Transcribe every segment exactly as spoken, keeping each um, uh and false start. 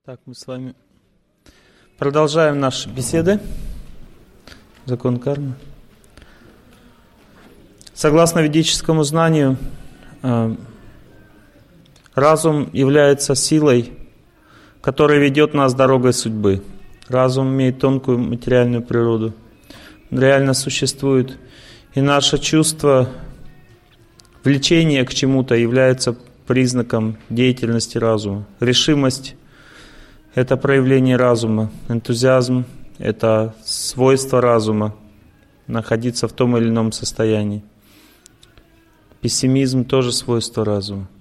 Так, мы с вами продолжаем наши беседы. Закон кармы. Согласно ведическому знанию, разум является силой, которая ведет нас дорогой судьбы. Разум имеет тонкую материальную природу. Он реально существует. И наше чувство влечения к чему-то является признаком деятельности разума. Решимость — это проявление разума. Энтузиазм — это свойство разума, находиться в том или ином состоянии. Пессимизм — тоже свойство разума.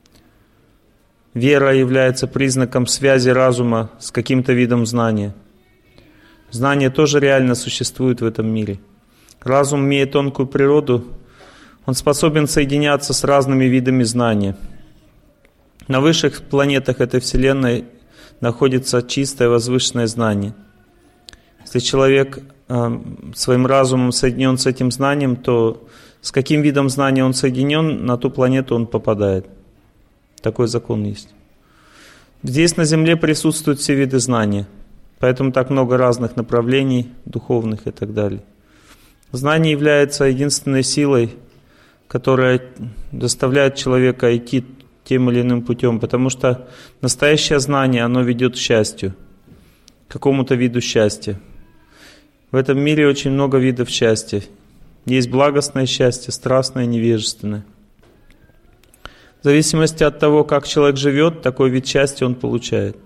Вера является признаком связи разума с каким-то видом знания. Знание тоже реально существует в этом мире. Разум имеет тонкую природу, он способен соединяться с разными видами знания. На высших планетах этой Вселенной находится чистое возвышенное знание. Если человек э, своим разумом соединен с этим знанием, то с каким видом знания он соединен, на ту планету он попадает. Такой закон есть. Здесь на Земле присутствуют все виды знания, поэтому так много разных направлений, духовных и так далее. Знание является единственной силой, которая заставляет человека идти тем или иным путем, потому что настоящее знание, оно ведет к счастью, к какому-то виду счастья. В этом мире очень много видов счастья. Есть благостное счастье, страстное, невежественное. В зависимости от того, как человек живет, такой вид счастья он получает.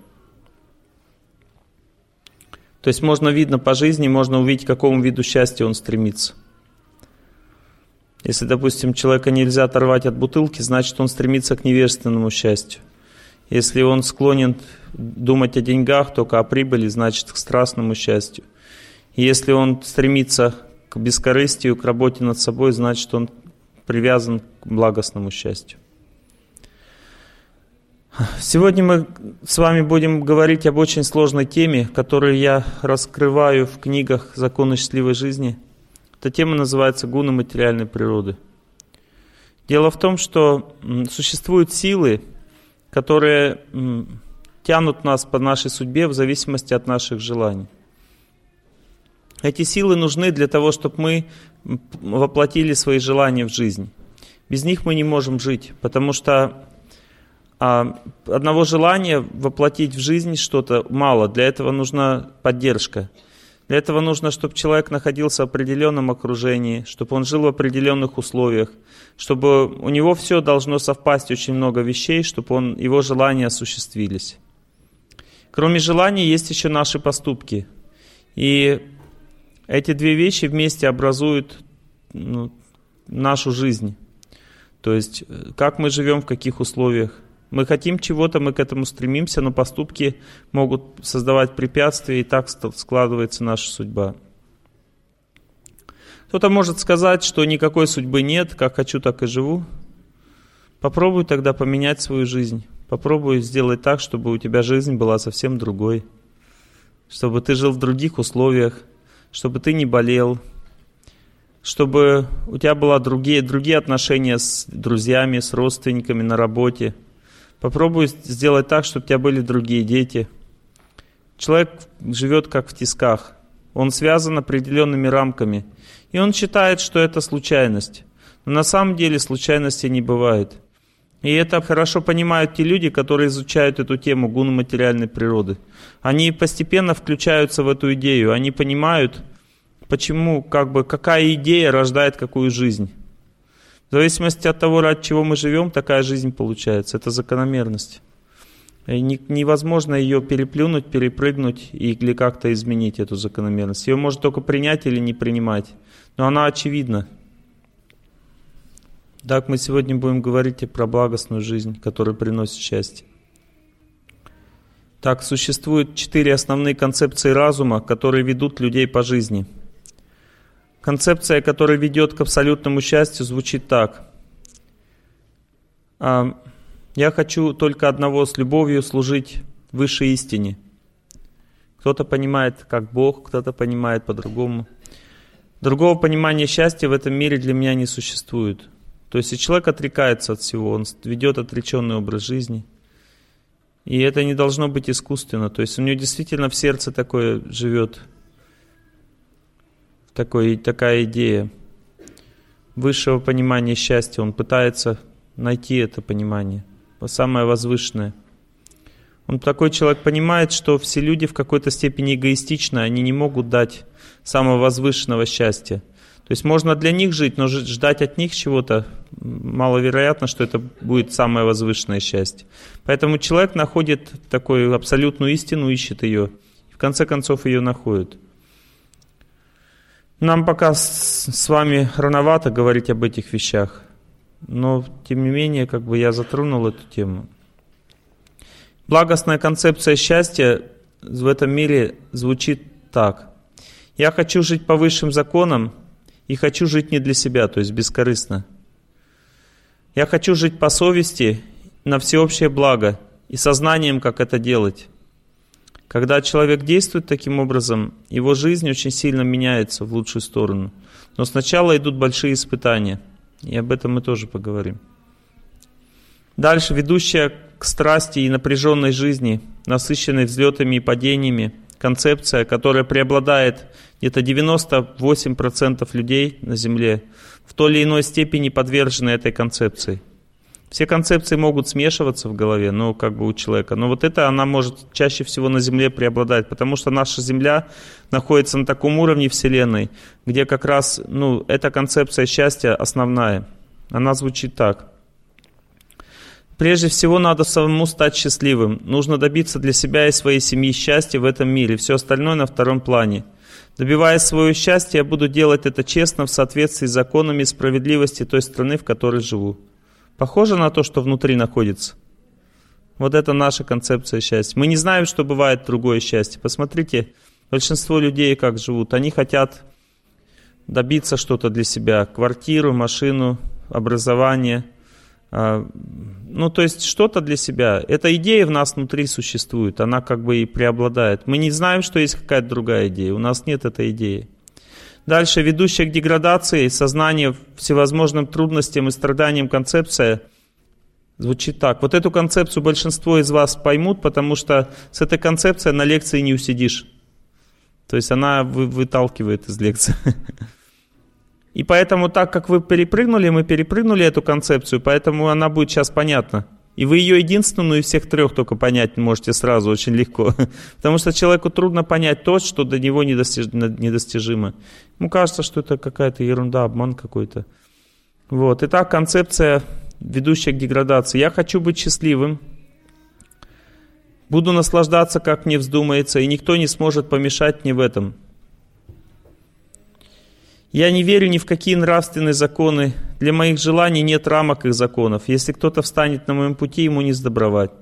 То есть можно видно по жизни, можно увидеть, к какому виду счастья он стремится. Если, допустим, человека нельзя оторвать от бутылки, значит, он стремится к невежественному счастью. Если он склонен думать о деньгах, только о прибыли, значит, к страстному счастью. И если он стремится к бескорыстию, к работе над собой, значит, он привязан к благостному счастью. Сегодня мы с вами будем говорить об очень сложной теме, которую я раскрываю в книгах «Законы счастливой жизни». Эта тема называется «Гуны материальной природы». Дело в том, что существуют силы, которые тянут нас по нашей судьбе в зависимости от наших желаний. Эти силы нужны для того, чтобы мы воплотили свои желания в жизнь. Без них мы не можем жить, потому что одного желания воплотить в жизнь что-то мало. Для этого нужна поддержка. Для этого нужно, чтобы человек находился в определенном окружении, чтобы он жил в определенных условиях, чтобы у него все должно совпасть, очень много вещей, чтобы он, его желания осуществились. Кроме желаний есть еще наши поступки. И эти две вещи вместе образуют ну, нашу жизнь. То есть, как мы живем, в каких условиях. Мы хотим чего-то, мы к этому стремимся, но поступки могут создавать препятствия, и так складывается наша судьба. Кто-то может сказать, что никакой судьбы нет, как хочу, так и живу. Попробуй тогда поменять свою жизнь. Попробуй сделать так, чтобы у тебя жизнь была совсем другой. Чтобы ты жил в других условиях, чтобы ты не болел, чтобы у тебя были другие, другие отношения с друзьями, с родственниками на работе. Попробуй сделать так, чтобы у тебя были другие дети. Человек живет как в тисках. Он связан определенными рамками. И он считает, что это случайность. Но на самом деле случайностей не бывает. И это хорошо понимают те люди, которые изучают эту тему гун материальной природы. Они постепенно включаются в эту идею. Они понимают, почему, как бы, какая идея рождает какую жизнь. В зависимости от того, ради чего мы живем, такая жизнь получается. Это закономерность. И невозможно ее переплюнуть, перепрыгнуть или как-то изменить эту закономерность. Ее можно только принять или не принимать. Но она очевидна. Так мы сегодня будем говорить и про благостную жизнь, которая приносит счастье. Так, существует четыре основные концепции разума, которые ведут людей по жизни. Концепция, которая ведет к абсолютному счастью, звучит так. Я хочу только одного: с любовью служить высшей истине. Кто-то понимает как Бог, кто-то понимает по-другому. Другого понимания счастья в этом мире для меня не существует. То есть, если человек отрекается от всего, он ведет отреченный образ жизни, И это не должно быть искусственно. То есть у него действительно в сердце такое живет, такой, такая идея высшего понимания счастья. Он пытается найти это понимание, самое возвышенное. Он такой человек понимает, что все люди в какой-то степени эгоистичны, они не могут дать самого возвышенного счастья. То есть можно для них жить, но ждать от них чего-то маловероятно, что это будет самое возвышенное счастье. Поэтому человек находит такую абсолютную истину, ищет ее, и в конце концов ее находит. Нам пока с вами рановато говорить об этих вещах, но тем не менее, как бы я затронул эту тему. Благостная концепция счастья в этом мире звучит так. Я хочу жить по высшим законам и хочу жить не для себя, то есть бескорыстно. Я хочу жить по совести на всеобщее благо и сознанием, как это делать. Когда человек действует таким образом, его жизнь очень сильно меняется в лучшую сторону. Но сначала идут большие испытания, и об этом мы тоже поговорим. Дальше, ведущая к страсти и напряженной жизни, насыщенной взлетами и падениями, концепция, которая преобладает где-то девяносто восемь процентов людей на Земле, в той или иной степени подвержены этой концепции. Все концепции могут смешиваться в голове, ну, как бы у человека, но вот эта, она может чаще всего на Земле преобладать, потому что наша Земля находится на таком уровне Вселенной, где как раз, ну, эта концепция счастья основная. Она звучит так. Прежде всего, надо самому стать счастливым. Нужно добиться для себя и своей семьи счастья в этом мире. Все остальное на втором плане. Добиваясь своего счастья, я буду делать это честно, в соответствии с законами справедливости той страны, в которой живу. Похоже на то, что внутри находится? Вот это наша концепция счастья. Мы не знаем, что бывает другое счастье. Посмотрите, большинство людей как живут. Они хотят добиться что-то для себя. Квартиру, машину, образование. Ну, то есть что-то для себя. Эта идея в нас внутри существует, она как бы и преобладает. Мы не знаем, что есть какая-то другая идея, у нас нет этой идеи. Дальше, ведущая к деградации, сознание всевозможным трудностям и страданиям концепция звучит так. Вот эту концепцию большинство из вас поймут, потому что с этой концепцией на лекции не усидишь. То есть она выталкивает из лекции. И поэтому, так как вы перепрыгнули, мы перепрыгнули эту концепцию, поэтому она будет сейчас понятна. И вы ее единственную из всех трех только понять можете сразу очень легко. Потому что человеку трудно понять то, что до него недостижимо. Ему кажется, что это какая-то ерунда, обман какой-то. Вот. Итак, концепция, ведущая к деградации. Я хочу быть счастливым. Буду наслаждаться, как мне вздумается, и никто не сможет помешать мне в этом. Я не верю ни в какие нравственные законы. Для моих желаний нет рамок их законов. Если кто-то встанет на моем пути, ему не сдобровать.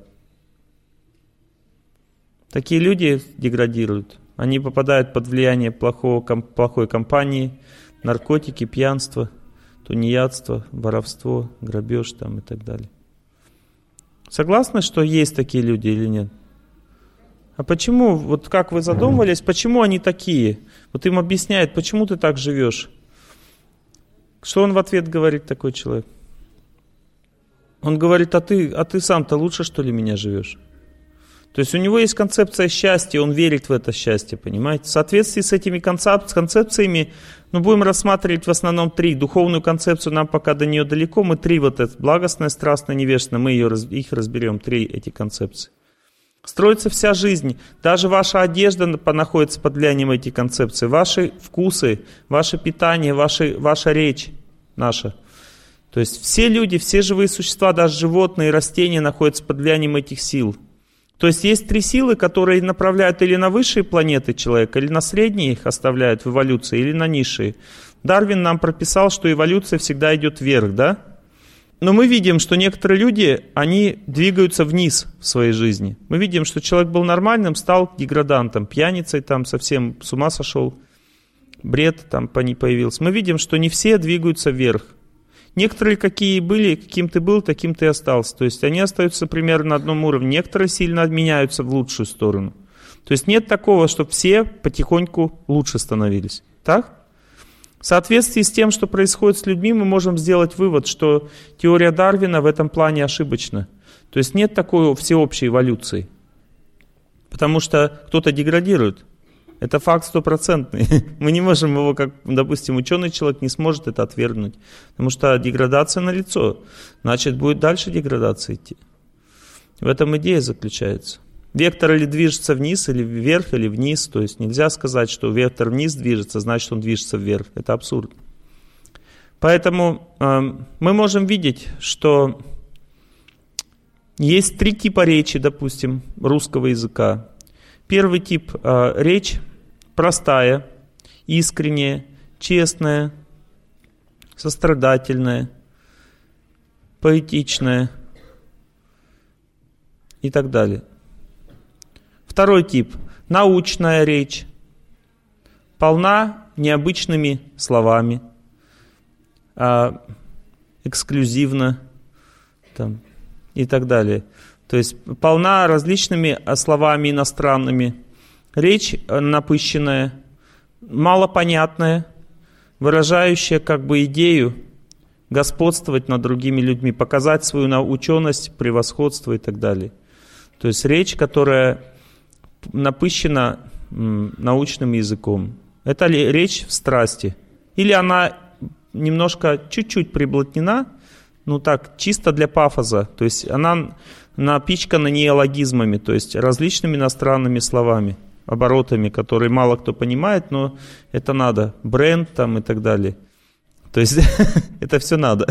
Такие люди деградируют. Они попадают под влияние плохого, плохой компании, наркотики, пьянство, тунеядство, воровство, грабеж там и так далее. Согласны, что есть такие люди или нет? А почему, вот как вы задумывались, почему они такие? Вот им объясняют, почему ты так живешь. Что он в ответ говорит, такой человек? Он говорит, а ты, а ты сам-то лучше, что ли, меня живешь? То есть у него есть концепция счастья, он верит в это счастье, понимаете? В соответствии с этими концепциями, ну, будем рассматривать в основном три. Духовную концепцию нам пока до нее далеко, мы три, вот это, благостная, страстная, невежественная, мы ее, их разберем, три эти концепции. Строится вся жизнь, даже ваша одежда находится под влиянием этих концепций, ваши вкусы, ваше питание, ваши, ваша речь наша. То есть все люди, все живые существа, даже животные, растения находятся под влиянием этих сил. То есть есть три силы, которые направляют или на высшие планеты человека, или на средние их оставляют в эволюции, или на низшие. Дарвин нам прописал, что эволюция всегда идет вверх, да? Но мы видим, что некоторые люди, они двигаются вниз в своей жизни. Мы видим, что человек был нормальным, стал деградантом, пьяницей, там совсем с ума сошел, бред там появился. Мы видим, что не все двигаются вверх. Некоторые какие были, каким ты был, таким ты и остался. То есть они остаются примерно на одном уровне. Некоторые сильно меняются в лучшую сторону. То есть нет такого, чтобы все потихоньку лучше становились. Так? В соответствии с тем, что происходит с людьми, мы можем сделать вывод, что теория Дарвина в этом плане ошибочна. То есть нет такой всеобщей эволюции. Потому что кто-то деградирует. Это факт стопроцентный. Мы не можем его, как, допустим, ученый человек не сможет это отвергнуть. Потому что деградация налицо. Значит, будет дальше деградация идти. В этом идея заключается. Вектор или движется вниз, или вверх, или вниз. То есть нельзя сказать, что вектор вниз движется, значит он движется вверх. Это абсурд. Поэтому э, мы можем видеть, что есть три типа речи, допустим, русского языка. Первый тип э, речь простая, искренняя, честная, сострадательная, поэтичная и так далее. Второй тип – научная речь, полна необычными словами, а, эксклюзивно там, и так далее. То есть полна различными словами иностранными. Речь напыщенная, малопонятная, выражающая как бы идею господствовать над другими людьми, показать свою ученость, превосходство и так далее. То есть речь, которая напыщена м, научным языком. Это ли речь в страсти? Или она немножко, чуть-чуть приблотнена, ну так, чисто для пафоса. То есть она напичкана неологизмами, то есть различными иностранными словами, оборотами, которые мало кто понимает, но это надо. Бренд там и так далее. То есть это все надо.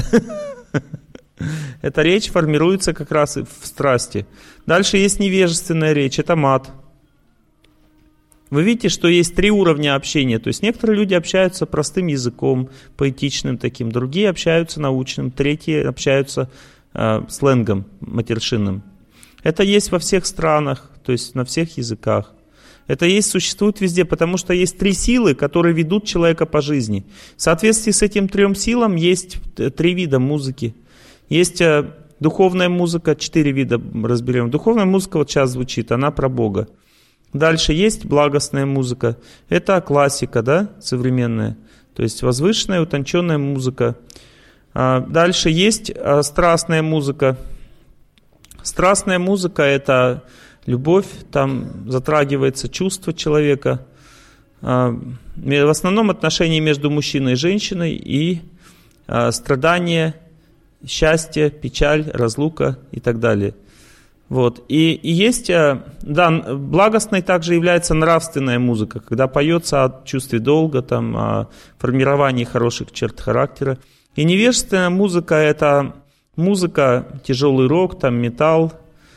Эта речь формируется как раз в страсти. Дальше есть невежественная речь, это мат. Вы видите, что есть три уровня общения. То есть некоторые люди общаются простым языком, поэтичным таким, другие общаются научным, третьи общаются э, сленгом матершинным. Это есть во всех странах, то есть на всех языках. Это есть, существует везде, потому что есть три силы, которые ведут человека по жизни. В соответствии с этим трем силам есть три вида музыки. Есть э, духовная музыка, четыре вида разберем. Духовная музыка вот сейчас звучит, она про Бога. Дальше есть благостная музыка. Это классика, да, современная. То есть возвышенная, утонченная музыка. А дальше есть а, страстная музыка. Страстная музыка – это любовь, там затрагивается чувство человека. А, в основном отношения между мужчиной и женщиной и а, страдания, счастье, печаль, разлука и так далее. Вот. И, и есть, да, благостной также является нравственная музыка, когда поется о чувстве долга, там, о формировании хороших черт характера. И невежественная музыка – это музыка, тяжелый рок, там, металл,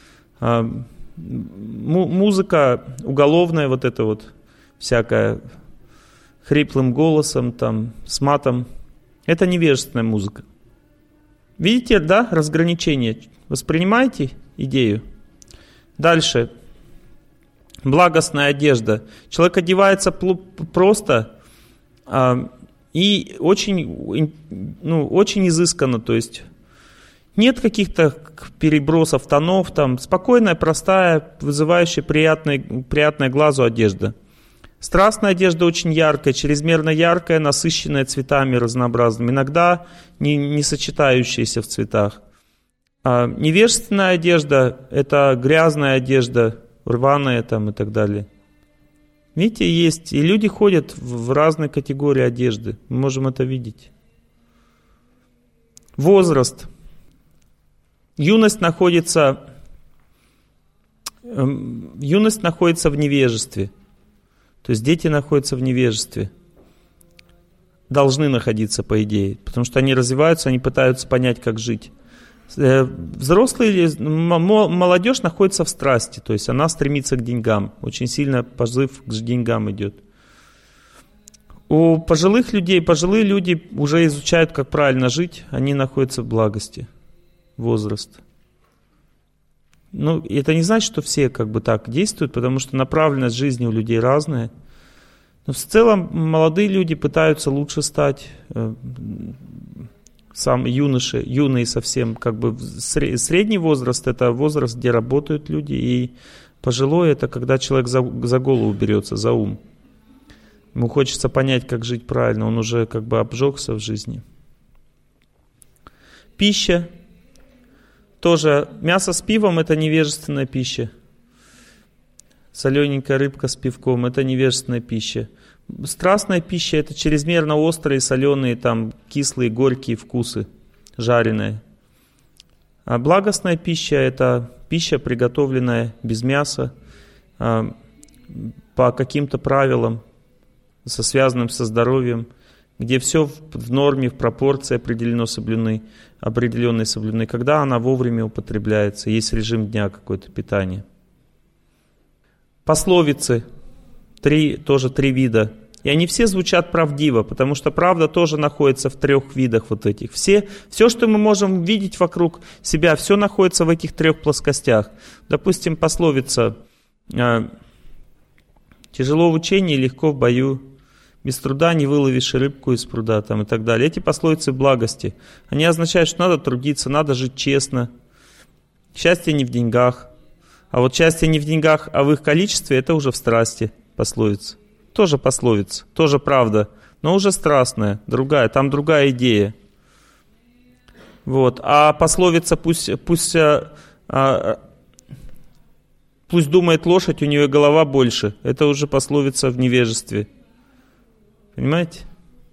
музыка уголовная, вот это вот, всякая, хриплым голосом, там, с матом. Это невежественная музыка. Видите, да, разграничение? Воспринимаете идею? Дальше. Благостная одежда. Человек одевается просто а, и очень, ну, очень изысканно, то есть нет каких-то перебросов тонов, там спокойная, простая, вызывающая приятная, приятная глазу одежда. Страстная одежда очень яркая, чрезмерно яркая, насыщенная цветами разнообразными, иногда не, не сочетающаяся в цветах. А невежественная одежда – это грязная одежда, рваная там и так далее. Видите, есть. И люди ходят в разные категории одежды. Мы можем это видеть. Возраст. Юность находится, юность находится в невежестве. То есть дети находятся в невежестве. Должны находиться, по идее. Потому что они развиваются, они пытаются понять, как жить. Взрослые, молодежь находится в страсти, то есть она стремится к деньгам, очень сильно позыв к деньгам идет. У пожилых людей, пожилые люди уже изучают, как правильно жить, они находятся в благости, возраст. Ну, это не значит, что все как бы так действуют, потому что направленность жизни у людей разная. Но в целом молодые люди пытаются лучше стать, сам юноши, юные совсем, как бы средний возраст – это возраст, где работают люди, и пожилой – это когда человек за, за голову берется, за ум. Ему хочется понять, как жить правильно, он уже как бы обжегся в жизни. Пища. тоже мясо с пивом – это невежественная пища. Солененькая рыбка с пивком – это невежественная пища. Страстная пища – это чрезмерно острые, соленые, там, кислые, горькие вкусы, жареные. А благостная пища – это пища, приготовленная без мяса, по каким-то правилам, со связанным со здоровьем, где все в норме, в пропорции определено, соблюдены, определенные соблюдены, когда она вовремя употребляется, есть режим дня какое-то питание. Пословицы, три, тоже три вида. И они все звучат правдиво, потому что правда тоже находится в трех видах вот этих. Все, все, что мы можем видеть вокруг себя, все находится в этих трех плоскостях. Допустим, пословица «Тяжело в учении, легко в бою», «Без труда не выловишь рыбку из пруда» там, и так далее. Эти пословицы благости. Они означают, что надо трудиться, надо жить честно. Счастье не в деньгах. А вот счастье не в деньгах, а в их количестве, это уже в страсти пословица. Тоже пословица, тоже правда, но уже страстная, другая, там другая идея. Вот. А пословица «пусть, пусть, а, пусть думает лошадь, у нее голова больше», это уже пословица в невежестве. Понимаете?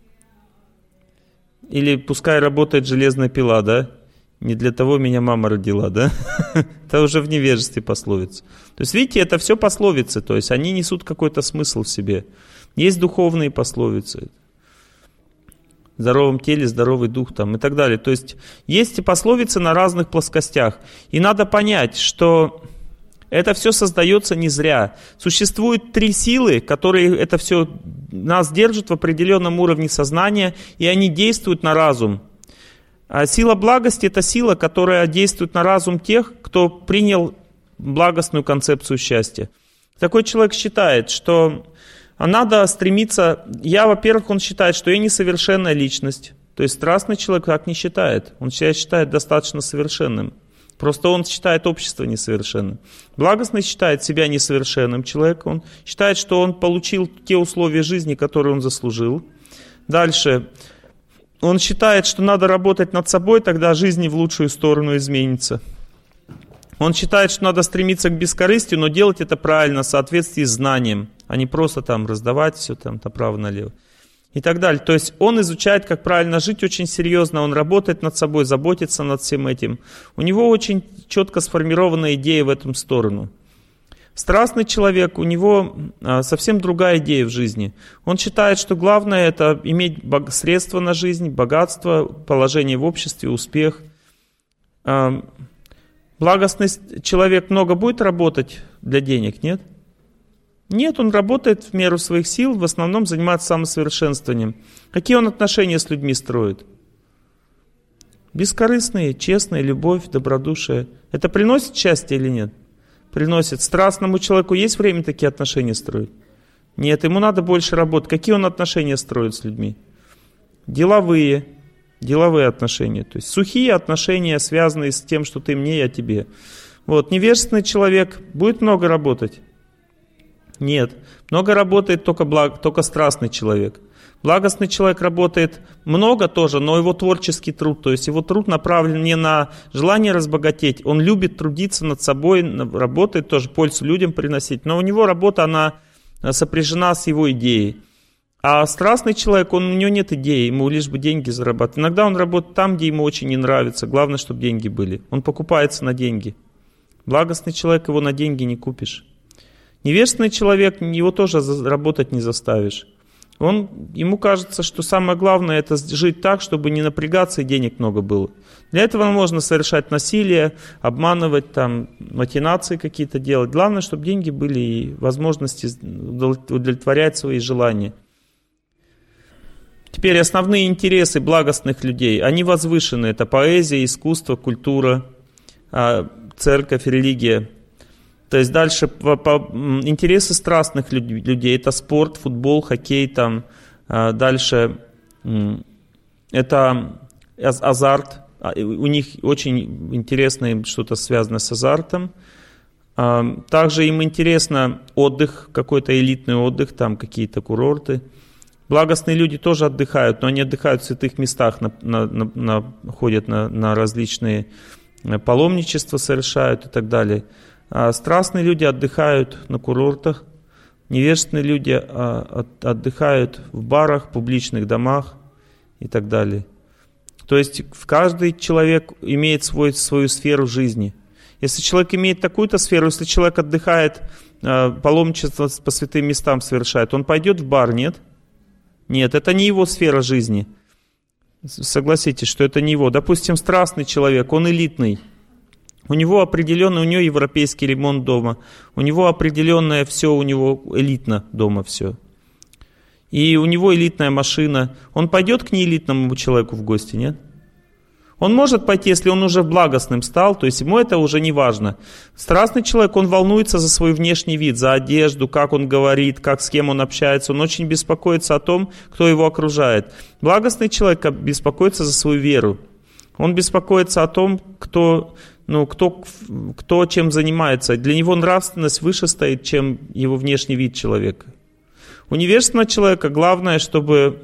Или «пускай работает железная пила», да? Не для того меня мама родила, да? Это уже в невежестве пословица. То есть, видите, это все пословицы, то есть они несут какой-то смысл в себе. Есть духовные пословицы. В здоровом теле здоровый дух там и так далее. То есть есть пословицы на разных плоскостях. И надо понять, что это все создается не зря. Существуют три силы, которые это все нас держат в определенном уровне сознания, и они действуют на разум. А сила благости – это сила, которая действует на разум тех, кто принял благостную концепцию счастья. Такой человек считает, что надо стремиться... Я, во-первых, он считает, что я несовершенная личность. То есть страстный человек так не считает. Он себя считает достаточно совершенным. Просто он считает общество несовершенным. Благостный считает себя несовершенным человеком. Он считает, что он получил те условия жизни, которые он заслужил. Дальше... Он считает, что надо работать над собой, тогда жизнь в лучшую сторону изменится. Он считает, что надо стремиться к бескорыстию, но делать это правильно, в соответствии с знанием, а не просто там раздавать все там направо-налево. И так далее. То есть он изучает, как правильно жить очень серьезно, он работает над собой, заботится над всем этим. У него очень четко сформирована идея в эту сторону. Страстный человек, у него совсем другая идея в жизни. Он считает, что главное это иметь средства на жизнь, богатство, положение в обществе, успех. Благостный человек много будет работать для денег, нет? Нет, он работает в меру своих сил, в основном занимается самосовершенствованием. Какие он отношения с людьми строит? Бескорыстные, честные, любовь, добродушие. Это приносит счастье или нет? Приносит. Страстному человеку есть время такие отношения строить? Нет, ему надо больше работать. Какие он отношения строит с людьми? Деловые. Деловые отношения. То есть сухие отношения, связанные с тем, что ты мне, я тебе. Вот. Невежественный человек будет много работать? Нет. Много работает только, благ... только страстный человек. Благостный человек работает много тоже, но его творческий труд, то есть его труд направлен не на желание разбогатеть, он любит трудиться над собой, работает тоже, пользу людям приносить, но у него работа, она сопряжена с его идеей. А страстный человек, он, у него нет идеи, ему лишь бы деньги зарабатывать. Иногда он работает там, где ему очень не нравится, главное, чтобы деньги были. Он покупается на деньги. Благостный человек, его на деньги не купишь. Невежественный человек, его тоже работать не заставишь. Он, ему кажется, что самое главное это жить так, чтобы не напрягаться и денег много было. Для этого можно совершать насилие, обманывать, там, махинации какие-то делать. Главное, чтобы деньги были и возможности удовлетворять свои желания. Теперь основные интересы благостных людей, они возвышены. Это поэзия, искусство, культура, церковь, религия. То есть дальше по, по, интересы страстных людей, это спорт, футбол, хоккей, там, дальше это азарт, у них очень интересно что-то связано с азартом. Также им интересно отдых, какой-то элитный отдых, там какие-то курорты. Благостные люди тоже отдыхают, но они отдыхают в святых местах, на, на, на, ходят на, на различные паломничество совершают и так далее. А страстные люди отдыхают на курортах, невежественные люди отдыхают в барах, публичных домах и так далее. То есть каждый человек имеет свой, свою сферу жизни. Если человек имеет такую-то сферу, если человек отдыхает, паломничество по святым местам совершает, он пойдет в бар, нет? Нет, это не его сфера жизни. Согласитесь, что это не его. Допустим, страстный человек, он элитный. У него определенный, у него европейский ремонт дома, у него определенное все, у него элитно дома все. И у него элитная машина. Он пойдет к неэлитному человеку в гости, нет? Он может пойти, если он уже благостным стал, то есть ему это уже не важно. Страстный человек, он волнуется за свой внешний вид, за одежду, как он говорит, как с кем он общается. Он очень беспокоится о том, кто его окружает. Благостный человек беспокоится за свою веру. Он беспокоится о том, кто, ну, кто, кто чем занимается. Для него нравственность выше стоит, чем его внешний вид человека. У невежественного человека главное, чтобы,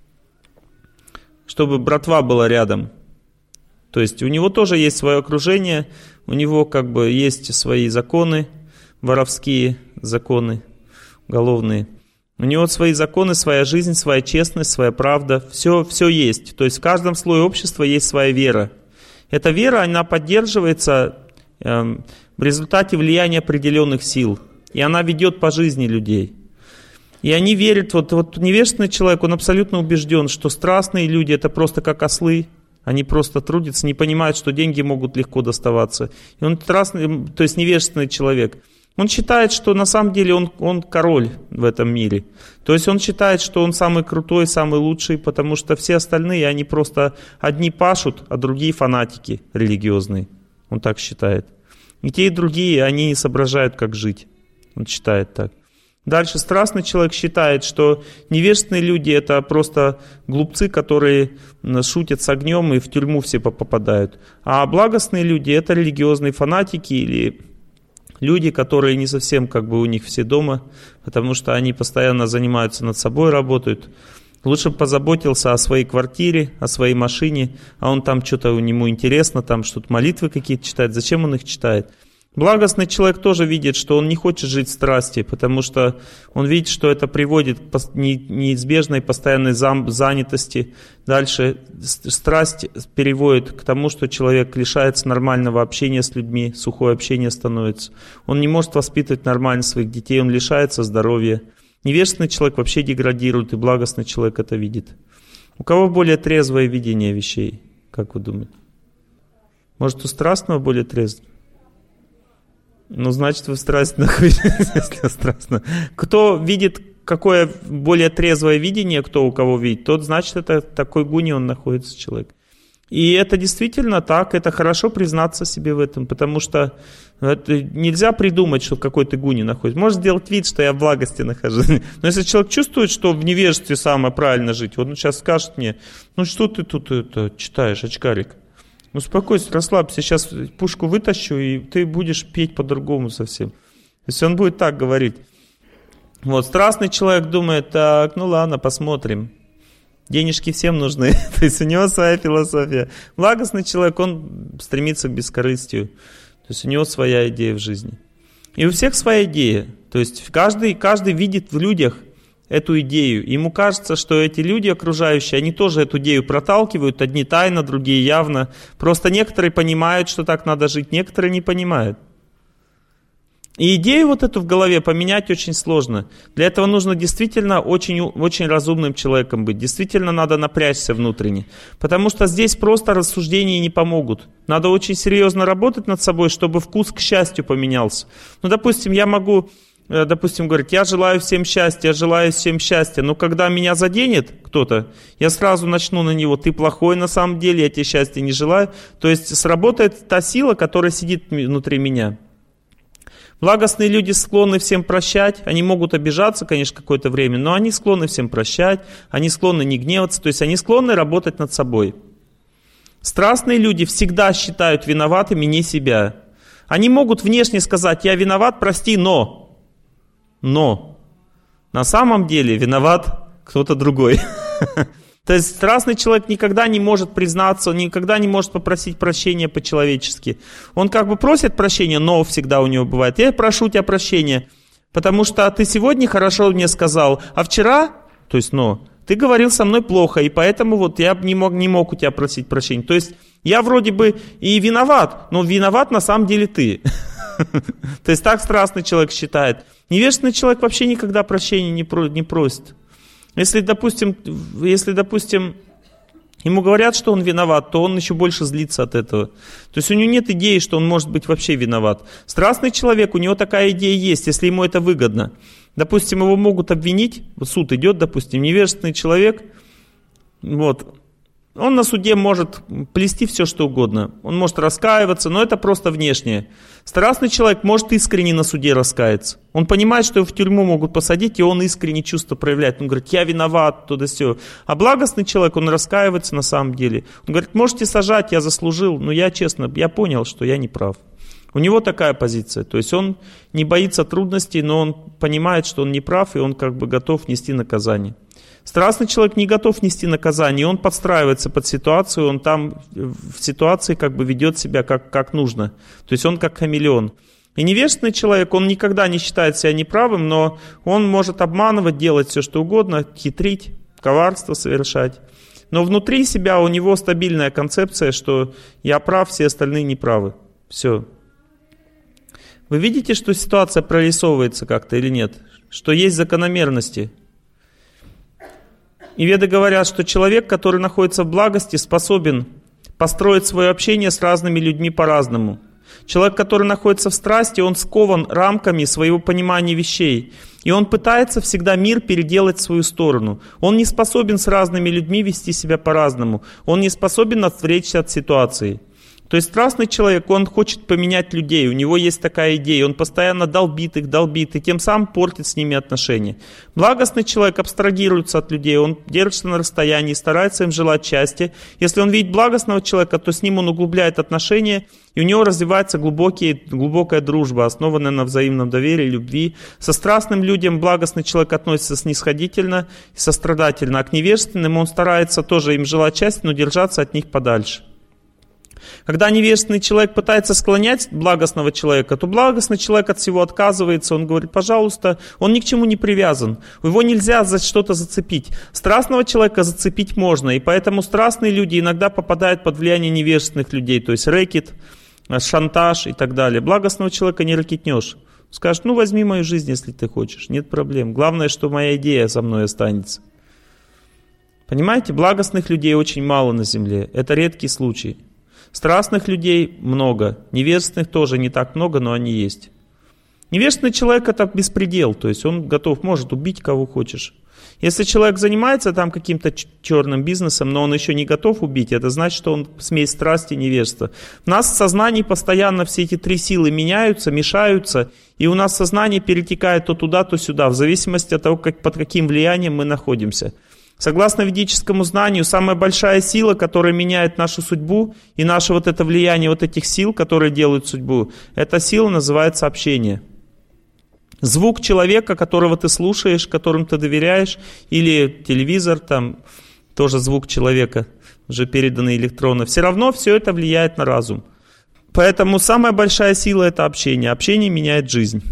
чтобы братва была рядом. То есть у него тоже есть свое окружение, у него как бы есть свои законы, воровские законы, уголовные. У него свои законы, своя жизнь, своя честность, своя правда. Все, все есть. То есть в каждом слое общества есть своя вера. Эта вера, она поддерживается э, в результате влияния определенных сил. И она ведет по жизни людей. И они верят, вот, вот невежественный человек, он абсолютно убежден, что страстные люди это просто как ослы. Они просто трудятся, не понимают, что деньги могут легко доставаться. И он страстный, то есть невежественный человек. Он считает, что на самом деле он, он король в этом мире. То есть он считает, что он самый крутой, самый лучший, потому что все остальные, они просто одни пашут, а другие фанатики религиозные. Он так считает. И те, и другие, они не соображают, как жить. Он считает так. Дальше страстный человек считает, что невежественные люди это просто глупцы, которые шутят с огнем и в тюрьму все попадают. А благостные люди это религиозные фанатики или люди, которые не совсем как бы у них все дома, потому что они постоянно занимаются над собой, работают. Лучше бы позаботился о своей квартире, о своей машине, а он там что-то ему интересно, там что-то молитвы какие-то читает. Зачем он их читает? Благостный человек тоже видит, что он не хочет жить в страсти, потому что он видит, что это приводит к неизбежной постоянной занятости. Дальше страсть переводит к тому, что человек лишается нормального общения с людьми, сухое общение становится. Он не может воспитывать нормально своих детей, он лишается здоровья. Невежественный человек вообще деградирует, и благостный человек это видит. У кого более трезвое видение вещей, как вы думаете? Может, у страстного более трезвое? Ну, значит, вы в страсти находитесь, если страстно. Кто видит, какое более трезвое видение, кто у кого видит, тот, значит, это такой гуни он находится человек. И это действительно так, это хорошо признаться себе в этом, потому что это нельзя придумать, что какой ты гуни находится. Можно сделать вид, что я в благости нахожусь. Но если человек чувствует, что в невежестве самое правильно жить, вот он сейчас скажет мне, ну что ты тут это, читаешь, очкарик? Ну, успокойся, расслабься, сейчас пушку вытащу, и ты будешь петь по-другому совсем. То есть он будет так говорить. Вот, страстный человек думает, так, ну ладно, посмотрим. Денежки всем нужны, то есть у него своя философия. Благостный человек, он стремится к бескорыстию. То есть у него своя идея в жизни. И у всех своя идея. То есть каждый, каждый видит в людях эту идею. Ему кажется, что эти люди окружающие, они тоже эту идею проталкивают, одни тайно, другие явно. Просто некоторые понимают, что так надо жить, некоторые не понимают. И идею вот эту в голове поменять очень сложно. Для этого нужно действительно очень, очень разумным человеком быть. Действительно надо напрячься внутренне. Потому что здесь просто рассуждения не помогут. Надо очень серьезно работать над собой, чтобы вкус к счастью поменялся. Ну, допустим, я могу... Допустим, говорит, я желаю всем счастья, я желаю всем счастья, но когда меня заденет кто-то, я сразу начну на него, ты плохой на самом деле, я тебе счастья не желаю. То есть сработает та сила, которая сидит внутри меня. Благостные люди склонны всем прощать, они могут обижаться, конечно, какое-то время, но они склонны всем прощать, они склонны не гневаться, то есть они склонны работать над собой. Страстные люди всегда считают виноватыми не себя. Они могут внешне сказать, я виноват, прости, но... Но на самом деле виноват кто-то другой. То есть страстный человек никогда не может признаться, никогда не может попросить прощения по-человечески. Он как бы просит прощения, но всегда у него бывает: я прошу тебя прощения, потому что ты сегодня хорошо мне сказал, а вчера, то есть но, ты говорил со мной плохо, и поэтому вот я не мог, не мог у тебя просить прощения. То есть я вроде бы и виноват, но виноват на самом деле ты. То есть так страстный человек считает. Невежественный человек вообще никогда прощения не просит. Если, допустим, если, допустим, ему говорят, что он виноват, то он еще больше злится от этого. То есть у него нет идеи, что он может быть вообще виноват. Страстный человек, у него такая идея есть, если ему это выгодно. Допустим, его могут обвинить, суд идет, допустим, невежественный человек, вот, он на суде может плести все, что угодно. Он может раскаиваться, но это просто внешнее. Страстный человек может искренне на суде раскаяться. Он понимает, что его в тюрьму могут посадить, и он искренне чувства проявляет. Он говорит: я виноват, туда все. А благостный человек, он раскаивается на самом деле. Он говорит: можете сажать, я заслужил, но я честно, я понял, что я не прав. У него такая позиция. То есть он не боится трудностей, но он понимает, что он не прав, и он как бы готов нести наказание. Страстный человек не готов нести наказание, он подстраивается под ситуацию, он там в ситуации как бы ведет себя как, как нужно. То есть он как хамелеон. И невежественный человек, он никогда не считает себя неправым, но он может обманывать, делать все, что угодно, хитрить, коварство совершать. Но внутри себя у него стабильная концепция, что я прав, все остальные неправы. Все. Вы видите, что ситуация прорисовывается как-то или нет? Что есть закономерности. И веды говорят, что человек, который находится в благости, способен построить свое общение с разными людьми по-разному. Человек, который находится в страсти, он скован рамками своего понимания вещей. И он пытается всегда мир переделать в свою сторону. Он не способен с разными людьми вести себя по-разному. Он не способен отвлечься от ситуации. То есть страстный человек, он хочет поменять людей, у него есть такая идея, он постоянно долбит их, долбит, и тем самым портит с ними отношения. Благостный человек абстрагируется от людей, он держится на расстоянии, старается им желать счастья. Если он видит благостного человека, то с ним он углубляет отношения, и у него развивается глубокие, глубокая дружба, основанная на взаимном доверии, любви. Со страстным людям благостный человек относится снисходительно и сострадательно, а к невежественным он старается тоже им желать счастья, но держаться от них подальше. Когда невежественный человек пытается склонять благостного человека, то благостный человек от всего отказывается. Он говорит: пожалуйста, он ни к чему не привязан. Его нельзя за что-то зацепить. Страстного человека зацепить можно. И поэтому страстные люди иногда попадают под влияние невежественных людей. То есть рэкет, шантаж и так далее. Благостного человека не рэкетнешь. Скажешь: ну возьми мою жизнь, если ты хочешь. Нет проблем. Главное, что моя идея со мной останется. Понимаете, благостных людей очень мало на земле. Это редкий случай. Страстных людей много, невежественных тоже не так много, но они есть. Невежественный человек — это беспредел, то есть он готов, может убить кого хочешь. Если человек занимается там каким-то черным бизнесом, но он еще не готов убить, это значит, что он смесь страсти и невежества. У нас в сознании постоянно все эти три силы меняются, мешаются, и у нас сознание перетекает то туда, то сюда, в зависимости от того, как, под каким влиянием мы находимся. Согласно ведическому знанию, самая большая сила, которая меняет нашу судьбу, и наше вот это влияние вот этих сил, которые делают судьбу, эта сила называется общение. Звук человека, которого ты слушаешь, которым ты доверяешь, или телевизор, там тоже звук человека, уже переданный электронно, все равно все это влияет на разум. Поэтому самая большая сила — это общение. Общение меняет жизнь.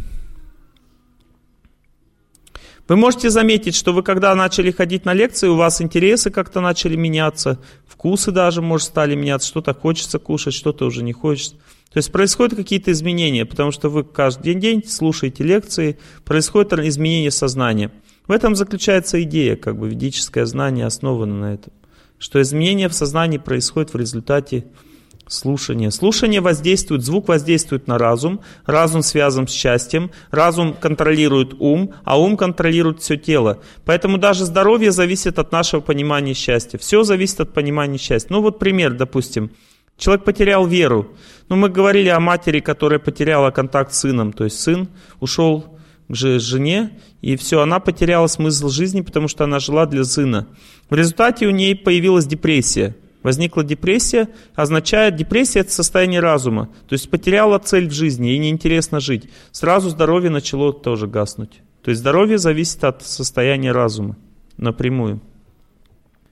Вы можете заметить, что вы когда начали ходить на лекции, у вас интересы как-то начали меняться, вкусы даже, может, стали меняться, что-то хочется кушать, что-то уже не хочется. То есть происходят какие-то изменения, потому что вы каждый день слушаете лекции, происходит изменение сознания. В этом заключается идея, как бы ведическое знание основано на этом, что изменение в сознании происходит в результате слушание. Слушание воздействует, звук воздействует на разум, разум связан с счастьем, разум контролирует ум, а ум контролирует все тело. Поэтому даже здоровье зависит от нашего понимания счастья. Все зависит от понимания счастья. Ну вот пример, допустим. Человек потерял веру. Ну мы говорили о матери, которая потеряла контакт с сыном. То есть сын ушел к жене, и все, она потеряла смысл жизни, потому что она жила для сына. В результате у нее появилась депрессия. Возникла депрессия, означает, депрессия — это состояние разума. То есть потеряла цель в жизни, ей неинтересно жить. Сразу здоровье начало тоже гаснуть. То есть здоровье зависит от состояния разума напрямую.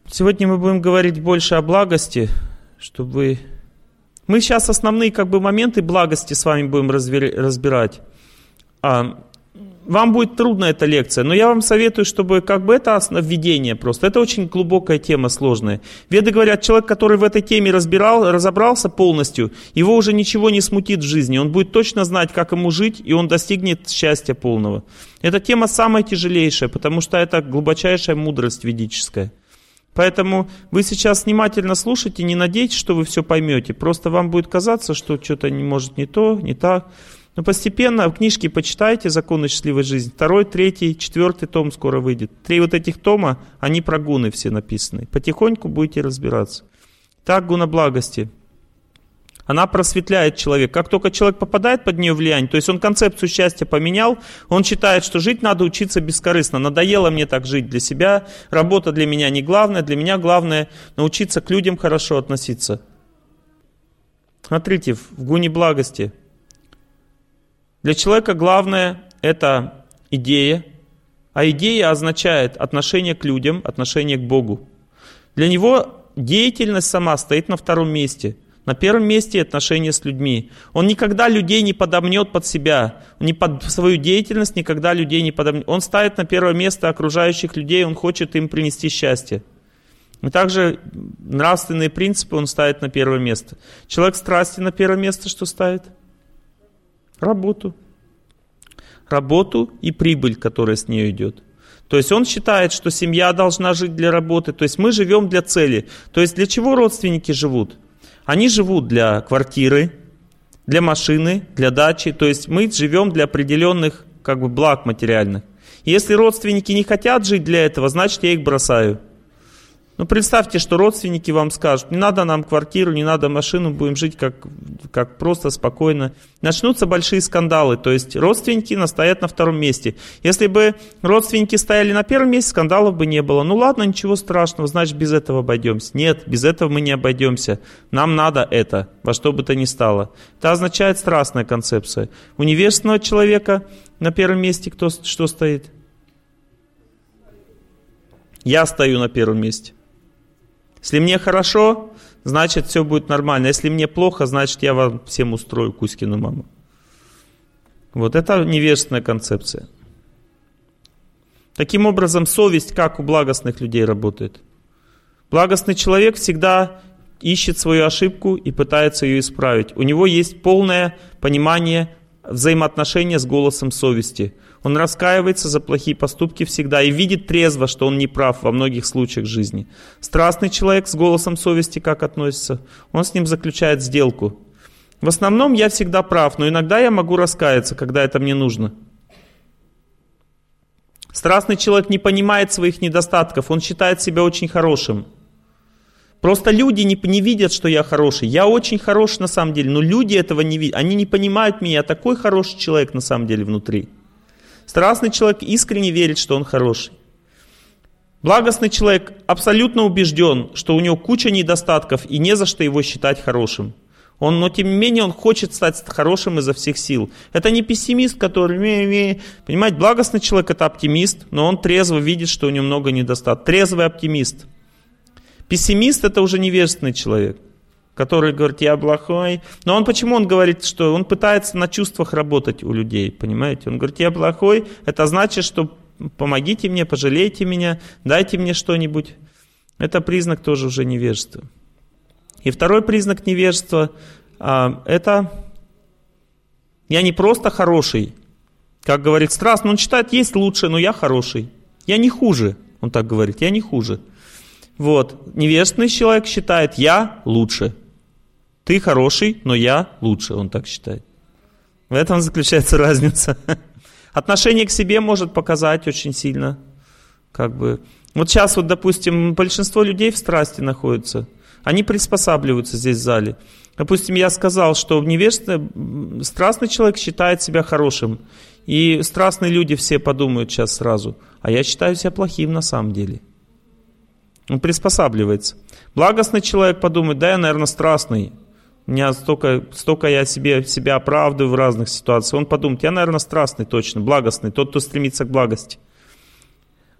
Сегодня мы будем говорить больше о благости, чтобы... Мы сейчас основные как бы моменты благости с вами будем разбирать. А, вам будет трудна эта лекция, но я вам советую, чтобы как бы это введение просто. Это очень глубокая тема, сложная. Веды говорят, человек, который в этой теме разбирал, разобрался полностью, его уже ничего не смутит в жизни. Он будет точно знать, как ему жить, и он достигнет счастья полного. Эта тема самая тяжелейшая, потому что это глубочайшая мудрость ведическая. Поэтому вы сейчас внимательно слушайте, не надейтесь, что вы все поймете. Просто вам будет казаться, что что-то не может не то, не так. Но постепенно книжки почитайте «Законы счастливой жизни». Второй, третий, четвертый том скоро выйдет. Три вот этих тома, они про гуны все написаны. Потихоньку будете разбираться. Так, гуна благости. Она просветляет человека. Как только человек попадает под нее влияние, то есть он концепцию счастья поменял, он считает, что жить надо учиться бескорыстно. Надоело мне так жить для себя, работа для меня не главное, для меня главное научиться к людям хорошо относиться. Смотрите, в гуне благости. Для человека главное это идея, а идея означает отношение к людям, отношение к Богу. Для него деятельность сама стоит на втором месте. На первом месте отношения с людьми. Он никогда людей не подомнет под себя. Не под свою деятельность никогда людей не подомнет. Он ставит на первое место окружающих людей, он хочет им принести счастье. И также нравственные принципы он ставит на первое место. Человек страсти на первое место что ставит? Работу. Работу и прибыль, которая с нее идет. То есть он считает, что семья должна жить для работы. То есть мы живем для цели. То есть для чего родственники живут? Они живут для квартиры, для машины, для дачи. То есть мы живем для определенных как бы, благ материальных. И если родственники не хотят жить для этого, значит я их бросаю. Ну представьте, что родственники вам скажут, не надо нам квартиру, не надо машину, будем жить как, как просто, спокойно. Начнутся большие скандалы, то есть родственники настоят на втором месте. Если бы родственники стояли на первом месте, скандалов бы не было. Ну ладно, ничего страшного, значит без этого обойдемся. Нет, без этого мы не обойдемся. Нам надо это, во что бы то ни стало. Это означает страстная концепция. У невежественного человека на первом месте кто, что стоит? Я стою на первом месте. Если мне хорошо, значит все будет нормально. Если мне плохо, значит я вам всем устрою Кузькину маму. Вот это невежественная концепция. Таким образом, совесть как у благостных людей работает. Благостный человек всегда ищет свою ошибку и пытается ее исправить. У него есть полное понимание взаимоотношения с голосом совести. Он раскаивается за плохие поступки всегда и видит трезво, что он не прав во многих случаях жизни. Страстный человек с голосом совести как относится? Он с ним заключает сделку. В основном я всегда прав, но иногда я могу раскаяться, когда это мне нужно. Страстный человек не понимает своих недостатков, он считает себя очень хорошим. Просто люди не, не видят, что я хороший. Я очень хороший на самом деле, но люди этого не видят. Они не понимают меня, я такой хороший человек на самом деле внутри. Страстный человек искренне верит, что он хороший. Благостный человек абсолютно убежден, что у него куча недостатков и не за что его считать хорошим. Он, но тем не менее он хочет стать хорошим изо всех сил. Это не пессимист, который... Понимаете, благостный человек это оптимист, но он трезво видит, что у него много недостатков. Трезвый оптимист. Пессимист это уже невежественный человек, который говорит, я плохой. Но он почему он говорит, что он пытается на чувствах работать у людей, понимаете? Он говорит, я плохой, это значит, что помогите мне, пожалейте меня, дайте мне что-нибудь. Это признак тоже уже невежества. И второй признак невежества а, это я не просто хороший, как говорит страстно, он считает, есть лучше, но я хороший. Я не хуже, он так говорит, я не хуже. Вот, невежественный человек считает, я лучше. Ты хороший, но я лучше, он так считает. В этом заключается разница. Отношение к себе может показать очень сильно. Как бы. Вот сейчас, вот, допустим, большинство людей в страсти находятся. Они приспосабливаются здесь в зале. Допустим, я сказал, что невежественный, страстный человек считает себя хорошим. И страстные люди все подумают сейчас сразу, а я считаю себя плохим на самом деле. Он приспосабливается. Благостный человек подумает, да, я, наверное, страстный. У меня столько, столько я себе, себя оправдываю в разных ситуациях. Он подумает, я, наверное, страстный точно, благостный, тот, кто стремится к благости.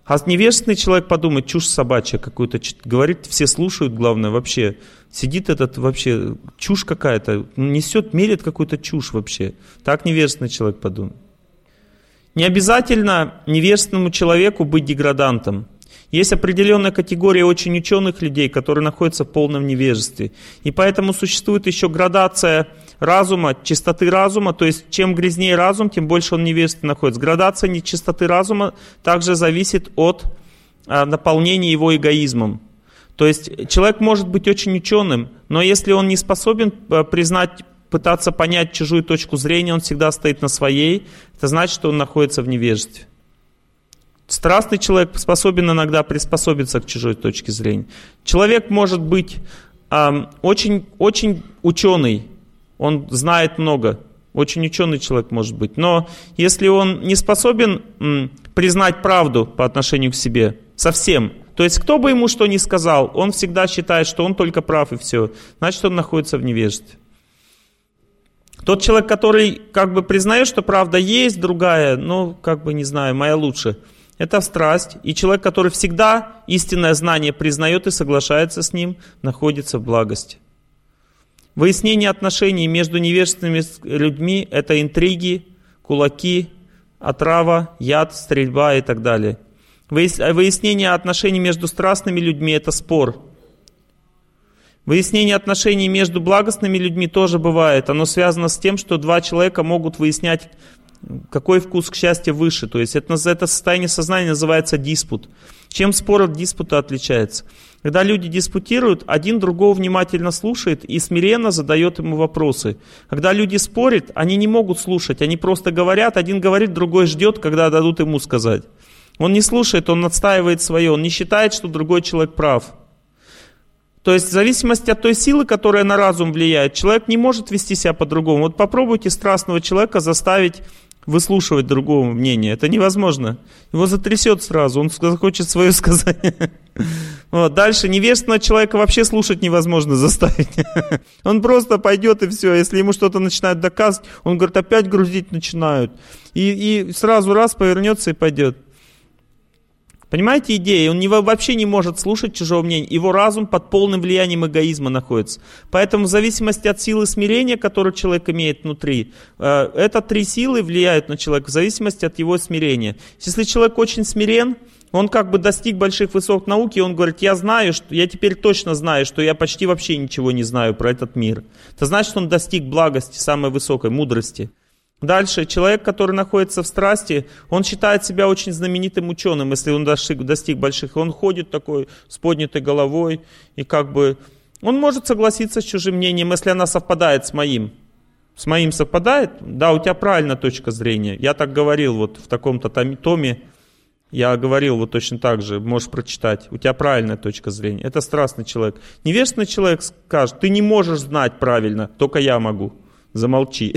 А невежественный человек подумает, чушь собачья какую-то, говорит, все слушают, главное, вообще. Сидит этот вообще, чушь какая-то, несет, мерит какую-то чушь вообще. Так невежественный человек подумает. Не обязательно невежественному человеку быть деградантом. Есть определенная категория очень ученых людей, которые находятся в полном невежестве. И поэтому существует еще градация разума, чистоты разума. То есть чем грязнее разум, тем больше он в невежестве находится. Градация нечистоты разума также зависит от а, наполнения его эгоизмом. То есть человек может быть очень ученым, но если он не способен признать, пытаться понять чужую точку зрения, он всегда стоит на своей, это значит, что он находится в невежестве. Страстный человек способен иногда приспособиться к чужой точке зрения. Человек может быть э, очень, очень ученый, он знает много, очень ученый человек может быть, но если он не способен м, признать правду по отношению к себе совсем, то есть кто бы ему что ни сказал, он всегда считает, что он только прав и все, значит он находится в невежестве. Тот человек, который как бы признает, что правда есть другая, но как бы не знаю, моя лучше, это страсть. И человек, который всегда истинное знание признает и соглашается с ним, находится в благости. Выяснение отношений между невежественными людьми – это интриги, кулаки, отрава, яд, стрельба и так далее. Выяснение отношений между страстными людьми – это спор. Выяснение отношений между благостными людьми тоже бывает. Оно связано с тем, что два человека могут выяснять, какой вкус к счастью выше. То есть это, это состояние сознания называется диспут. Чем спор от диспута отличается? Когда люди диспутируют, один другого внимательно слушает и смиренно задает ему вопросы. Когда люди спорят, они не могут слушать, они просто говорят, один говорит, другой ждет, когда дадут ему сказать. Он не слушает, он отстаивает свое, он не считает, что другой человек прав. То есть в зависимости от той силы, которая на разум влияет, человек не может вести себя по-другому. Вот попробуйте страстного человека заставить выслушивать другого мнения. Это невозможно. Его затрясет сразу, он захочет свое сказать. Вот. Дальше невежественного человека вообще слушать невозможно заставить. Он просто пойдет и все. Если ему что-то начинают доказывать, он говорит, опять грузить начинают. И, и сразу раз повернется и пойдет. Понимаете идею? Он не, вообще не может слушать чужого мнения. Его разум под полным влиянием эгоизма находится. Поэтому в зависимости от силы смирения, которую человек имеет внутри, э, это три силы влияют на человека в зависимости от его смирения. Если человек очень смирен, он как бы достиг больших высот науки, и он говорит, я знаю, что я теперь точно знаю, что я почти вообще ничего не знаю про этот мир. Это значит, что он достиг благости, самой высокой мудрости. Дальше, человек, который находится в страсти, он считает себя очень знаменитым ученым, если он достиг, достиг больших. Он ходит такой с поднятой головой, и как бы он может согласиться с чужим мнением, если она совпадает с моим. С моим совпадает? Да, у тебя правильная точка зрения. Я так говорил вот в таком-то томе, я говорил вот точно так же, можешь прочитать. У тебя правильная точка зрения. Это страстный человек. Невежественный человек скажет, ты не можешь знать правильно, только я могу. Замолчи.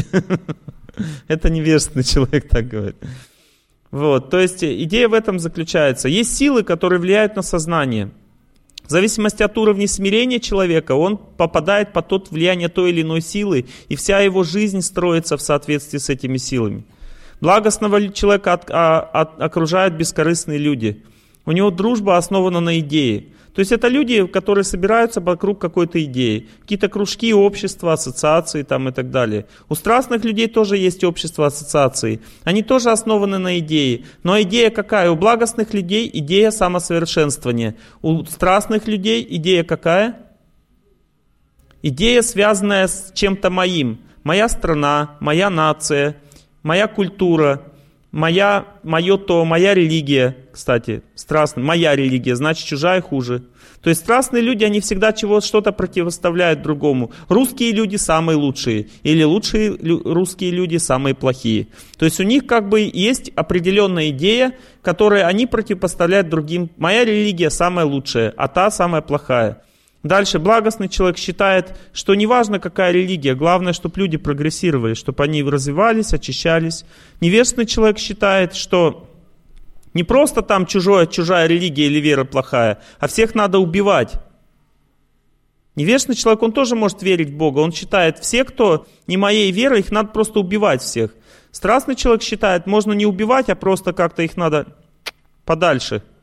Это невежественный человек так говорит. Вот, то есть идея в этом заключается. Есть силы, которые влияют на сознание. В зависимости от уровня смирения человека, он попадает под тот влияние той или иной силы, и вся его жизнь строится в соответствии с этими силами. Благостного человека от, а, от, окружают бескорыстные люди. У него дружба основана на идее. То есть это люди, которые собираются вокруг какой-то идеи. Какие-то кружки, общества, ассоциации там и так далее. У страстных людей тоже есть общества, ассоциации. Они тоже основаны на идее. Но идея какая? У благостных людей идея самосовершенствования. У страстных людей идея какая? Идея, связанная с чем-то моим. Моя страна, моя нация, моя культура. Моя, мое то, моя религия, кстати, страстная, моя религия, значит чужая хуже. То есть страстные люди, они всегда чего, что-то противоставляют другому. Русские люди самые лучшие, или лучшие русские люди самые плохие. То есть у них как бы есть определенная идея, которую они противопоставляют другим. Моя религия самая лучшая, а та самая плохая. Дальше, благостный человек считает, что не важно, какая религия, главное, чтобы люди прогрессировали, чтобы они развивались, очищались. Невежественный человек считает, что не просто там чужое, чужая религия или вера плохая, а всех надо убивать. Невежественный человек, он тоже может верить в Бога, он считает, все, кто не моей веры, их надо просто убивать всех. Страстный человек считает, можно не убивать, а просто как-то их надо подальше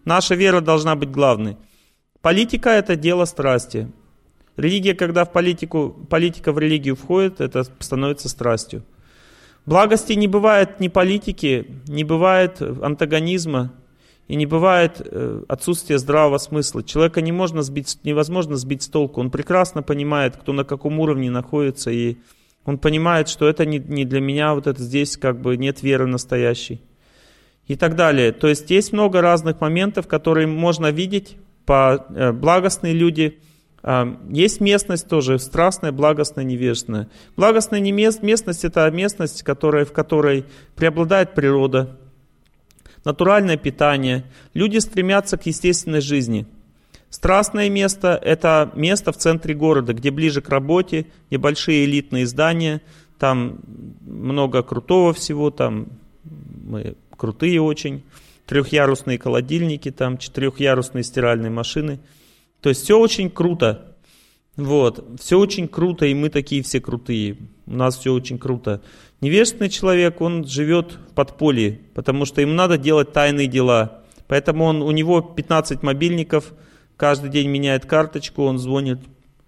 Наша вера должна быть главной. Политика — это дело страсти. Религия, когда в политику, политика в религию входит, это становится страстью. Благости не бывает ни политики, не бывает антагонизма и не бывает отсутствия здравого смысла. Человека не можно сбить, невозможно сбить с толку. Он прекрасно понимает, кто на каком уровне находится, и он понимает, что это не, не для меня, вот это здесь как бы нет веры настоящей. И так далее. То есть есть много разных моментов, которые можно видеть по благостные люди. Есть местность тоже, страстная, благостная, невежественная. Благостная местность — это местность, которая, в которой преобладает природа, натуральное питание. Люди стремятся к естественной жизни. Страстное место — это место в центре города, где ближе к работе, где большие элитные здания, там много крутого всего, там мы крутые очень, трехъярусные холодильники, там четырехъярусные стиральные машины. То есть все очень круто. Вот. Все очень круто, и мы такие все крутые. У нас все очень круто. Невежественный человек, он живет в подполье, потому что ему надо делать тайные дела. Поэтому он, у него пятнадцать мобильников, каждый день меняет карточку, он звонит.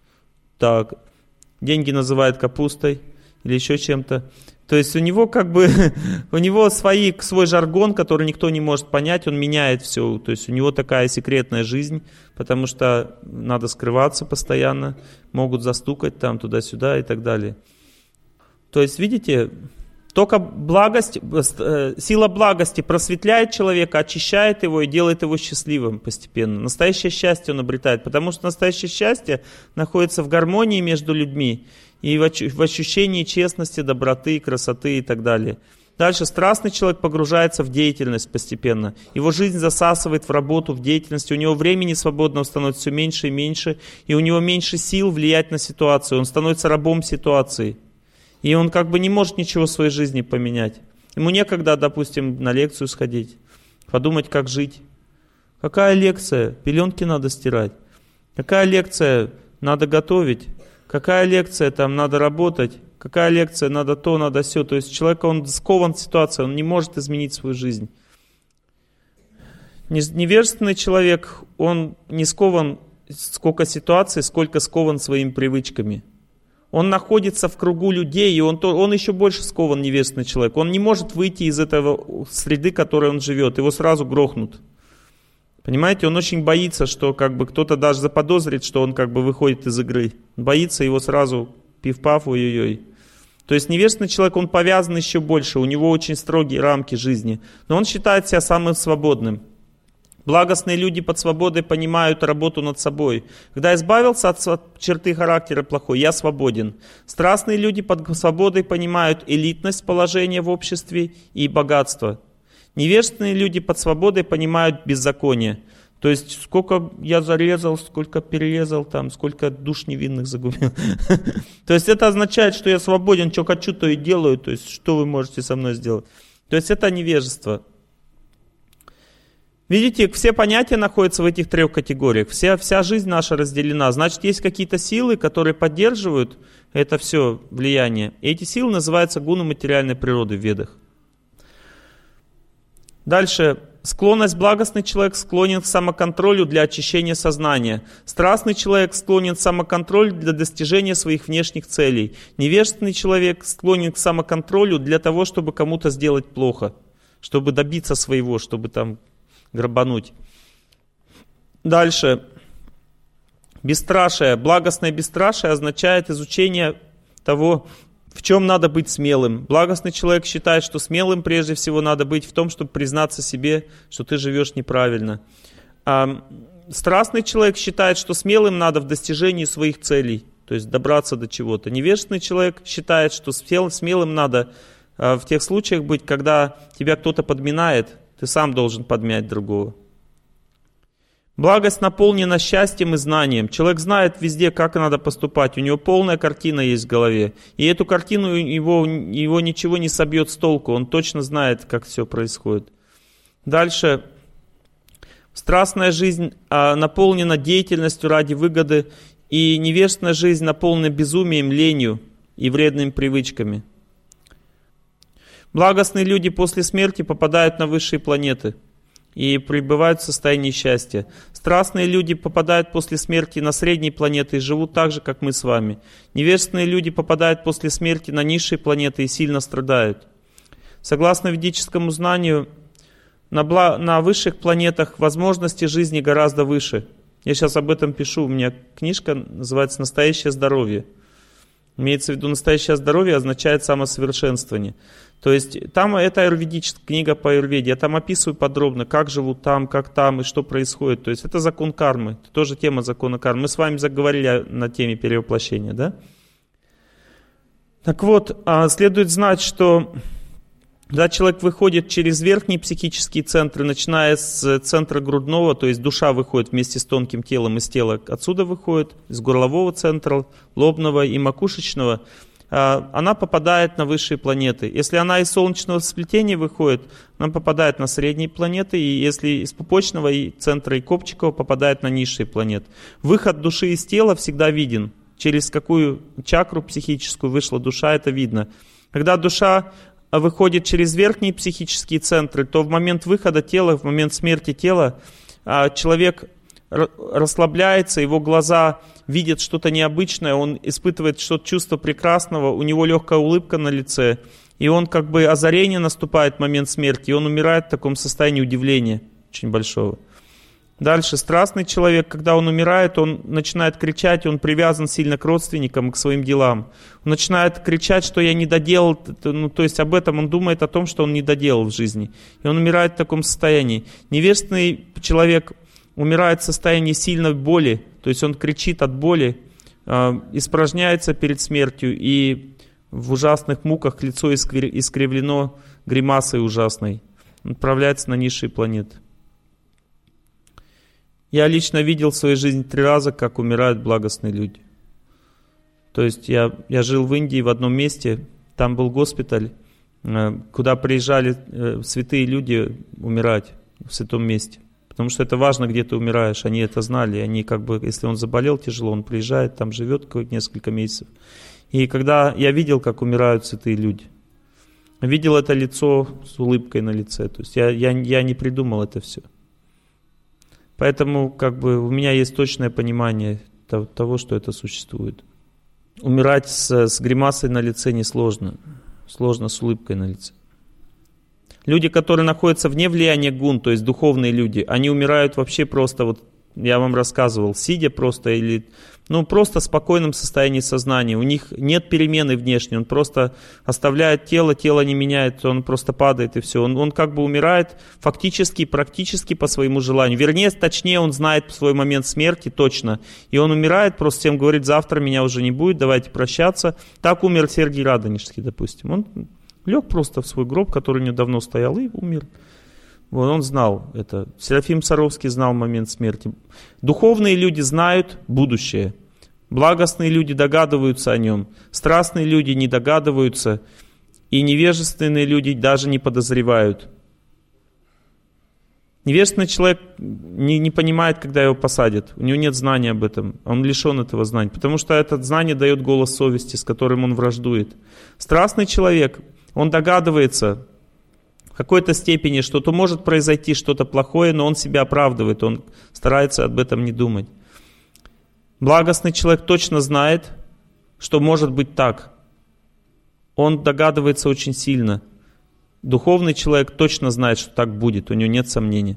Так, деньги называет капустой или еще чем-то. То есть у него как бы, у него свои, свой жаргон, который никто не может понять, он меняет все. То есть у него такая секретная жизнь, потому что надо скрываться постоянно, могут застукать там туда-сюда и так далее. То есть, видите, только благость, сила благости просветляет человека, очищает его и делает его счастливым постепенно. Настоящее счастье он обретает, потому что настоящее счастье находится в гармонии между людьми и в ощущении честности, доброты, красоты и так далее. Дальше страстный человек погружается в деятельность постепенно. Его жизнь засасывает в работу, в деятельность. У него времени свободного становится все меньше и меньше. И у него меньше сил влиять на ситуацию. Он становится рабом ситуации. И он как бы не может ничего в своей жизни поменять. Ему некогда, допустим, на лекцию сходить, подумать, как жить. Какая лекция? Пеленки надо стирать. Какая лекция? Надо готовить. Какая лекция? Там надо работать. Какая лекция? Надо то, надо сё. То есть человек, он скован ситуацией, он не может изменить свою жизнь. Невежественный человек, он не скован сколько ситуаций, сколько скован своими привычками. Он находится в кругу людей, и он, он еще больше скован, невежественный человек. Он не может выйти из этого среды, в которой он живет. Его сразу грохнут. Понимаете, он очень боится, что как бы кто-то даже заподозрит, что он как бы выходит из игры. Боится его сразу пиф-паф, ой-ой-ой. То есть невежественный человек, он повязан еще больше, у него очень строгие рамки жизни. Но он считает себя самым свободным. Благостные люди под свободой понимают работу над собой. Когда избавился от черты характера плохой, я свободен. Страстные люди под свободой понимают элитность положения в обществе и богатство. Невежественные люди под свободой понимают беззаконие. То есть сколько я зарезал, сколько перерезал, там, сколько душ невинных загубил. То есть это означает, что я свободен, что хочу, то и делаю. То есть что вы можете со мной сделать? То есть это невежество. Видите, все понятия находятся в этих трех категориях. Вся, вся жизнь наша разделена. Значит, есть какие-то силы, которые поддерживают это все влияние. И эти силы называются гуны материальной природы в Ведах. Дальше. Склонность благостный человек склонен к самоконтролю для очищения сознания. Страстный человек склонен к самоконтролю для достижения своих внешних целей. Невежественный человек склонен к самоконтролю для того, чтобы кому-то сделать плохо. Чтобы добиться своего, чтобы там грабануть. Дальше. Бесстрашие. Благостное бесстрашие означает изучение того, в чем надо быть смелым. Благостный человек считает, что смелым прежде всего надо быть в том, чтобы признаться себе, что ты живешь неправильно. А страстный человек считает, что смелым надо в достижении своих целей, то есть добраться до чего-то. Невежественный человек считает, что смелым надо в тех случаях быть, когда тебя кто-то подминает, ты сам должен подмять другого. Благость наполнена счастьем и знанием. Человек знает везде, как надо поступать. У него полная картина есть в голове. И эту картину его, его ничего не собьет с толку. Он точно знает, как все происходит. Дальше. Страстная жизнь а, наполнена деятельностью ради выгоды. И невежественная жизнь наполнена безумием, ленью и вредными привычками. Благостные люди после смерти попадают на высшие планеты. и пребывают в состоянии счастья. Страстные люди попадают после смерти на средние планеты и живут так же, как мы с вами. Невежественные люди попадают после смерти на низшие планеты и сильно страдают. Согласно ведическому знанию, на, бла... на высших планетах возможности жизни гораздо выше. Я сейчас об этом пишу, у меня книжка называется «Настоящее здоровье». Имеется в виду настоящее здоровье означает самосовершенствование. То есть там это аюрведическая книга по аюрведе. Я там описываю подробно, как живут там, как там и что происходит. То есть это закон кармы. Это тоже тема закона кармы. Мы с вами заговорили на теме перевоплощения, да? Так вот, следует знать, что когда человек выходит через верхние психические центры, начиная с центра грудного, то есть душа выходит вместе с тонким телом из тела, отсюда выходит, из горлового центра, лобного и макушечного, она попадает на высшие планеты. Если она из солнечного сплетения выходит, она попадает на средние планеты, и если из пупочного и центра и копчикового попадает на низшие планеты. Выход души из тела всегда виден. Через какую чакру психическую вышла душа, это видно. Когда душа выходит через верхние психические центры, то в момент выхода тела, в момент смерти тела, человек расслабляется, его глаза видят что-то необычное, он испытывает что-то чувство прекрасного, у него легкая улыбка на лице, и он как бы озарение наступает в момент смерти, и он умирает в таком состоянии удивления очень большого. Дальше, страстный человек, когда он умирает, он начинает кричать, он привязан сильно к родственникам, к своим делам. Он начинает кричать, что я не доделал, ну, то есть об этом он думает о том, что он не доделал в жизни. И он умирает в таком состоянии. Невежественный человек умирает в состоянии сильной боли, то есть он кричит от боли, э, испражняется перед смертью и в ужасных муках лицо искривлено гримасой ужасной. Он отправляется на низшие планеты. Я лично видел в своей жизни три раза, как умирают благостные люди. То есть я, я жил в Индии в одном месте, там был госпиталь, куда приезжали святые люди умирать в святом месте. Потому что это важно, где ты умираешь, они это знали. Они как бы, если он заболел тяжело, он приезжает, там живет несколько месяцев. И когда я видел, как умирают святые люди, видел это лицо с улыбкой на лице. То есть я, я, я не придумал это все. Поэтому как бы у меня есть точное понимание того, что это существует. Умирать с, с гримасой на лице несложно. Сложно с улыбкой на лице. Люди, которые находятся вне влияния гун, то есть духовные люди, они умирают вообще просто, вот я вам рассказывал, сидя просто или ну, просто в спокойном состоянии сознания. У них нет перемены внешней, он просто оставляет тело, тело не меняется, он просто падает и все. Он, он как бы умирает фактически, практически по своему желанию. Вернее, точнее, он знает свой момент смерти точно. И он умирает, просто всем говорит, завтра меня уже не будет, давайте прощаться. Так умер Сергий Радонежский, допустим. Он лег просто в свой гроб, который у него давно стоял, и умер. Вот он знал это. Серафим Саровский знал момент смерти. Духовные люди знают будущее. Благостные люди догадываются о нем. Страстные люди не догадываются. И невежественные люди даже не подозревают. Невежественный человек не, не понимает, когда его посадят. У него нет знания об этом. Он лишен этого знания. Потому что это знание дает голос совести, с которым он враждует. Страстный человек, он догадывается в какой-то степени, что-то может произойти, что-то плохое, но он себя оправдывает, он старается об этом не думать. Благостный человек точно знает, что может быть так. Он догадывается очень сильно. Духовный человек точно знает, что так будет, у него нет сомнений.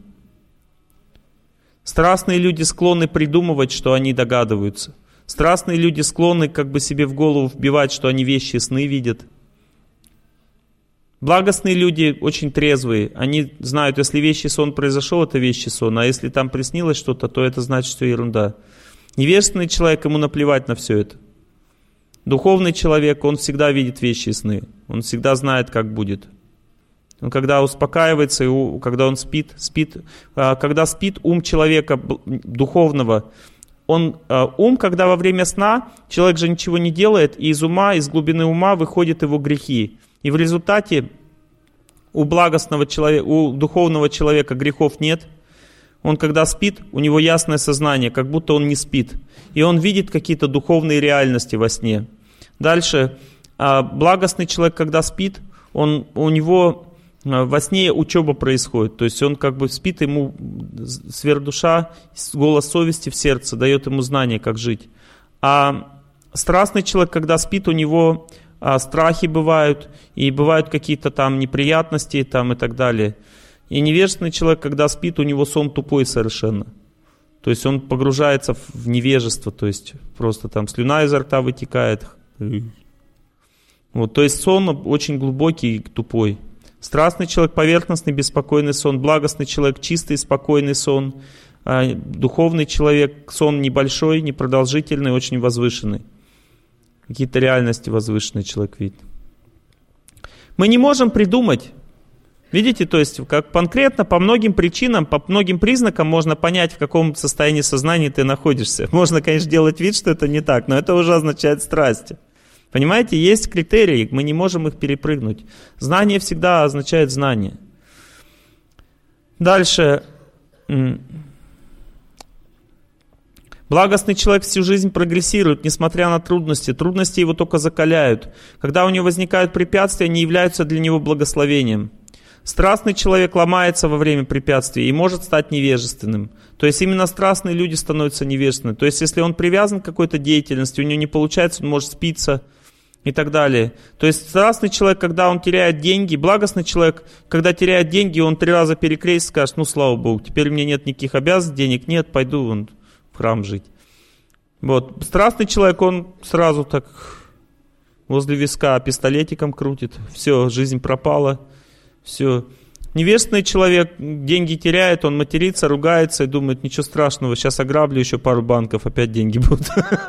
Страстные люди склонны придумывать, что они догадываются. Страстные люди склонны как бы себе в голову вбивать, что они вещи и сны видят. Благостные люди очень трезвые, они знают, если вещий сон произошел, это вещий сон, а если там приснилось что-то, то это значит, что ерунда. Невежественный человек, ему наплевать на все это. Духовный человек, он всегда видит вещи и сны, он всегда знает, как будет. Он когда успокаивается, и когда он спит, спит, когда спит ум человека духовного, он, ум, когда во время сна, человек же ничего не делает, и из ума, из глубины ума выходят его грехи. И в результате у благостного человека, у духовного человека грехов нет. Он когда спит, у него ясное сознание, как будто он не спит. И он видит какие-то духовные реальности во сне. Дальше, благостный человек, когда спит, он, у него во сне учеба происходит. То есть он как бы спит, ему сверхдуша, голос совести в сердце дает ему знание, как жить. А страстный человек, когда спит, у него а, страхи бывают, и бывают какие-то там неприятности там, и так далее. И невежественный человек, когда спит, у него сон тупой совершенно. То есть он погружается в невежество, то есть просто там слюна изо рта вытекает. Вот, то есть сон очень глубокий и тупой. Страстный человек — поверхностный, беспокойный сон. Благостный человек — чистый, спокойный сон. А духовный человек — сон небольшой, непродолжительный, очень возвышенный. Какие-то реальности возвышенные человек видит. Мы не можем придумать. Видите, то есть как конкретно по многим причинам, по многим признакам можно понять, в каком состоянии сознания ты находишься. Можно, конечно, делать вид, что это не так, но это уже означает страсти. Понимаете, есть критерии, мы не можем их перепрыгнуть. Знание всегда означает знание. Дальше. Благостный человек всю жизнь прогрессирует, несмотря на трудности. Трудности его только закаляют. Когда у него возникают препятствия, они являются для него благословением. Страстный человек ломается во время препятствий и может стать невежественным. То есть именно страстные люди становятся невежественными. То есть если он привязан к какой-то деятельности, у него не получается, он может спиться и так далее. То есть страстный человек, когда он теряет деньги, благостный человек, когда теряет деньги, он три раза перекрестится, скажет: ну слава Богу, теперь у меня нет никаких обязанностей, денег нет, пойду вон в храм жить. Вот. Страстный человек, он сразу так возле виска пистолетиком крутит. Все, жизнь пропала. Все. Невежественный человек деньги теряет, он матерится, ругается и думает: ничего страшного, сейчас ограблю еще пару банков, опять деньги будут.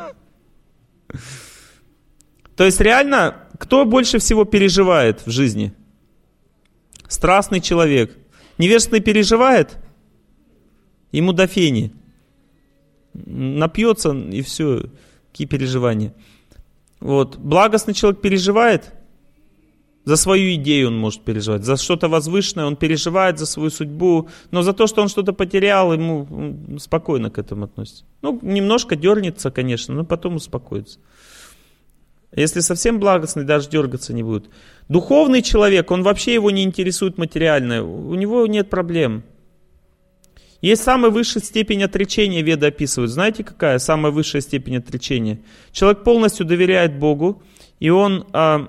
То есть реально, кто больше всего переживает в жизни? Страстный человек. Невежественный переживает, ему до фени. Напьется и все, какие переживания. Вот. Благостный человек переживает. За свою идею он может переживать, за что-то возвышенное он переживает, за свою судьбу, но за то, что он что-то потерял, ему спокойно к этому относится. Ну, немножко дернется, конечно, но потом успокоится. Если совсем благостный, даже дергаться не будет. Духовный человек, он вообще его не интересует материальное, у него нет проблем. Есть самая высшая степень отречения, Веды описывают. Знаете, какая самая высшая степень отречения? Человек полностью доверяет Богу, и он...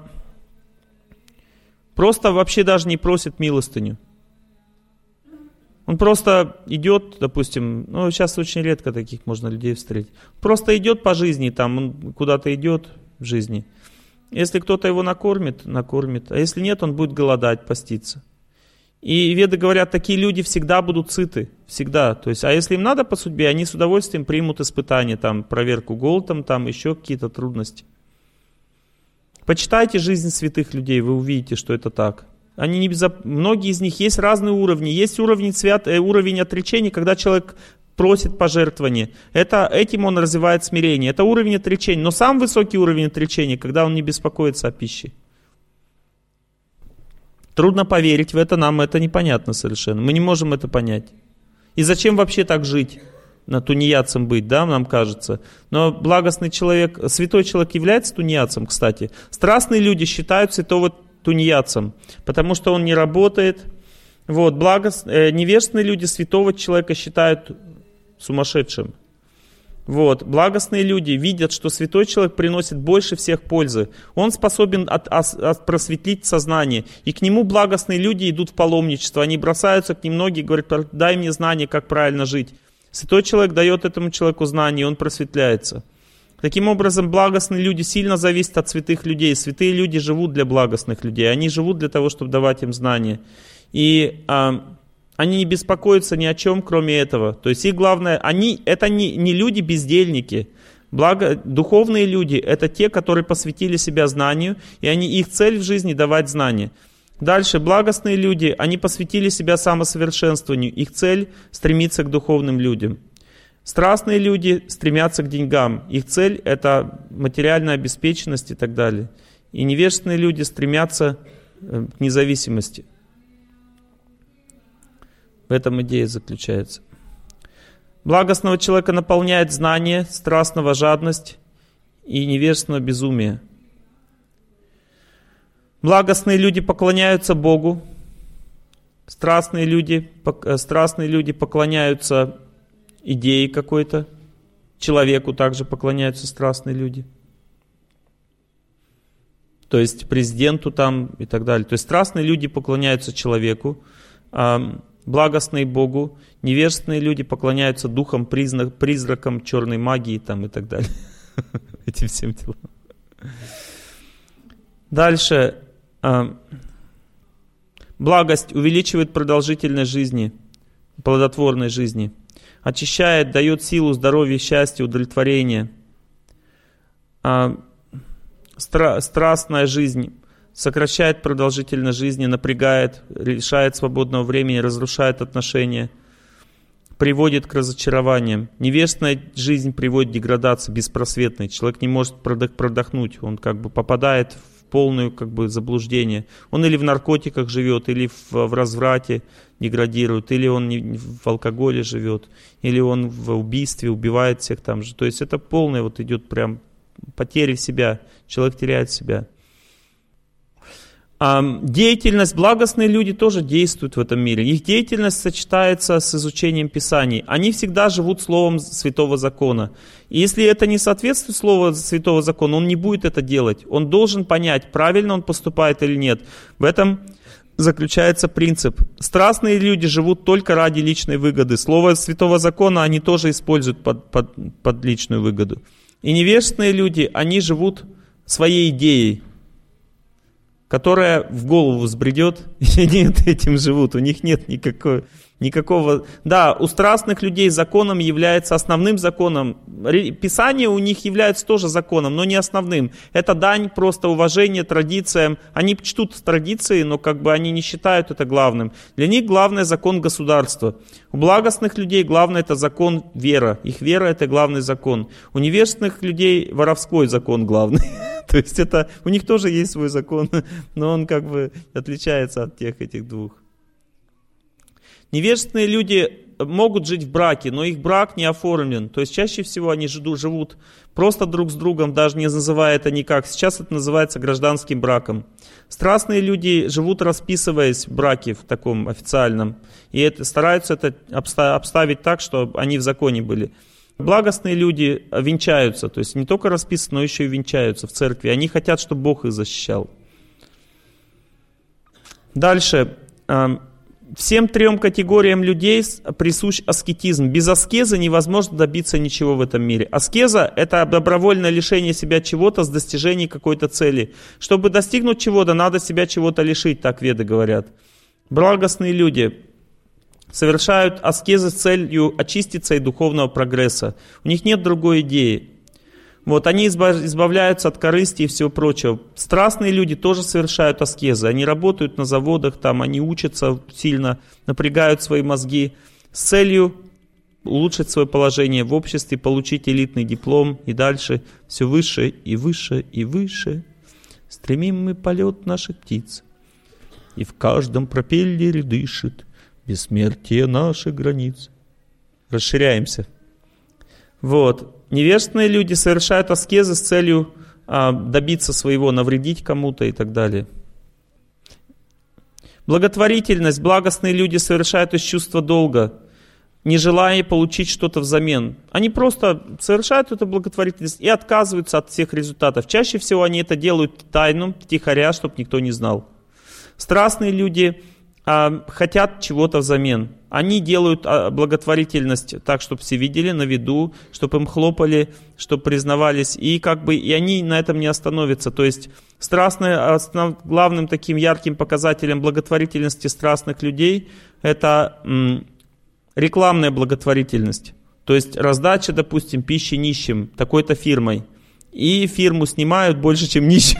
Просто вообще даже не просит милостыню. Он просто идет, допустим, ну сейчас очень редко таких можно людей встретить. Просто идет по жизни, там он куда-то идет в жизни. Если кто-то его накормит, накормит. А если нет, он будет голодать, поститься. И Веды говорят, такие люди всегда будут сыты. Всегда. То есть, а если им надо по судьбе, они с удовольствием примут испытания, там, проверку голодом, там еще какие-то трудности. Почитайте жизнь святых людей, вы увидите, что это так. Они не безо... Многие из них есть разные уровни. Есть уровень, свят... уровень отречения, когда человек просит пожертвования. Это... Этим он развивает смирение. Это уровень отречения. Но сам высокий уровень отречения, когда он не беспокоится о пище. Трудно поверить в это, нам это непонятно совершенно. Мы не можем это понять. И зачем вообще так жить? На тунеядцем быть, да, нам кажется. Но благостный человек, святой человек является тунеядцем, кстати. Страстные люди считают святого тунеядцем, потому что он не работает. Вот, благост... э, невежественные люди святого человека считают сумасшедшим. Вот, благостные люди видят, что святой человек приносит больше всех пользы. Он способен от, от, от просветлить сознание. И к нему благостные люди идут в паломничество. Они бросаются к ним, многие говорят: дай мне знание, как правильно жить. Святой человек дает этому человеку знание, и он просветляется. Таким образом, благостные люди сильно зависят от святых людей. Святые люди живут для благостных людей. Они живут для того, чтобы давать им знания. И а, они не беспокоятся ни о чем, кроме этого. То есть их главное, они, это не, не люди-бездельники. Благо, духовные люди — это те, которые посвятили себя знанию, и они, их цель в жизни — давать знания. Дальше, благостные люди, они посвятили себя самосовершенствованию. Их цель — стремиться к духовным людям. Страстные люди стремятся к деньгам. Их цель — это материальная обеспеченность и так далее. И невежественные люди стремятся к независимости. В этом идея заключается. Благостного человека наполняет знание, страстного жадность и невежественного безумие. Благостные люди поклоняются Богу, Страстные люди, страстные люди поклоняются идее какой-то. Человеку также поклоняются страстные люди. То есть президенту там и так далее. То есть страстные люди поклоняются человеку, а благостные Богу. Невежественные люди поклоняются духам, признак, призракам, черной магии там и так далее. Этим всем делам. Дальше. Благость увеличивает продолжительность жизни, плодотворной жизни. Очищает, дает силу, здоровье, счастье, удовлетворение. Стра- страстная жизнь сокращает продолжительность жизни, напрягает, лишает свободного времени, разрушает отношения, приводит к разочарованиям. Невежественная жизнь приводит к деградации беспросветной. Человек не может продохнуть, он как бы попадает в полное как бы заблуждение. Он или в наркотиках живет, или в, в разврате деградирует, или он не, в алкоголе живет, или он в убийстве убивает всех там же. То есть это полное вот идет прям потери себя, человек теряет себя. А деятельность, благостные люди тоже действуют в этом мире. Их деятельность сочетается с изучением Писаний. Они всегда живут словом Святого Закона. И если это не соответствует слову Святого Закона, он не будет это делать. Он должен понять, правильно он поступает или нет. В этом заключается принцип. Страстные люди живут только ради личной выгоды. Слово Святого Закона они тоже используют под, под, под личную выгоду. И невежественные люди, они живут своей идеей, которая в голову взбредет, и они этим живут. У них нет никакой, никакого... Да, у страстных людей законом является основным законом. Писание у них является тоже законом, но не основным. Это дань просто уважения традициям. Они чтут традиции, но как бы они не считают это главным. Для них главное закон государства. У благостных людей главное это закон вера. Их вера это главный закон. У невежественных людей воровской закон главный. То есть это, у них тоже есть свой закон, но он как бы отличается от тех этих двух. Невежественные люди могут жить в браке, но их брак не оформлен. То есть чаще всего они живут просто друг с другом, даже не называя это никак. Сейчас это называется гражданским браком. Страстные люди живут, расписываясь в браке в таком официальном. И это, стараются это обставить так, чтобы они в законе были. Благостные люди венчаются, то есть не только расписаны, но еще и венчаются в церкви. Они хотят, чтобы Бог их защищал. Дальше. Всем трем категориям людей присущ аскетизм. Без аскезы невозможно добиться ничего в этом мире. Аскеза – это добровольное лишение себя чего-то с достижением какой-то цели. Чтобы достигнуть чего-то, надо себя чего-то лишить, так веды говорят. Благостные люди совершают аскезы с целью очиститься и духовного прогресса. У них нет другой идеи. Вот, они избавляются от корысти и всего прочего. Страстные люди тоже совершают аскезы. Они работают на заводах, там, они учатся сильно, напрягают свои мозги с целью улучшить свое положение в обществе, получить элитный диплом и дальше все выше и выше и выше. Стремим мы полет наших птиц, и в каждом пропеллере дышит бессмертие наших границ. Расширяемся. Вот. Невежественные люди совершают аскезы с целью а, добиться своего, навредить кому-то и так далее. Благотворительность. Благостные люди совершают из чувства долга, не желая получить что-то взамен. Они просто совершают эту благотворительность и отказываются от всех результатов. Чаще всего они это делают тайно, втихаря, чтобы никто не знал. Страстные люди а, хотят чего-то взамен. Они делают а, благотворительность так, чтобы все видели на виду, чтобы им хлопали, чтобы признавались. И, как бы, и они на этом не остановятся. То есть страстное, основ, главным таким ярким показателем благотворительности страстных людей это м, рекламная благотворительность. То есть раздача, допустим, пищи нищим такой-то фирмой. И фирму снимают больше, чем нищих.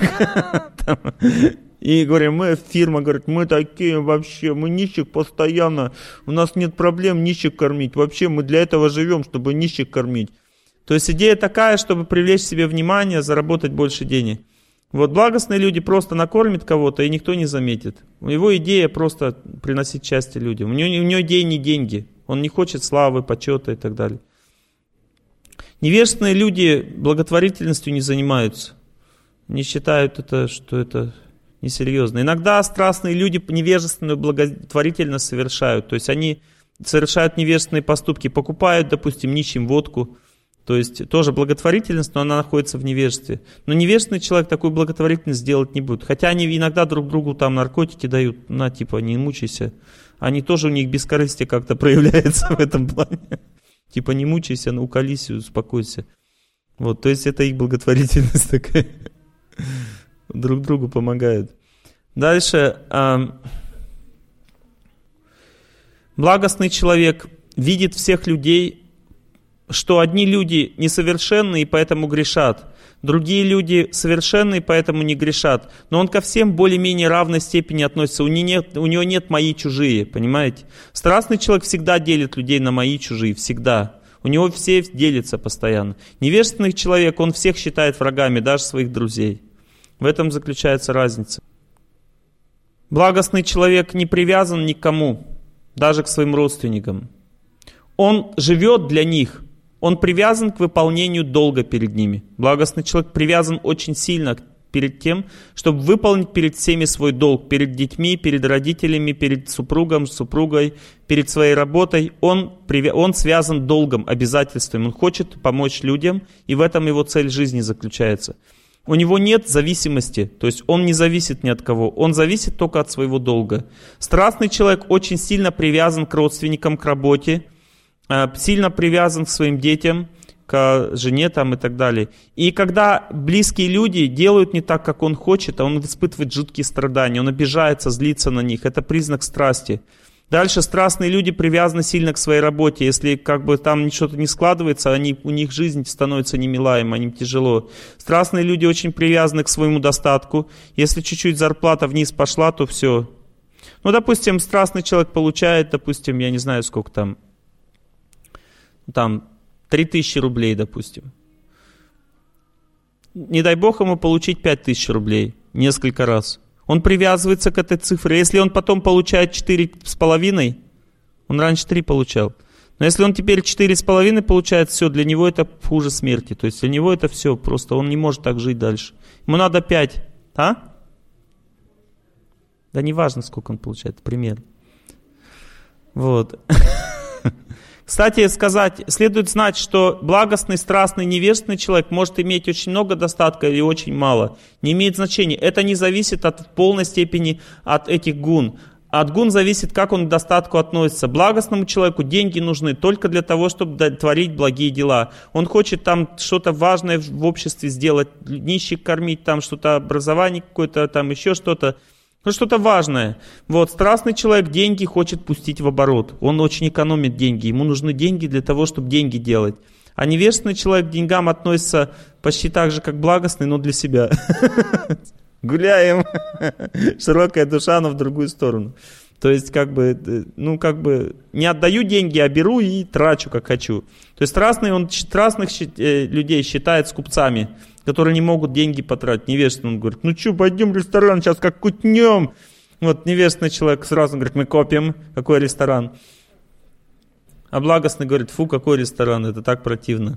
И говорим, мы, фирма говорит, мы такие вообще, мы нищих постоянно, у нас нет проблем нищих кормить. Вообще мы для этого живем, чтобы нищих кормить. То есть идея такая, чтобы привлечь себе внимание, заработать больше денег. Вот благостные люди просто накормят кого-то, и никто не заметит. Его идея просто приносить счастье людям. У него, у него идея не деньги. Он не хочет славы, почета и так далее. Невежественные люди благотворительностью не занимаются. Не считают это, что это несерьезно. Иногда страстные люди невежественную благотворительность совершают. То есть они совершают невежественные поступки, покупают, допустим, нищим водку. То есть тоже благотворительность, но она находится в невежестве. Но невежественный человек такую благотворительность сделать не будет. Хотя они иногда друг другу там наркотики дают, на типа не мучайся. Они тоже, у них бескорыстие как-то проявляется в этом плане. Типа не мучайся, ну уколись, успокойся. Вот, то есть это их благотворительность такая. Друг другу помогают. Дальше. Благостный человек видит всех людей, что одни люди несовершенны и поэтому грешат, другие люди совершенны и поэтому не грешат. Но он ко всем более-менее равной степени относится. У него нет, у него нет мои чужие, понимаете? Страстный человек всегда делит людей на мои чужие, всегда. У него все делятся постоянно. Невежественный человек, он всех считает врагами, даже своих друзей. В этом заключается разница. Благостный человек не привязан ни к кому, даже к своим родственникам. Он живет для них, он привязан к выполнению долга перед ними. Благостный человек привязан очень сильно перед тем, чтобы выполнить перед всеми свой долг, перед детьми, перед родителями, перед супругом, супругой, перед своей работой. Он, он связан долгом, обязательством. Он хочет помочь людям, и в этом его цель жизни заключается. У него нет зависимости, то есть он не зависит ни от кого, он зависит только от своего долга. Страстный человек очень сильно привязан к родственникам, к работе, сильно привязан к своим детям, к жене там и так далее. И когда близкие люди делают не так, как он хочет, а он испытывает жуткие страдания, он обижается, злится на них, это признак страсти. Дальше страстные люди привязаны сильно к своей работе. Если как бы там что-то не складывается, они, у них жизнь становится немилаем, им тяжело. Страстные люди очень привязаны к своему достатку. Если чуть-чуть зарплата вниз пошла, то все. Ну, допустим, страстный человек получает, допустим, я не знаю сколько там, там три тысячи рублей, допустим. Не дай бог ему получить пять тысяч рублей несколько раз. Он привязывается к этой цифре. Если он потом получает четыре с половиной, он раньше три получал. Но если он теперь четыре с половиной получает, все, для него это хуже смерти. То есть для него это все, просто он не может так жить дальше. Ему надо пять. А? Да не важно, сколько он получает, пример. Вот. Кстати, сказать, следует знать, что благостный, страстный, невежественный человек может иметь очень много достатка или очень мало. Не имеет значения. Это не зависит от, в полной степени от этих гун. От гун зависит, как он к достатку относится. Благостному человеку деньги нужны только для того, чтобы творить благие дела. Он хочет там что-то важное в обществе сделать, нищих кормить, там что-то, образование какое-то, там еще что-то. Ну, что-то важное. Вот, страстный человек деньги хочет пустить в оборот. Он очень экономит деньги. Ему нужны деньги для того, чтобы деньги делать. А невежественный человек к деньгам относится почти так же, как благостный, но для себя. Гуляем. Широкая душа, но в другую сторону. То есть, как бы, ну, как бы, не отдаю деньги, а беру и трачу, как хочу. То есть, страстный, он страстных людей считает скупцами, которые не могут деньги потратить. Невежественный, он говорит, ну что, пойдем в ресторан, сейчас как кутнем. Вот невежественный человек сразу говорит, мы копим, какой ресторан. А благостный говорит, фу, какой ресторан, это так противно.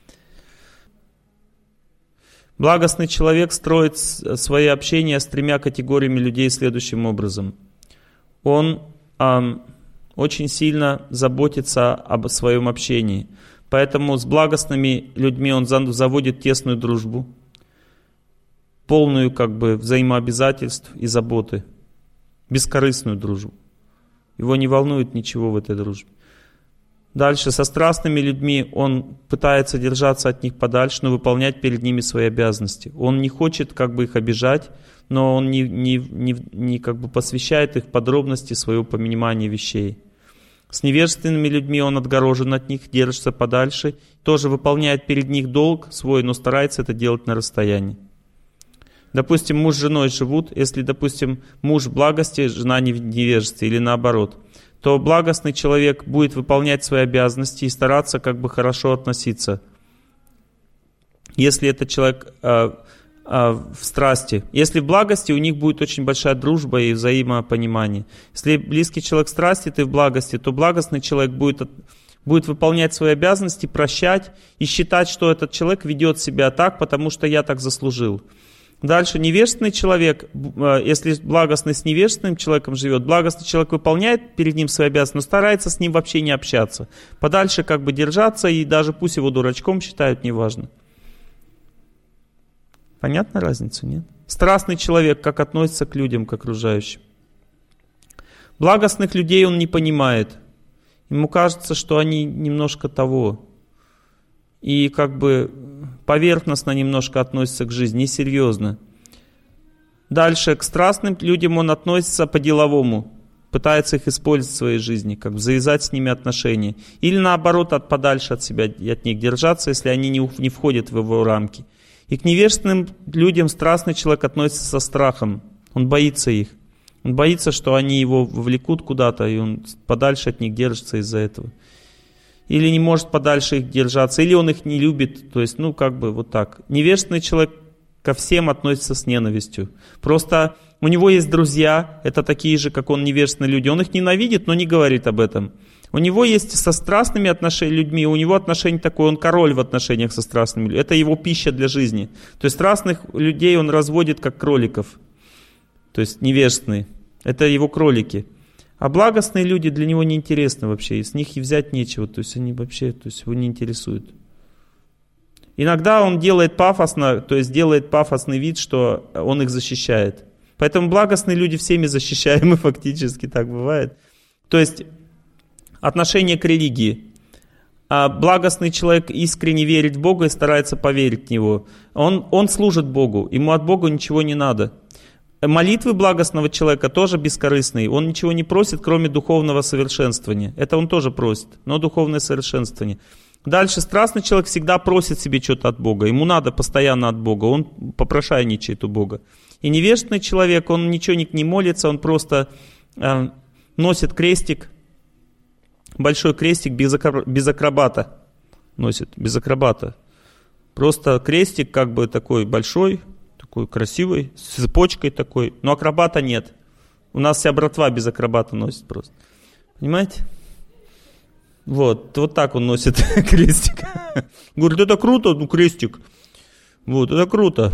Благостный человек строит свои общения с тремя категориями людей следующим образом. Он эм, очень сильно заботится об своем общении. Поэтому с благостными людьми он заводит тесную дружбу, полную как бы взаимообязательств и заботы, бескорыстную дружбу. Его не волнует ничего в этой дружбе. Дальше, со страстными людьми он пытается держаться от них подальше, но выполнять перед ними свои обязанности. Он не хочет как бы их обижать, но он не, не, не, не как бы посвящает их в подробности своего понимания вещей. С невежественными людьми он отгорожен от них, держится подальше, тоже выполняет перед них долг свой, но старается это делать на расстоянии. Допустим, муж с женой живут, если, допустим, муж в благости, жена не в невежестве или наоборот, то благостный человек будет выполнять свои обязанности и стараться как бы хорошо относиться. Если этот человек э, э, в страсти. Если в благости, у них будет очень большая дружба и взаимопонимание. Если близкий человек в страсти, ты в благости, то благостный человек будет, будет выполнять свои обязанности, прощать и считать, что этот человек ведет себя так, потому что я так заслужил. Дальше невежественный человек, если благостный с невежественным человеком живет, благостный человек выполняет перед ним свои обязанности, но старается с ним вообще не общаться. Подальше как бы держаться, и даже пусть его дурачком считают, неважно. Понятна разница, нет? Страстный человек как относится к людям, к окружающим. Благостных людей он не понимает. Ему кажется, что они немножко того. И как бы поверхностно немножко относится к жизни, несерьезно. Дальше, к страстным людям он относится по-деловому, пытается их использовать в своей жизни, как бы завязать с ними отношения. Или наоборот, от, подальше от себя, от них держаться, если они не, не входят в его рамки. И к невежественным людям страстный человек относится со страхом, он боится их. Он боится, что они его вовлекут куда-то, и он подальше от них держится из-за этого. Или не может подальше их держаться, или он их не любит, то есть, ну, как бы вот так. Невежественный человек ко всем относится с ненавистью. Просто у него есть друзья, это такие же, как он, невежественные люди. Он их ненавидит, но не говорит об этом. У него есть со страстными отношениями, людьми, у него отношение такое, он король в отношениях со страстными людьми. Это его пища для жизни. То есть страстных людей он разводит как кроликов, то есть невежественные. Это его кролики. А благостные люди для него не интересны вообще, и с них и взять нечего, то есть они вообще, то есть его не интересуют. Иногда он делает пафосно, то есть делает пафосный вид, что он их защищает. Поэтому благостные люди всеми защищаемы, фактически так бывает. То есть отношение к религии. А благостный человек искренне верит в Бога и старается поверить в Него. Он, он служит Богу, ему от Бога ничего не надо. Молитвы благостного человека тоже бескорыстные. Он ничего не просит, кроме духовного совершенствования. Это он тоже просит, но духовное совершенствование. Дальше страстный человек всегда просит себе что-то от Бога. Ему надо постоянно от Бога. Он попрошайничает у Бога. И невежественный человек, он ничего не, не молится, он просто э, носит крестик, большой крестик без, акро, без акробата. Носит, без акробата. Просто крестик как бы такой большой, такой красивый, с цепочкой такой, но акробата нет. У нас вся братва без акробата носит просто. Понимаете? Вот, вот так он носит крестик. Говорит, это круто, ну крестик. Вот, это круто.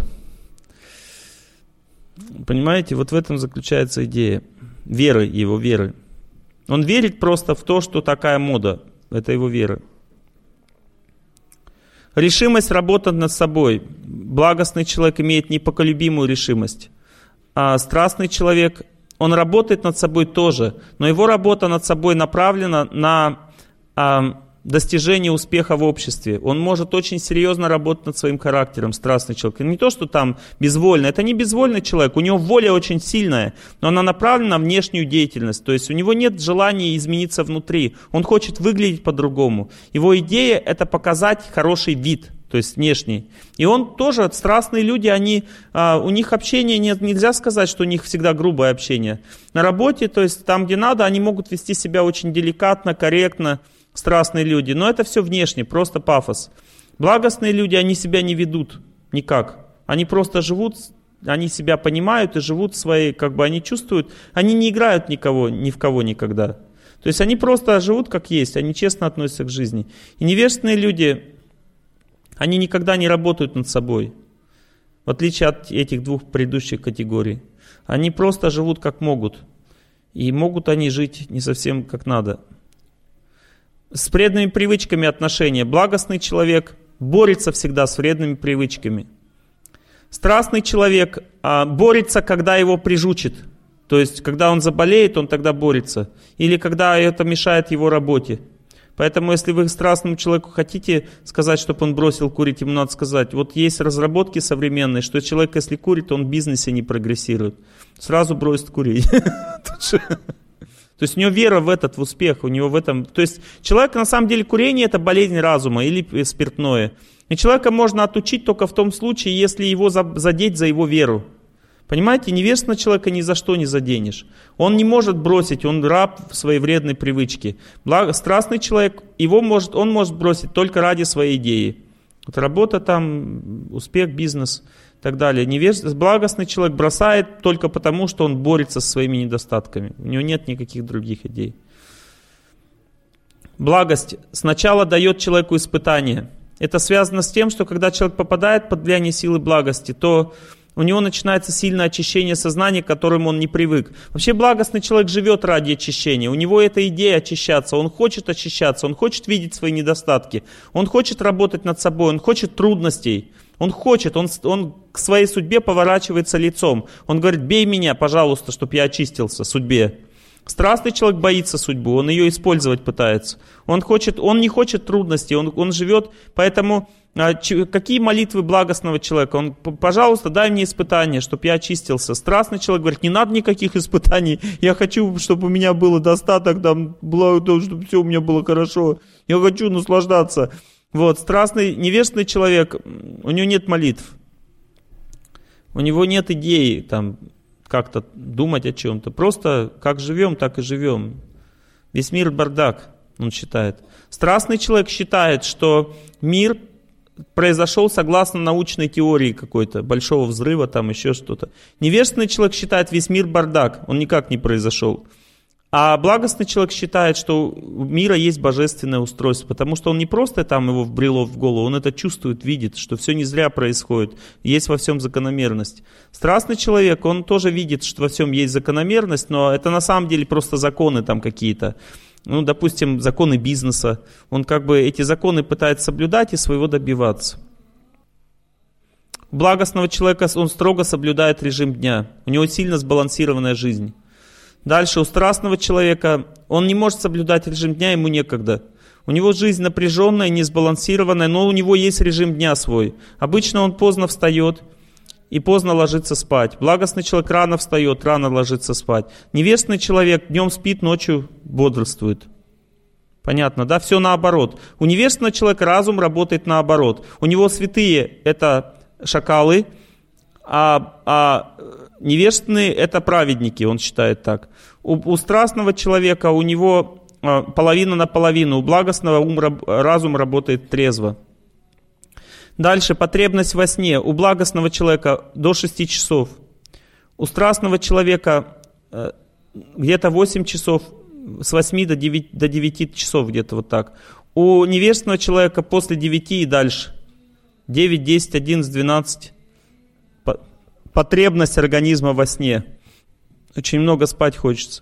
Понимаете, вот в этом заключается идея веры, его веры. Он верит просто в то, что такая мода. Это его вера. Решимость работать над собой. Благостный человек имеет непоколебимую решимость. А страстный человек, он работает над собой тоже, но его работа над собой направлена на а, достижение успеха в обществе. Он может очень серьезно работать над своим характером, страстный человек. Не то, что там безвольно, это не безвольный человек, у него воля очень сильная, но она направлена на внешнюю деятельность. То есть у него нет желания измениться внутри, он хочет выглядеть по-другому. Его идея – это показать хороший вид, то есть внешний. И он тоже, страстные люди, они, а, у них общение, нет, нельзя сказать, что у них всегда грубое общение. На работе, то есть там, где надо, они могут вести себя очень деликатно, корректно, страстные люди, но это все внешне, просто пафос. Благостные люди, они себя не ведут никак. Они просто живут, они себя понимают и живут своей, как бы они чувствуют, они не играют никого, ни в кого никогда. То есть они просто живут как есть, они честно относятся к жизни. И невежественные люди, они никогда не работают над собой, в отличие от этих двух предыдущих категорий. Они просто живут как могут. И могут они жить не совсем как надо. С вредными привычками отношения. Благостный человек борется всегда с вредными привычками. Страстный человек а, борется, когда его прижучит. То есть, когда он заболеет, он тогда борется. Или когда это мешает его работе. Поэтому, если вы страстному человеку хотите сказать, чтобы он бросил курить, ему надо сказать, вот есть разработки современные, что человек, если курит, он в бизнесе не прогрессирует. Сразу бросит курить. То есть у него вера в этот, в успех, у него в этом... То есть человек, на самом деле, курение – это болезнь разума или спиртное. И человека можно отучить только в том случае, если его задеть за его веру. Понимаете, невежественного человека ни за что не заденешь. Он не может бросить, он раб в своей вредной привычке. Благо, страстный человек, его может, он может бросить только ради своей идеи. Вот работа там, успех, бизнес и так далее. Невежественный, благостный человек бросает только потому, что он борется со своими недостатками. У него нет никаких других идей. Благость сначала дает человеку испытание. Это связано с тем, что когда человек попадает под влияние силы благости, то у него начинается сильное очищение сознания, к которому он не привык. Вообще благостный человек живет ради очищения. У него эта идея очищаться. Он хочет очищаться, он хочет видеть свои недостатки. Он хочет работать над собой, он хочет трудностей. Он хочет, он, он к своей судьбе поворачивается лицом. Он говорит: бей меня, пожалуйста, чтобы я очистился судьбе. Страстный человек боится судьбу, он ее использовать пытается. Он, хочет, он не хочет трудностей, он, он живет, поэтому а, ч, какие молитвы благостного человека? Он: пожалуйста, дай мне испытания, чтобы я очистился. Страстный человек говорит: не надо никаких испытаний, я хочу, чтобы у меня было достаток, там, чтобы все у меня было хорошо, я хочу наслаждаться. Вот, страстный, невежественный человек, у него нет молитв, у него нет идей, там, как-то думать о чем-то. Просто как живем, так и живем. Весь мир бардак, он считает. Страстный человек считает, что мир произошел согласно научной теории какой-то, большого взрыва, там еще что-то. Невежественный человек считает, весь мир бардак, он никак не произошел. А благостный человек считает, что у мира есть божественное устройство, потому что он не просто там его вбрело в голову, он это чувствует, видит, что все не зря происходит, есть во всем закономерность. Страстный человек, он тоже видит, что во всем есть закономерность, но это на самом деле просто законы там какие-то. Ну, допустим, законы бизнеса. Он как бы эти законы пытается соблюдать и своего добиваться. У благостного человека он строго соблюдает режим дня, у него сильно сбалансированная жизнь. Дальше, у страстного человека, он не может соблюдать режим дня, ему некогда. У него жизнь напряженная, несбалансированная, но у него есть режим дня свой. Обычно он поздно встает и поздно ложится спать. Благостный человек рано встает, рано ложится спать. Невежественный человек днем спит, ночью бодрствует. Понятно, да? Все наоборот. У невежественного человека разум работает наоборот. У него святые – это шакалы, а... а невежественные – это праведники, он считает так. У, у страстного человека, у него а, половина на половину, у благостного ум, разум работает трезво. Дальше, потребность во сне. У благостного человека до шести часов. У страстного человека а, где-то восемь часов, с восьми до девяти, до девяти часов где-то вот так. У невежественного человека после девяти и дальше. девять, десять, одиннадцать, двенадцать. Потребность организма во сне. Очень много спать хочется.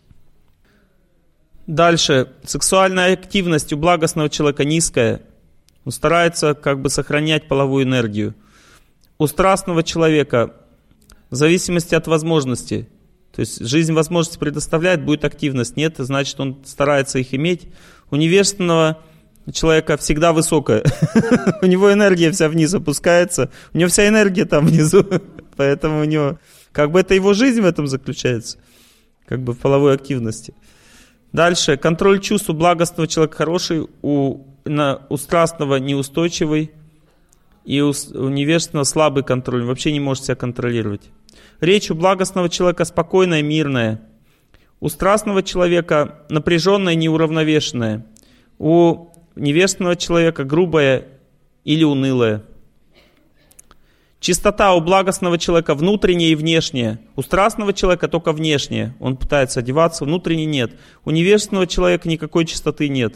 Дальше. Сексуальная активность у благостного человека низкая. Он старается как бы сохранять половую энергию. У страстного человека в зависимости от возможностей. То есть жизнь возможности предоставляет, будет активность. Нет, значит он старается их иметь. У невежественного человека всегда высокая. У него энергия вся вниз опускается. У него вся энергия там внизу. Поэтому у него, как бы это его жизнь в этом заключается, как бы в половой активности. Дальше, контроль чувств у благостного человека хороший, у, на, у страстного неустойчивый, и у, у невежественного слабый контроль, он вообще не может себя контролировать. Речь у благостного человека спокойная, мирная, у страстного человека напряженная, неуравновешенная, у невежественного человека грубая или унылая. Чистота у благостного человека внутренняя и внешняя. У страстного человека только внешняя. Он пытается одеваться, внутренне нет. У невежественного человека никакой чистоты нет.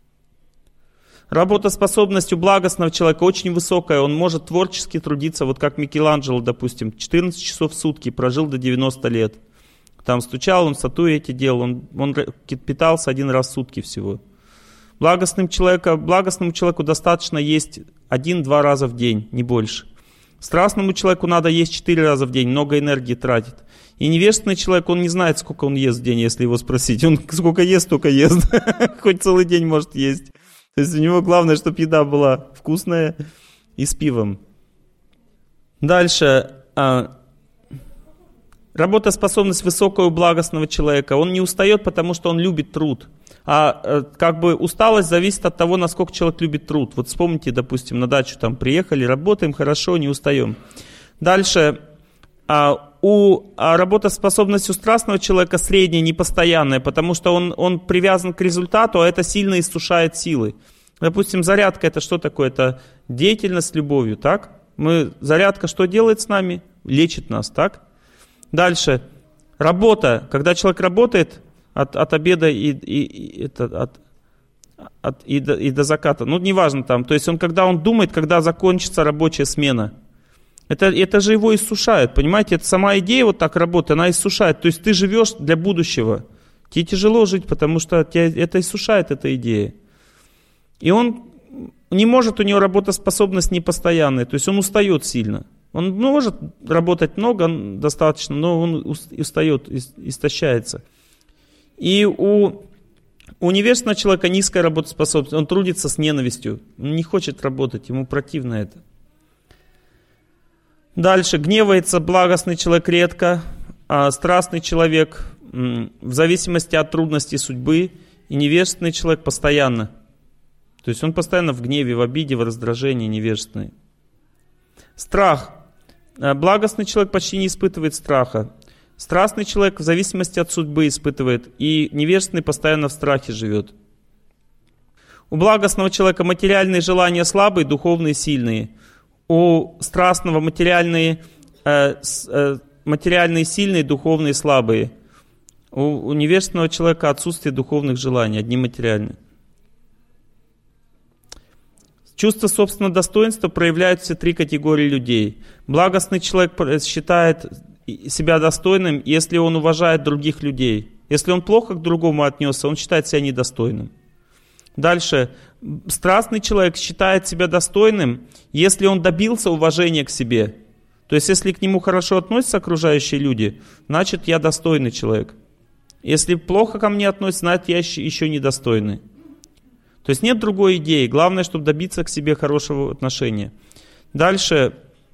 Работоспособность у благостного человека очень высокая. Он может творчески трудиться, вот как Микеланджело, допустим. четырнадцать часов в сутки, прожил до девяноста лет. Там стучал, он статуи эти делал. Он, он питался один раз в сутки всего. Благостным человеку, благостному человеку достаточно есть один-два раза в день, не больше. Страстному человеку надо есть четыре раза в день, много энергии тратит. И невежественный человек, он не знает, сколько он ест в день, если его спросить. Он сколько ест, столько ест. Хоть целый день может есть. То есть у него главное, чтобы еда была вкусная и с пивом. Дальше. Работоспособность высокая у благостного человека. Он не устает, потому что он любит труд. А как бы усталость зависит от того, насколько человек любит труд. Вот вспомните, допустим, на дачу там приехали, работаем хорошо, не устаем. Дальше. А у а работоспособность у страстного человека средняя, непостоянная, потому что он, он привязан к результату, а это сильно иссушает силы. Допустим, зарядка — это что такое? Это деятельность с любовью, так? Мы, зарядка что делает с нами? Лечит нас, так? Дальше. Работа. Когда человек работает от, от обеда и, и, и, это, от, от, и, до, и до заката, ну, неважно там, то есть он, когда он думает, когда закончится рабочая смена. Это, это же его иссушает, понимаете? Это сама идея вот так работает, она иссушает. То есть ты живешь для будущего. Тебе тяжело жить, потому что тебя это иссушает, эта идея. И он не может, у него работоспособность непостоянная, то есть он устает сильно. Он может работать много, достаточно, но он устает, истощается. И у, у невежественного человека низкая работоспособность, он трудится с ненавистью, он не хочет работать, ему противно это. Дальше, гневается благостный человек редко, а страстный человек в зависимости от трудностей судьбы, и невежественный человек постоянно. То есть он постоянно в гневе, в обиде, в раздражении, невежественный. Страх. Благостный человек почти не испытывает страха. Страстный человек в зависимости от судьбы испытывает, и невежественный постоянно в страхе живет. У благостного человека материальные желания слабые, духовные сильные. У страстного материальные, э, э, материальные сильные, духовные слабые. У, у невежественного человека отсутствие духовных желаний, одни материальные. Чувство собственного достоинства проявляют все три категории людей. Благостный человек считает себя достойным, если он уважает других людей. Если он плохо к другому отнесся, он считает себя недостойным. Дальше. Страстный человек считает себя достойным, если он добился уважения к себе. То есть, если к нему хорошо относятся окружающие люди, значит, я достойный человек. Если плохо ко мне относятся, значит, я еще недостойный. То есть нет другой идеи. Главное, чтобы добиться к себе хорошего отношения. Дальше.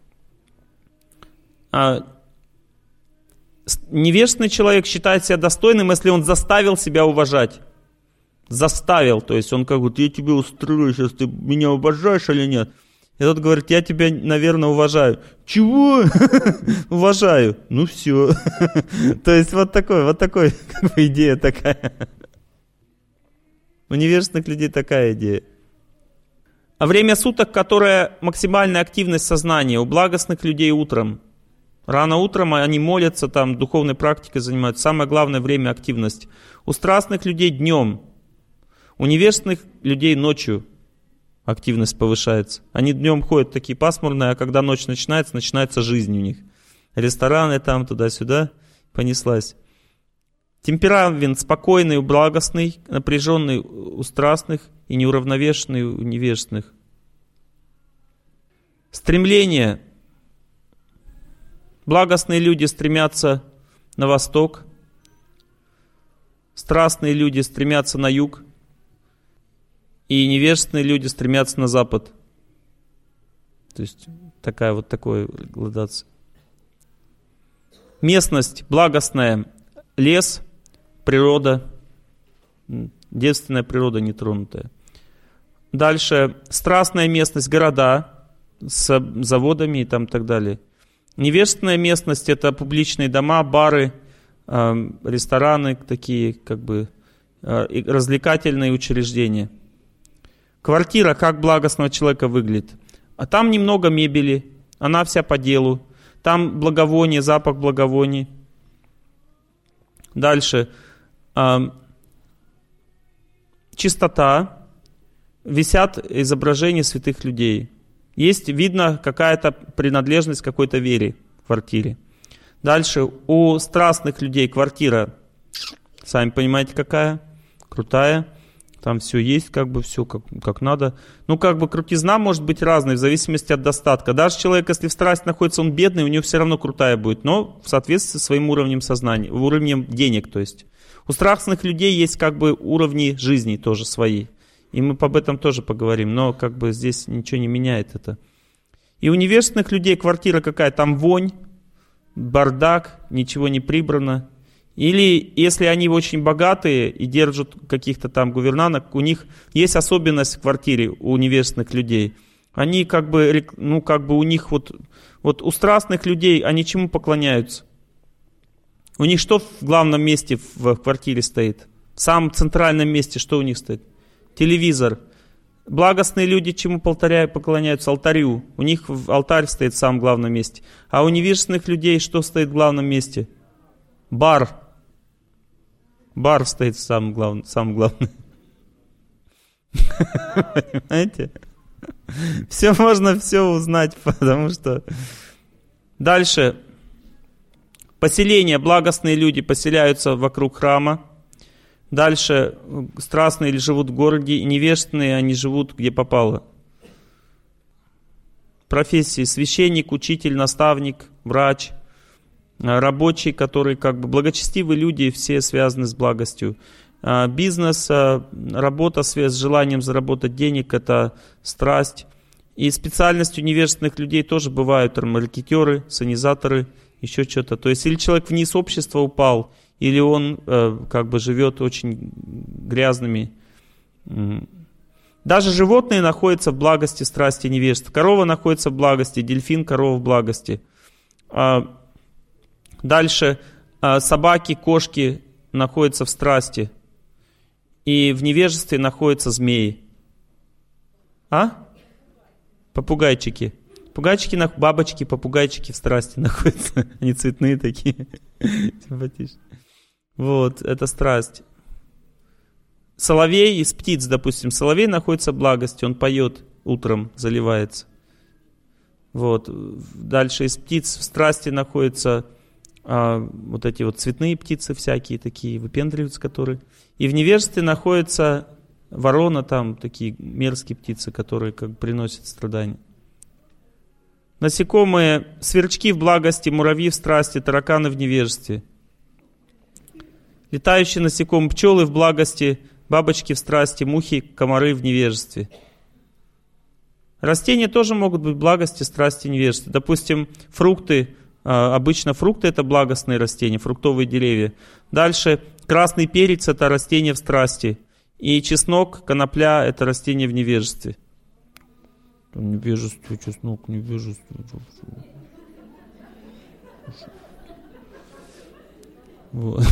Невежественный человек считает себя достойным, если он заставил себя уважать. Заставил. То есть он как бы, я тебя устрою, сейчас ты меня уважаешь или нет? И тот говорит, я тебя, наверное, уважаю. Чего? Уважаю. Ну все. То есть вот такой, вот такой, как бы идея такая. У невежественных людей такая идея. А время суток, которое максимальная активность сознания, у благостных людей утром. Рано утром они молятся, там, духовной практикой занимаются. Самое главное время активности. У страстных людей днем. У невежественных людей ночью активность повышается. Они днем ходят такие пасмурные, а когда ночь начинается, начинается жизнь у них. Рестораны там, туда-сюда, понеслась. Темперамент спокойный у благостный, напряженный у страстных и неуравновешенный у невежественных. Стремление. Благостные люди стремятся на восток, страстные люди стремятся на юг, и невежественные люди стремятся на запад. То есть такая вот такая градация. Местность благостная, лес, природа, девственная природа нетронутая. Дальше страстная местность, города с заводами и там так далее. Невежественная местность — это публичные дома, бары, э, рестораны, такие как бы э, развлекательные учреждения. Квартира, как благостного человека выглядит. А там немного мебели, она вся по делу. Там благовоние, запах благовоний. Дальше. Э, чистота. Висят изображения святых людей. Есть, видно, какая-то принадлежность к какой-то вере в квартире. Дальше. У страстных людей квартира, сами понимаете, какая? Крутая. Там все есть, как бы все как, как надо. Ну, как бы крутизна может быть разной в зависимости от достатка. Даже человек, если в страсти находится, он бедный, у него все равно крутая будет. Но в соответствии со своим уровнем сознания, уровнем денег, то есть. У страстных людей есть как бы уровни жизни тоже свои. И мы об этом тоже поговорим, но как бы здесь ничего не меняет это. И у невежественных людей квартира какая? Там вонь, бардак, ничего не прибрано. Или если они очень богатые и держат каких-то там гувернанток, у них есть особенность в квартире у невежественных людей. Они как бы, ну как бы у них вот, вот у страстных людей, они чему поклоняются? У них что в главном месте в квартире стоит? В самом центральном месте что у них стоит? Телевизор. Благостные люди чему поклоняются? Алтарю. У них алтарь стоит в самом главном месте. А у невежественных людей что стоит в главном месте? Бар. Бар стоит в самом главном. Самом главном. Понимаете? Все можно все узнать, потому что Дальше. Поселения. Благостные люди поселяются вокруг храма. Дальше. Страстные живут в городе. И невежественные они живут где попало. Профессии. Священник, учитель, наставник, врач. Рабочий, которые как бы благочестивые люди, все связаны с благостью. Бизнес, работа с желанием заработать денег – это страсть. И специальностью невежественных людей тоже бывают маркетеры, санизаторы, еще что-то. То есть или человек вниз общества упал, или он как бы живет очень грязными. Даже животные находятся в благости, страсти, невежества. Корова находится в благости, дельфин, корова в благости. Дальше собаки, кошки находятся в страсти. И в невежестве находятся змеи. А? Попугайчики. Попугайчики, бабочки, попугайчики в страсти находятся. Они цветные такие. Симпатичные. Вот, это страсть. Соловей из птиц, допустим. Соловей находится в благости, он поет утром, заливается. Вот. Дальше из птиц в страсти находятся а, вот эти вот цветные птицы всякие такие, выпендриваются которые. И в невежестве находится ворона, там такие мерзкие птицы, которые как бы приносят страдания. Насекомые, сверчки в благости, муравьи в страсти, тараканы в невежестве. Летающие насекомые, пчелы в благости, бабочки в страсти, мухи, комары в невежестве. Растения тоже могут быть в благости, страсти, невежестве. Допустим, фрукты, обычно фрукты это благостные растения, фруктовые деревья. Дальше красный перец это растение в страсти. И чеснок, конопля это растение в невежестве. Невежество, чеснок, невежество. Вот.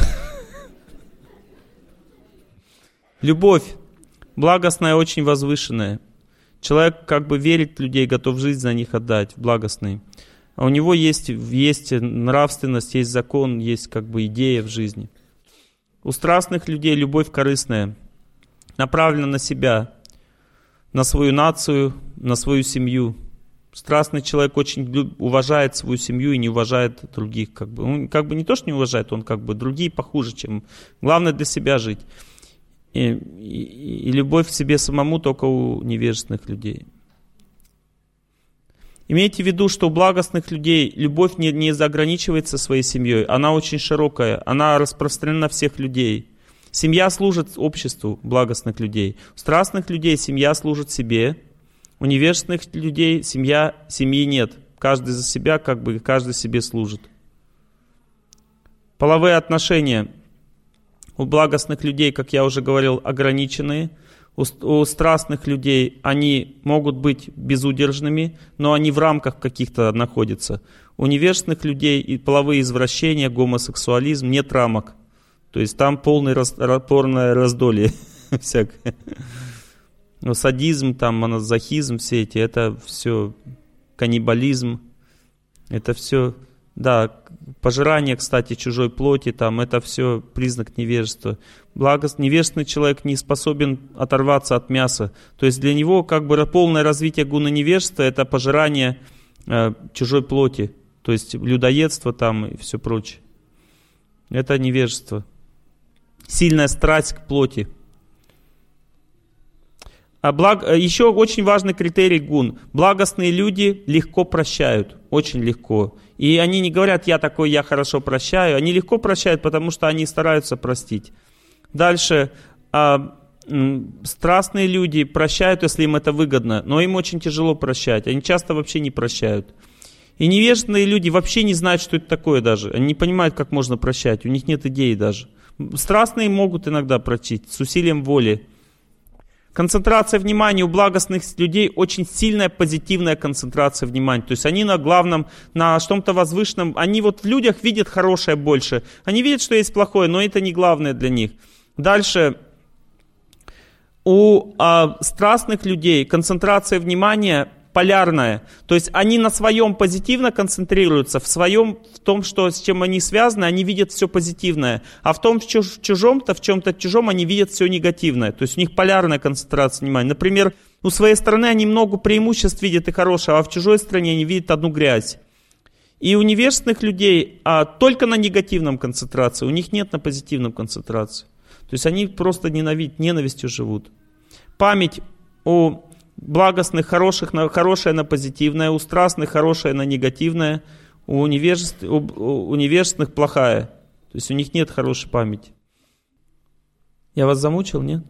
Любовь. Благостная, очень возвышенная. Человек как бы верит в людей, готов жизнь за них отдать, благостный. А у него есть, есть нравственность, есть закон, есть как бы идея в жизни. У страстных людей любовь корыстная, направлена на себя, на свою нацию, на свою семью. Страстный человек очень уважает свою семью и не уважает других. Как бы. Он как бы не то, что не уважает, он как бы другие похуже, чем... Главное для себя жить. И, и, и любовь к себе самому только у невежественных людей. Имейте в виду, что у благостных людей любовь не, не ограничивается своей семьей, она очень широкая, она распространена на всех людей. Семья служит обществу благостных людей. У страстных людей семья служит себе, у невежественных людей семья, семьи нет. Каждый за себя, как бы каждый себе служит. Половые отношения. У благостных людей, как я уже говорил, ограниченные. У, у страстных людей они могут быть безудержными, но они в рамках каких-то находятся. У невежественных людей и половые извращения, гомосексуализм, нет рамок. То есть там полное, раз, полное раздолье всякое. Садизм, там, монозахизм, все эти, это все каннибализм, это все... Да, пожирание, кстати, чужой плоти, там, это все признак невежества. Благо, невежественный человек не способен оторваться от мяса. То есть для него как бы полное развитие гуна невежества – это пожирание э, чужой плоти. То есть людоедство там и все прочее. Это невежество. Сильная страсть к плоти. А благ... Еще очень важный критерий гун. Благостные люди легко прощают, очень легко. И они не говорят, я такой, я хорошо прощаю. Они легко прощают, потому что они стараются простить. Дальше. А, м, страстные люди прощают, если им это выгодно, но им очень тяжело прощать. Они часто вообще не прощают. И невежественные люди вообще не знают, что это такое даже. Они не понимают, как можно прощать. У них нет идеи даже. Страстные могут иногда простить с усилием воли. Концентрация внимания у благостных людей очень сильная позитивная концентрация внимания. То есть они на главном, на что-то возвышенном. Они вот в людях видят хорошее больше. Они видят, что есть плохое, но это не главное для них. Дальше. У а, страстных людей концентрация внимания полярная. То есть они на своем позитивно концентрируются, в своем, в том, что, с чем они связаны, они видят все позитивное. А в том, в чужом-то, в чем-то чужом они видят все негативное. То есть у них полярная концентрация внимания. Например, у своей страны они много преимуществ видят и хорошего, а в чужой стране они видят одну грязь. И у невежественных людей а, только на негативном концентрации, у них нет на позитивном концентрации. То есть они просто ненавидят, ненавистью живут. Память у благостных, хороших, на, хорошая на позитивное, у страстных хорошая на негативное, у невежественных, у, у невежественных плохая. То есть у них нет хорошей памяти. Я вас замучил, нет?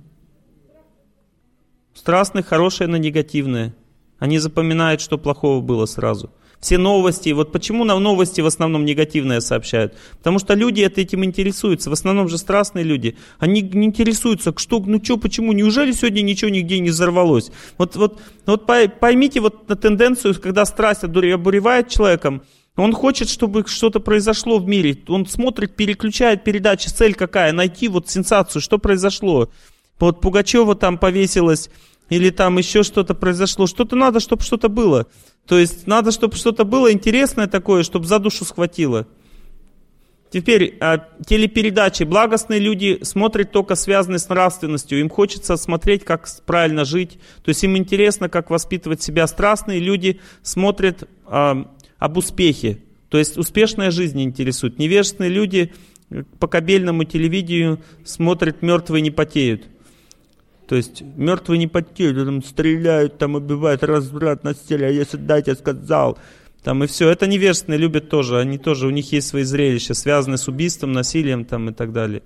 У страстных хорошая на негативное. Они запоминают, что плохого было сразу. Все новости, вот почему на новости в основном негативное сообщают? Потому что люди это этим интересуются, в основном же страстные люди. Они не интересуются, что, ну что, почему, неужели сегодня ничего нигде не взорвалось? Вот, вот, вот поймите вот на тенденцию, когда страсть обуревает человеком, он хочет, чтобы что-то произошло в мире. Он смотрит, переключает передачи, цель какая? Найти вот сенсацию, что произошло. Вот Пугачева там повесилась, или там еще что-то произошло. Что-то надо, чтобы что-то было. То есть надо, чтобы что-то было интересное такое, чтобы за душу схватило. Теперь телепередачи. Благостные люди смотрят только связанные с нравственностью. Им хочется смотреть, как правильно жить. То есть им интересно, как воспитывать себя. Страстные люди смотрят а, об успехе. То есть успешная жизнь интересует. Невежественные люди по кабельному телевидению смотрят «Мертвые не потеют». То есть мертвые не потеют, там стреляют, там убивают, разврат на стеле, а если дать, я сказал. Там и все. Это невежественные любят тоже. Они тоже, у них есть свои зрелища, связанные с убийством, насилием там, и так далее.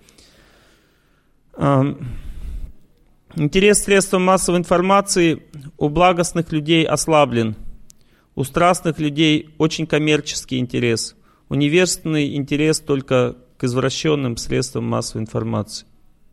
Интерес к средствам массовой информации у благостных людей ослаблен. У страстных людей очень коммерческий интерес. У невежественный интерес только к извращенным средствам массовой информации.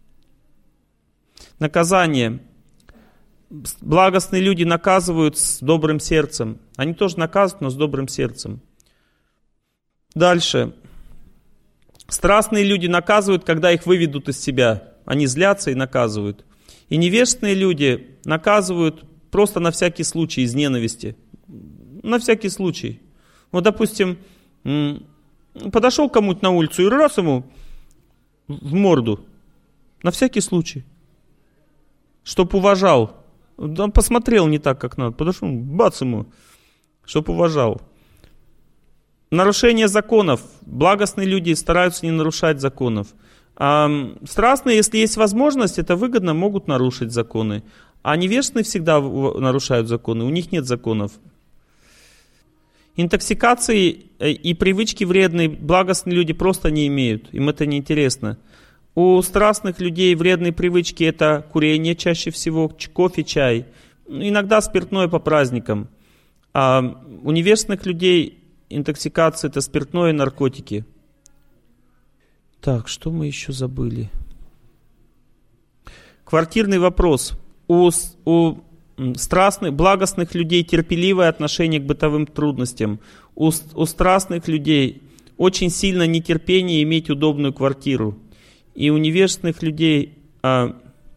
Наказание. Благостные люди наказывают с добрым сердцем. Они тоже наказывают, но с добрым сердцем. Дальше. Страстные люди наказывают, когда их выведут из себя. Они злятся и наказывают. И невежественные люди наказывают просто на всякий случай, из ненависти. На всякий случай. Вот, допустим, подошел кому-то на улицу и раз ему в морду. На всякий случай. Чтоб уважал. Он посмотрел не так, как надо. Подошел, бац ему. Чтоб уважал. Нарушение законов. Благостные люди стараются не нарушать законов. А страстные, если есть возможность, это выгодно, могут нарушить законы. А невежественные всегда нарушают законы. У них нет законов. Интоксикации и привычки вредные благостные люди просто не имеют. Им это не интересно. У страстных людей вредные привычки это курение чаще всего, кофе, чай, иногда спиртное по праздникам. А у невежественных людей интоксикация это спиртное и наркотики. Так, что мы еще забыли? Квартирный вопрос. У, у страстных, благостных людей терпеливое отношение к бытовым трудностям. У, у страстных людей очень сильно нетерпение иметь удобную квартиру. И у невежественных людей а,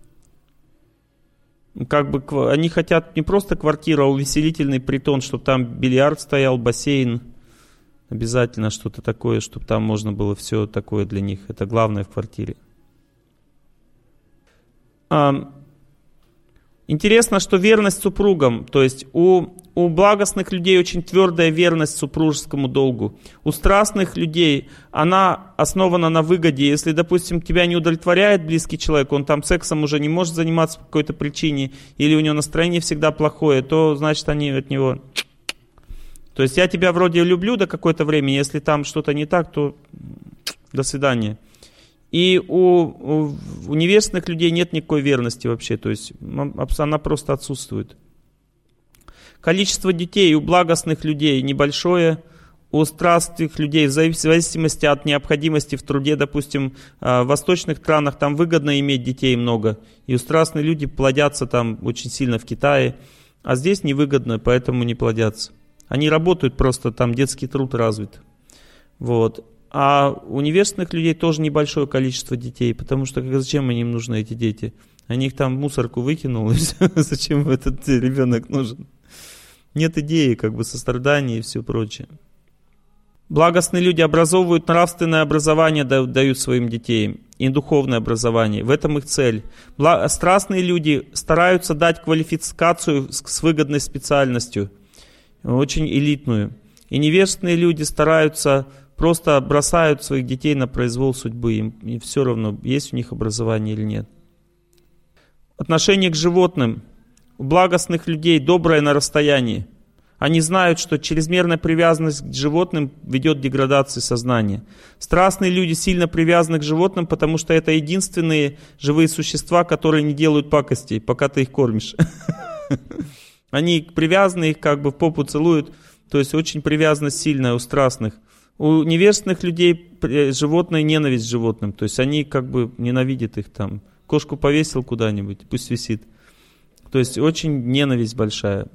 как бы они хотят не просто квартиру, а увеселительный притон, чтобы там бильярд стоял, бассейн, обязательно что-то такое, чтобы там можно было все такое для них. Это главное в квартире. А, интересно, что верность супругам, то есть у, у благостных людей очень твердая верность супружескому долгу. У страстных людей она основана на выгоде. Если, допустим, тебя не удовлетворяет близкий человек, он там сексом уже не может заниматься по какой-то причине, или у него настроение всегда плохое, то значит они от него... То есть я тебя вроде люблю до какое-то времени, если там что-то не так, то до свидания. И у, у, у невежественных людей нет никакой верности вообще, то есть она просто отсутствует. Количество детей у благостных людей небольшое, у страстных людей в зависимости от необходимости в труде, допустим, в восточных странах там выгодно иметь детей много, и у страстных люди плодятся там очень сильно в Китае, а здесь невыгодно, поэтому не плодятся. Они работают просто, там детский труд развит. Вот. А у невежественных людей тоже небольшое количество детей, потому что зачем им нужны эти дети? Они их там в мусорку выкинул, и все. Зачем этот ребенок нужен? Нет идеи, как бы сострадания и все прочее. Благостные люди образовывают нравственное образование, дают своим детям, и духовное образование. В этом их цель. Страстные люди стараются дать квалификацию с выгодной специальностью, очень элитную. И невежественные люди стараются, просто бросают своих детей на произвол судьбы. Им, им все равно, есть у них образование или нет. Отношение к животным. У благостных людей доброе на расстоянии. Они знают, что чрезмерная привязанность к животным ведет к деградации сознания. Страстные люди сильно привязаны к животным, потому что это единственные живые существа, которые не делают пакостей, пока ты их кормишь. Они привязаны, их как бы в попу целуют. То есть очень привязанность сильная у страстных. У невежественных людей животное ненависть к животным. То есть они как бы ненавидят их там. Кошку повесил куда-нибудь, пусть висит. То есть очень ненависть большая.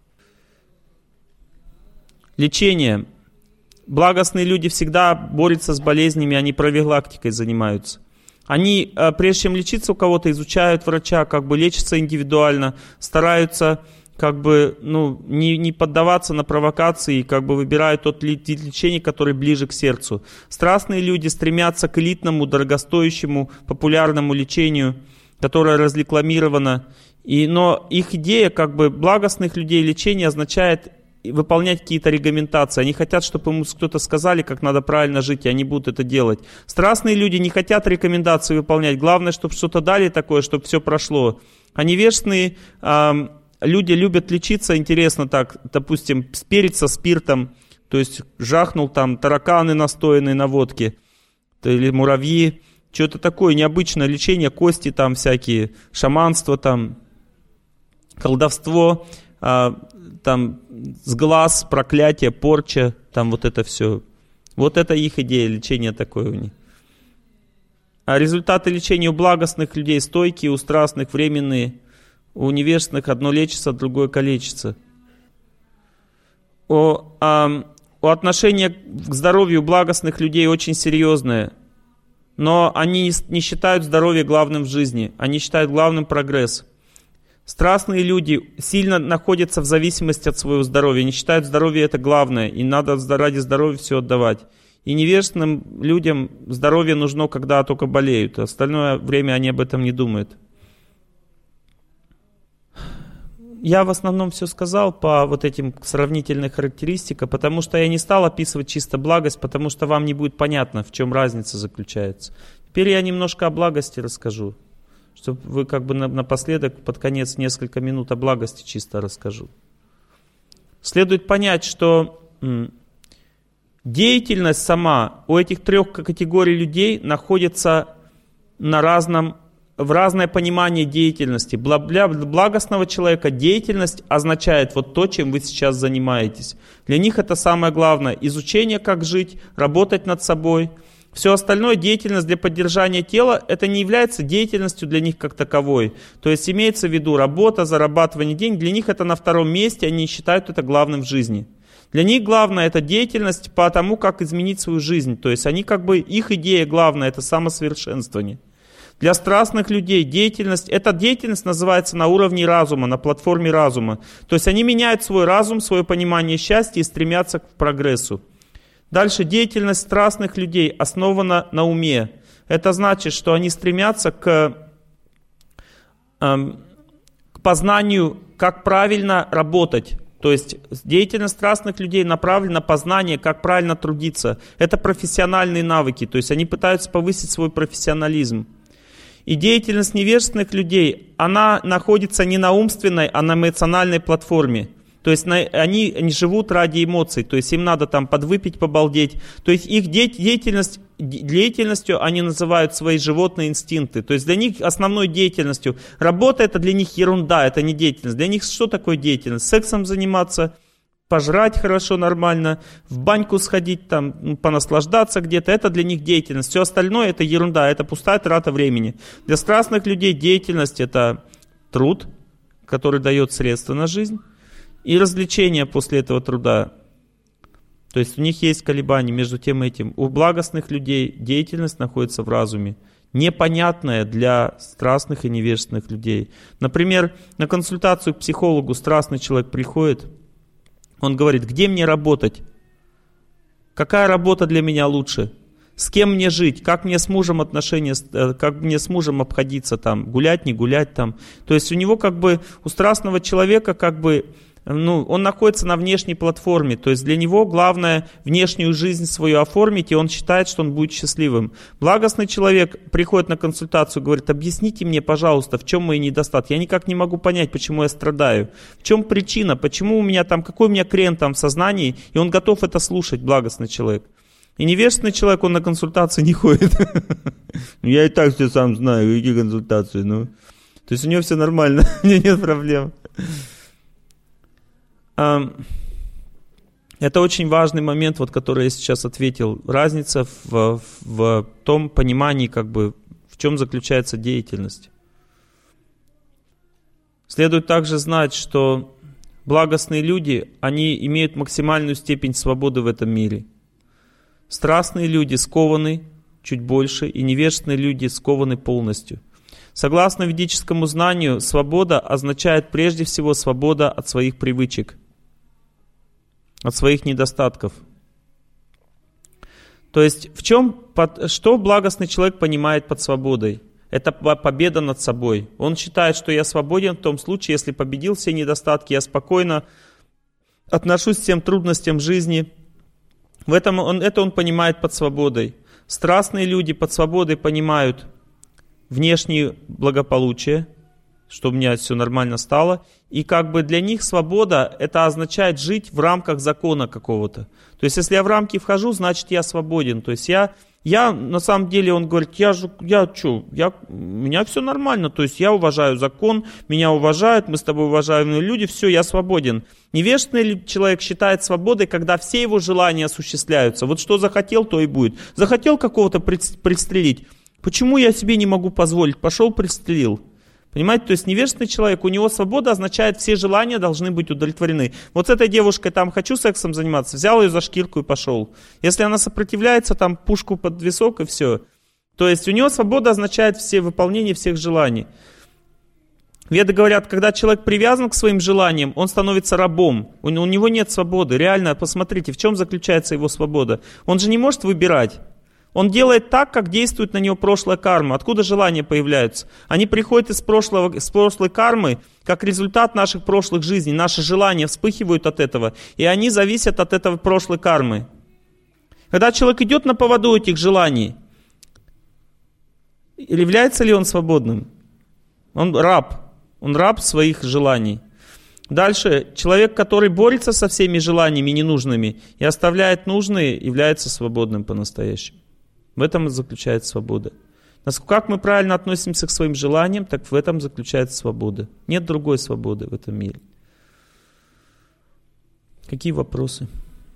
Лечение. Благостные люди всегда борются с болезнями, они профилактикой занимаются. Они, прежде чем лечиться у кого-то, изучают врача, как бы лечатся индивидуально, стараются как бы ну, не, не поддаваться на провокации, как бы выбирают тот лечение, который ближе к сердцу. Страстные люди стремятся к элитному, дорогостоящему, популярному лечению, которое разрекламировано. И, но их идея как бы благостных людей лечения означает выполнять какие-то регламентации. Они хотят, чтобы ему кто-то сказали, как надо правильно жить, и они будут это делать. Страстные люди не хотят рекомендации выполнять. Главное, чтобы что-то дали такое, чтобы все прошло. А невежественные э, люди любят лечиться, интересно так, допустим, спирит со спиртом, то есть жахнул там тараканы, настоянные на водке, или муравьи, что-то такое необычное лечение, кости там всякие, шаманство там, колдовство, э, там с проклятие, порча, там вот это все. Вот это их идея, лечение такое у них. А результаты лечения у благостных людей стойкие, у страстных временные, у невежественных одно лечится, другое калечится. У, а, у отношения к здоровью благостных людей очень серьезное, но они не считают здоровье главным в жизни, они считают главным прогресс. Страстные люди сильно находятся в зависимости от своего здоровья. Они считают, здоровье это главное, и надо ради здоровья все отдавать. И невежественным людям здоровье нужно, когда только болеют. Остальное время они об этом не думают. Я в основном все сказал по вот этим сравнительным характеристикам, потому что я не стал описывать чисто благость, потому что вам не будет понятно, в чем разница заключается. Теперь я немножко о благости расскажу. Чтобы вы как бы напоследок, под конец, несколько минут о благости чисто расскажу. Следует понять, что деятельность сама у этих трех категорий людей находится на разном, в разное понимание деятельности. Для благостного человека деятельность означает вот то, чем вы сейчас занимаетесь. Для них это самое главное. Изучение, как жить, работать над собой. Все остальное, деятельность для поддержания тела, это не является деятельностью для них как таковой. То есть имеется в виду работа, зарабатывание денег, для них это на втором месте, они считают это главным в жизни. Для них главное это деятельность по тому, как изменить свою жизнь. То есть они как бы, их идея главная, это самосовершенствование. Для страстных людей деятельность, эта деятельность называется на уровне разума, на платформе разума. То есть они меняют свой разум, свое понимание счастья и стремятся к прогрессу. Дальше, деятельность страстных людей основана на уме. Это значит, что они стремятся к, э, к познанию, как правильно работать. То есть деятельность страстных людей направлена на познание, как правильно трудиться. Это профессиональные навыки, то есть они пытаются повысить свой профессионализм. И деятельность невежественных людей, она находится не на умственной, а на эмоциональной платформе. То есть они не живут ради эмоций, то есть им надо там подвыпить, побалдеть. То есть их деятельность, деятельностью они называют свои животные инстинкты. То есть для них основной деятельностью, работа это для них ерунда, это не деятельность. Для них что такое деятельность? Сексом заниматься, пожрать хорошо, нормально, в баньку сходить, там, ну, понаслаждаться где-то. Это для них деятельность. Все остальное это ерунда, это пустая трата времени. Для страстных людей деятельность это труд, который дает средства на жизнь. И развлечения после этого труда. То есть у них есть колебания между тем и этим. У благостных людей деятельность находится в разуме, непонятная для страстных и невежественных людей. Например, на консультацию к психологу страстный человек приходит, он говорит, где мне работать? Какая работа для меня лучше? С кем мне жить? Как мне с мужем отношения, как мне с мужем обходиться там? Гулять, не гулять там? То есть у него как бы, у страстного человека как бы ну, он находится на внешней платформе, то есть для него главное внешнюю жизнь свою оформить, и он считает, что он будет счастливым. Благостный человек приходит на консультацию, говорит: объясните мне, пожалуйста, в чем мои недостатки, я никак не могу понять, почему я страдаю, в чем причина, почему у меня там, какой у меня крен там в сознании, и он готов это слушать, благостный человек. И невежественный человек, он на консультации не ходит. Я и так все сам знаю, какие консультации, ну... То есть у него все нормально, у него нет проблем. Это очень важный момент, вот, который я сейчас ответил. Разница в, в том понимании, как бы, в чем заключается деятельность. Следует также знать, что благостные люди, они имеют максимальную степень свободы в этом мире. Страстные люди скованы чуть больше, и невежественные люди скованы полностью. Согласно ведическому знанию, свобода означает прежде всего свобода от своих привычек, от своих недостатков. То есть, в чем, что благостный человек понимает под свободой? Это победа над собой. Он считает, что я свободен в том случае, если победил все недостатки, я спокойно отношусь к всем трудностям жизни. В этом он, это он понимает под свободой. Страстные люди под свободой понимают внешнее благополучие, что у меня все нормально стало. И как бы для них свобода, это означает жить в рамках закона какого-то. То есть если я в рамки вхожу, значит я свободен. То есть я, я на самом деле, он говорит, я же, я что, я, у меня все нормально. То есть я уважаю закон, меня уважают, мы с тобой уважаемые люди, все, я свободен. Невежественный человек считает свободой, когда все его желания осуществляются. Вот что захотел, то и будет. Захотел какого-то пристрелить. Почему я себе не могу позволить? Пошел, пристрелил. Понимаете, то есть невежественный человек, у него свобода означает, все желания должны быть удовлетворены. Вот с этой девушкой там хочу сексом заниматься, взял ее за шкирку и пошел. Если она сопротивляется, там пушку под висок и все. То есть у него свобода означает все выполнение всех желаний. Веды говорят, когда человек привязан к своим желаниям, он становится рабом. У него нет свободы. Реально, посмотрите, в чем заключается его свобода. Он же не может выбирать. Он делает так, как действует на него прошлая карма. Откуда желания появляются? Они приходят из, прошлого, из прошлой кармы, как результат наших прошлых жизней. Наши желания вспыхивают от этого, и они зависят от этого прошлой кармы. Когда человек идет на поводу этих желаний, является ли он свободным? Он раб. Он раб своих желаний. Дальше, человек, который борется со всеми желаниями ненужными и оставляет нужные, является свободным по-настоящему. В этом и заключается свобода. Как мы правильно относимся к своим желаниям, так в этом заключается свобода. Нет другой свободы в этом мире. Какие вопросы?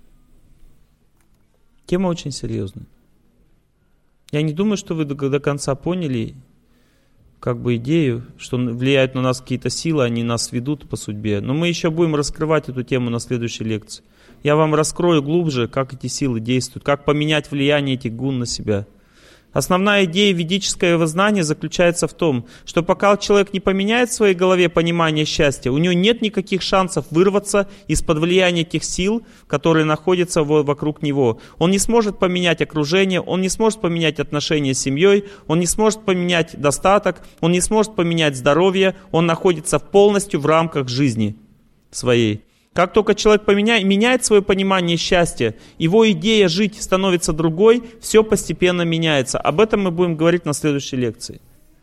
Тема очень серьезная. Я не думаю, что вы до, до конца поняли как бы идею, что влияют на нас какие-то силы, они нас ведут по судьбе. Но мы еще будем раскрывать эту тему на следующей лекции. Я вам раскрою глубже, как эти силы действуют, как поменять влияние этих гун на себя. Основная идея ведического знания заключается в том, что пока человек не поменяет в своей голове понимание счастья, у него нет никаких шансов вырваться из-под влияния тех сил, которые находятся вокруг него. Он не сможет поменять окружение, он не сможет поменять отношения с семьей, он не сможет поменять достаток, он не сможет поменять здоровье, он находится полностью в рамках жизни своей. Как только человек поменяет, меняет свое понимание счастья, его идея жить становится другой, все постепенно меняется. Об этом мы будем говорить на следующей лекции.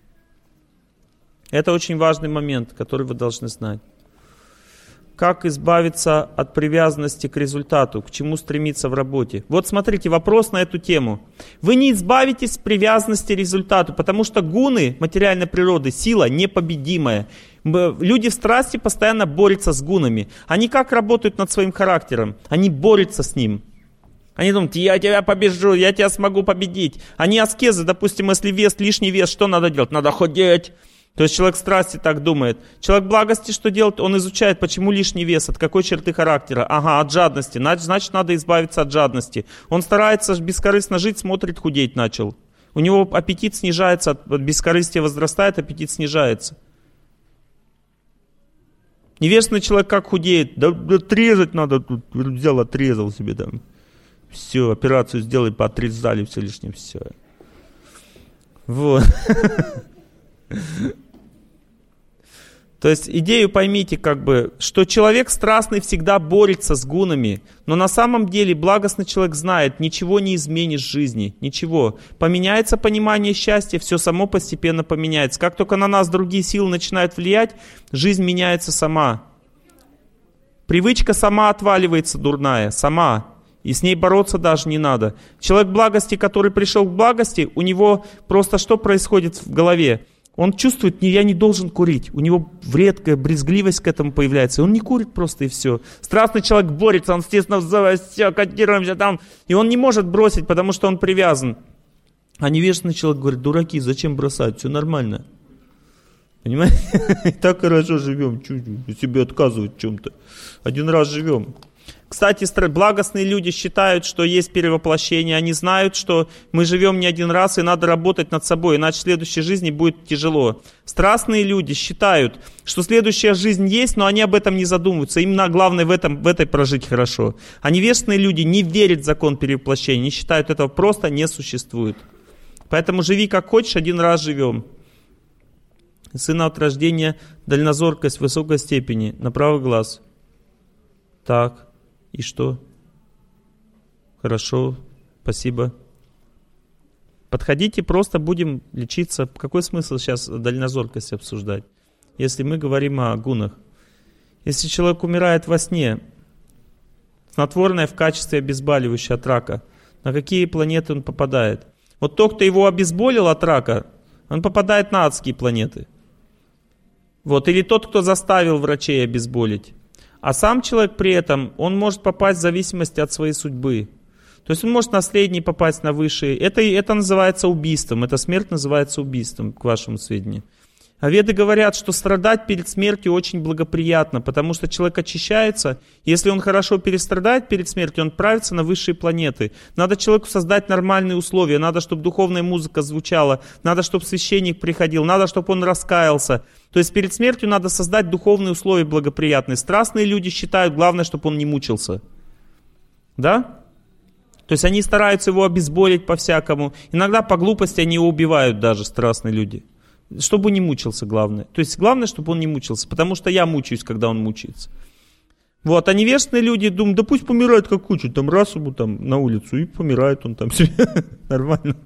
Это очень важный момент, который вы должны знать. Как избавиться от привязанности к результату, к чему стремиться в работе. Вот смотрите, вопрос на эту тему. Вы не избавитесь от привязанности к результату, потому что гуны материальной природы, сила непобедимая. Люди в страсти постоянно борются с гунами. Они как работают над своим характером? Они борются с ним. Они думают, я тебя побежу, я тебя смогу победить. Они аскезы, допустим, если вес, лишний вес, что надо делать? Надо худеть. То есть человек страсти так думает. Человек благости что делает? Он изучает, почему лишний вес, от какой черты характера. Ага, от жадности. Значит, надо избавиться от жадности. Он старается бескорыстно жить, смотрит, худеть начал. У него аппетит снижается, от бескорыстия возрастает, аппетит снижается. Невежественный человек как худеет? Да, да отрезать надо, тут взял, отрезал себе там. Все, операцию сделали, поотрезали все лишнее, все. Вот. То есть идею поймите, как бы, что человек страстный всегда борется с гунами, но на самом деле благостный человек знает, ничего не изменишь в жизни, ничего. Поменяется понимание счастья, все само постепенно поменяется. Как только на нас другие силы начинают влиять, жизнь меняется сама. Привычка сама отваливается дурная, сама. И с ней бороться даже не надо. Человек благости, который пришел к благости, у него просто что происходит в голове? Он чувствует, я не должен курить. У него вредкая брезгливость к этому появляется. Он не курит просто и все. Страстный человек борется, он естественно все, котируемся там. И он не может бросить, потому что он привязан. А невежественный человек говорит, дураки, зачем бросать? Все нормально. Понимаете? И так хорошо живем. Чуть себе отказывать в чем-то. Один раз живем. Кстати, благостные люди считают, что есть перевоплощение. Они знают, что мы живем не один раз и надо работать над собой, иначе в следующей жизни будет тяжело. Страстные люди считают, что следующая жизнь есть, но они об этом не задумываются. Им главное в, этом, в этой прожить хорошо. А невежественные люди не верят в закон перевоплощения, не считают, этого просто не существует. Поэтому живи как хочешь, один раз живем. Сына от рождения, дальнозоркость в высокой степени, на правый глаз. Так. И что? Хорошо, спасибо. Подходите, просто будем лечиться. Какой смысл сейчас дальнозоркость обсуждать, если мы говорим о гунах? Если человек умирает во сне, снотворное в качестве обезболивающего от рака, на какие планеты он попадает? Вот тот, кто его обезболил от рака, он попадает на адские планеты. Вот. Или тот, кто заставил врачей обезболить. А сам человек при этом, он может попасть в зависимости от своей судьбы. То есть он может на средний попасть на высшие. Это, это называется убийством. Эта смерть называется убийством, к вашему сведению. А веды говорят, что страдать перед смертью очень благоприятно, потому что человек очищается. Если он хорошо перестрадает перед смертью, он отправится на высшие планеты. Надо человеку создать нормальные условия. Надо, чтобы духовная музыка звучала. Надо, чтобы священник приходил. Надо, чтобы он раскаялся. То есть перед смертью надо создать духовные условия благоприятные. Страстные люди считают, главное, чтобы он не мучился. Да? То есть они стараются его обезболить по-всякому. Иногда по глупости они его убивают даже, страстные люди. Чтобы не мучился, главное. То есть главное, чтобы он не мучился. Потому что я мучаюсь, когда он мучается. Вот. А невежественные люди думают, да пусть помирает как хочет. Там раз ему там на улицу и помирает он там себе. Нормально.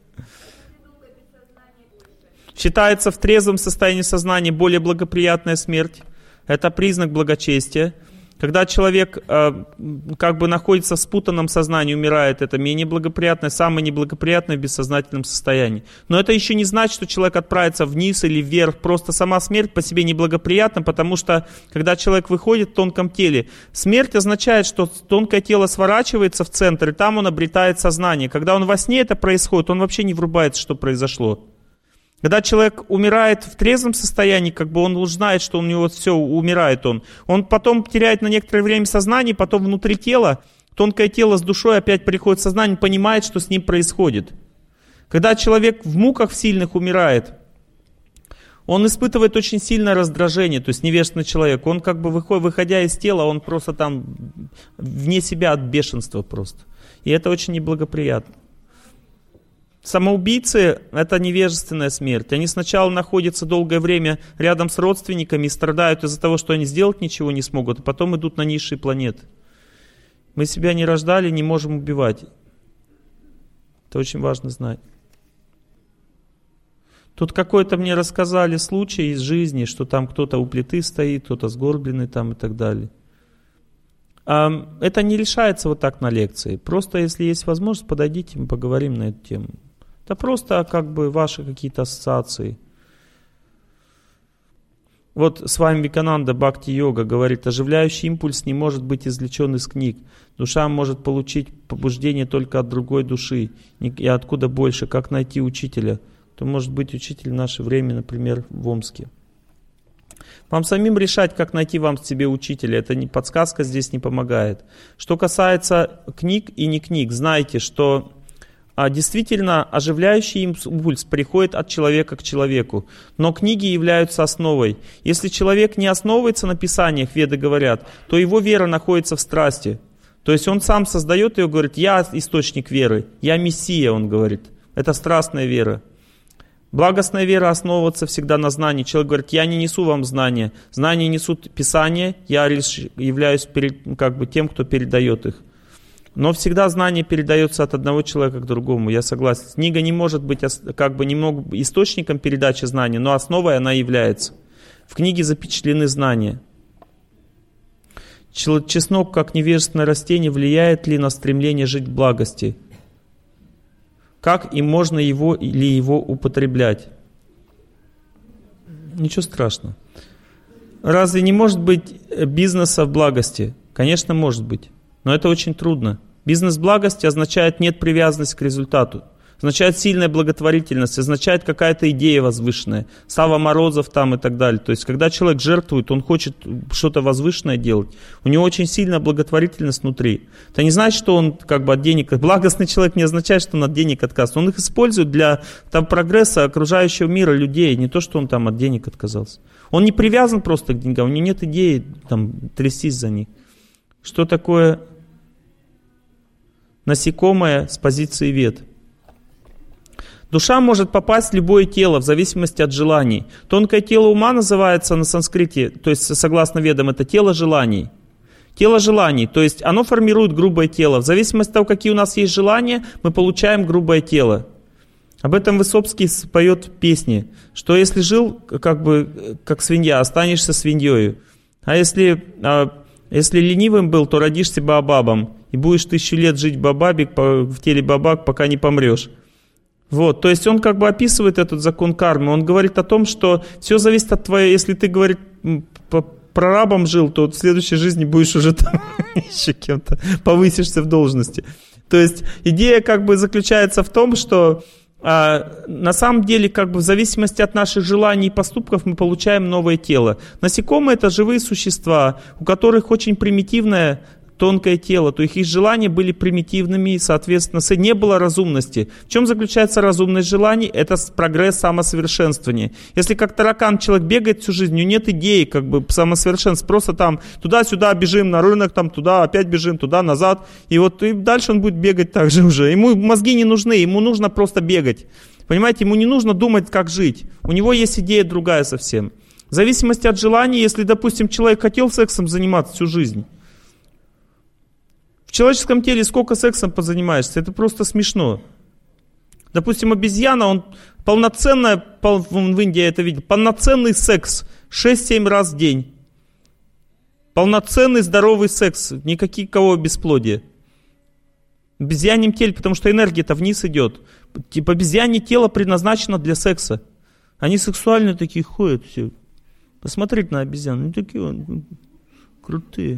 Считается в трезвом состоянии сознания более благоприятная смерть. Это признак благочестия. Когда человек э, как бы находится в спутанном сознании, умирает, это менее благоприятное, самое неблагоприятное в бессознательном состоянии. Но это еще не значит, что человек отправится вниз или вверх. Просто сама смерть по себе неблагоприятна, потому что когда человек выходит в тонком теле, смерть означает, что тонкое тело сворачивается в центр, и там он обретает сознание. Когда он во сне это происходит, он вообще не врубается, что произошло. Когда человек умирает в трезвом состоянии, как бы он уже знает, что у него все, умирает он. Он потом теряет на некоторое время сознание, потом внутри тела, тонкое тело с душой опять приходит в сознание, понимает, что с ним происходит. Когда человек в муках сильных умирает, он испытывает очень сильное раздражение, то есть невежественный человек. Он как бы, выходя из тела, он просто там вне себя от бешенства просто. И это очень неблагоприятно. Самоубийцы – это невежественная смерть. Они сначала находятся долгое время рядом с родственниками и страдают из-за того, что они сделать ничего не смогут, а потом идут на низшие планеты. Мы себя не рождали, не можем убивать. Это очень важно знать. Тут какой-то мне рассказали случай из жизни, что там кто-то у плиты стоит, кто-то сгорбленный там и так далее. Это не решается вот так на лекции. Просто если есть возможность, подойдите, мы поговорим на эту тему. Это просто как бы ваши какие-то ассоциации. Вот с вами Викананда Бхакти-йога говорит, оживляющий импульс не может быть извлечен из книг. Душа может получить побуждение только от другой души. И откуда больше, как найти учителя? То может быть учитель в наше время, например, в Омске. Вам самим решать, как найти вам себе учителя. Это не подсказка здесь не помогает. Что касается книг и не книг, знайте, что а, действительно оживляющий импульс приходит от человека к человеку. Но книги являются основой. Если человек не основывается на писаниях, веды говорят, то его вера находится в страсти. То есть он сам создает ее, говорит, я источник веры, я мессия, он говорит. Это страстная вера. Благостная вера основывается всегда на знании. Человек говорит, я не несу вам знания. Знания несут Писание, я лишь являюсь перед, как бы тем, кто передает их. Но всегда знание передается от одного человека к другому, я согласен. Книга не может быть как бы немного источником передачи знаний, но основой она является. В книге запечатлены знания. Чеснок, как невежественное растение, влияет ли на стремление жить в благости? Как и можно его или его употреблять? Ничего страшного. Разве не может быть бизнеса в благости? Конечно, может быть. Но это очень трудно. Бизнес благости означает нет привязанности к результату. Означает сильная благотворительность, означает какая-то идея возвышенная. Сава Морозов там и так далее. То есть, когда человек жертвует, он хочет что-то возвышенное делать. У него очень сильная благотворительность внутри. Это не значит, что он как бы от денег... Благостный человек не означает, что он от денег отказывается. Он их использует для там, прогресса окружающего мира, людей. Не то, что он там от денег отказался. Он не привязан просто к деньгам. У него нет идеи там, трястись за них. Что такое насекомое с позиции вет? Душа может попасть в любое тело в зависимости от желаний. Тонкое тело ума называется на санскрите, то есть согласно ведам, это тело желаний. Тело желаний, то есть оно формирует грубое тело. В зависимости от того, какие у нас есть желания, мы получаем грубое тело. Об этом Высоцкий поет песни, что если жил как бы как свинья, останешься свиньей. А если, а, если ленивым был, то родишься баобабом. И будешь тысячу лет жить бабабик в теле бабак, пока не помрешь. Вот, то есть он как бы описывает этот закон кармы. Он говорит о том, что все зависит от твоей... Если ты, говорит, прорабом жил, то в следующей жизни будешь уже там еще кем-то, повысишься в должности. То есть идея как бы заключается в том, что а, на самом деле как бы в зависимости от наших желаний и поступков мы получаем новое тело. Насекомые — это живые существа, у которых очень примитивное тонкое тело, то их желания были примитивными, и, соответственно, не было разумности. В чем заключается разумность желаний? Это прогресс самосовершенствования. Если как таракан человек бегает всю жизнь, у него нет идеи как бы самосовершенствования, просто там туда-сюда бежим на рынок, там туда опять бежим, туда, назад, и вот и дальше он будет бегать так же уже. Ему мозги не нужны, ему нужно просто бегать. Понимаете, ему не нужно думать, как жить. У него есть идея другая совсем. В зависимости от желаний, если, допустим, человек хотел сексом заниматься всю жизнь, в человеческом теле сколько сексом позанимаешься? Это просто смешно. Допустим, обезьяна, он полноценная, в Индии я это видел, полноценный секс шесть-семь раз в день. Полноценный здоровый секс, никакого бесплодия. В обезьяньем теле, потому что энергия-то вниз идет. Типа обезьянье тело предназначено для секса. Они сексуальные такие ходят все. Посмотреть на обезьян, они такие ну, крутые.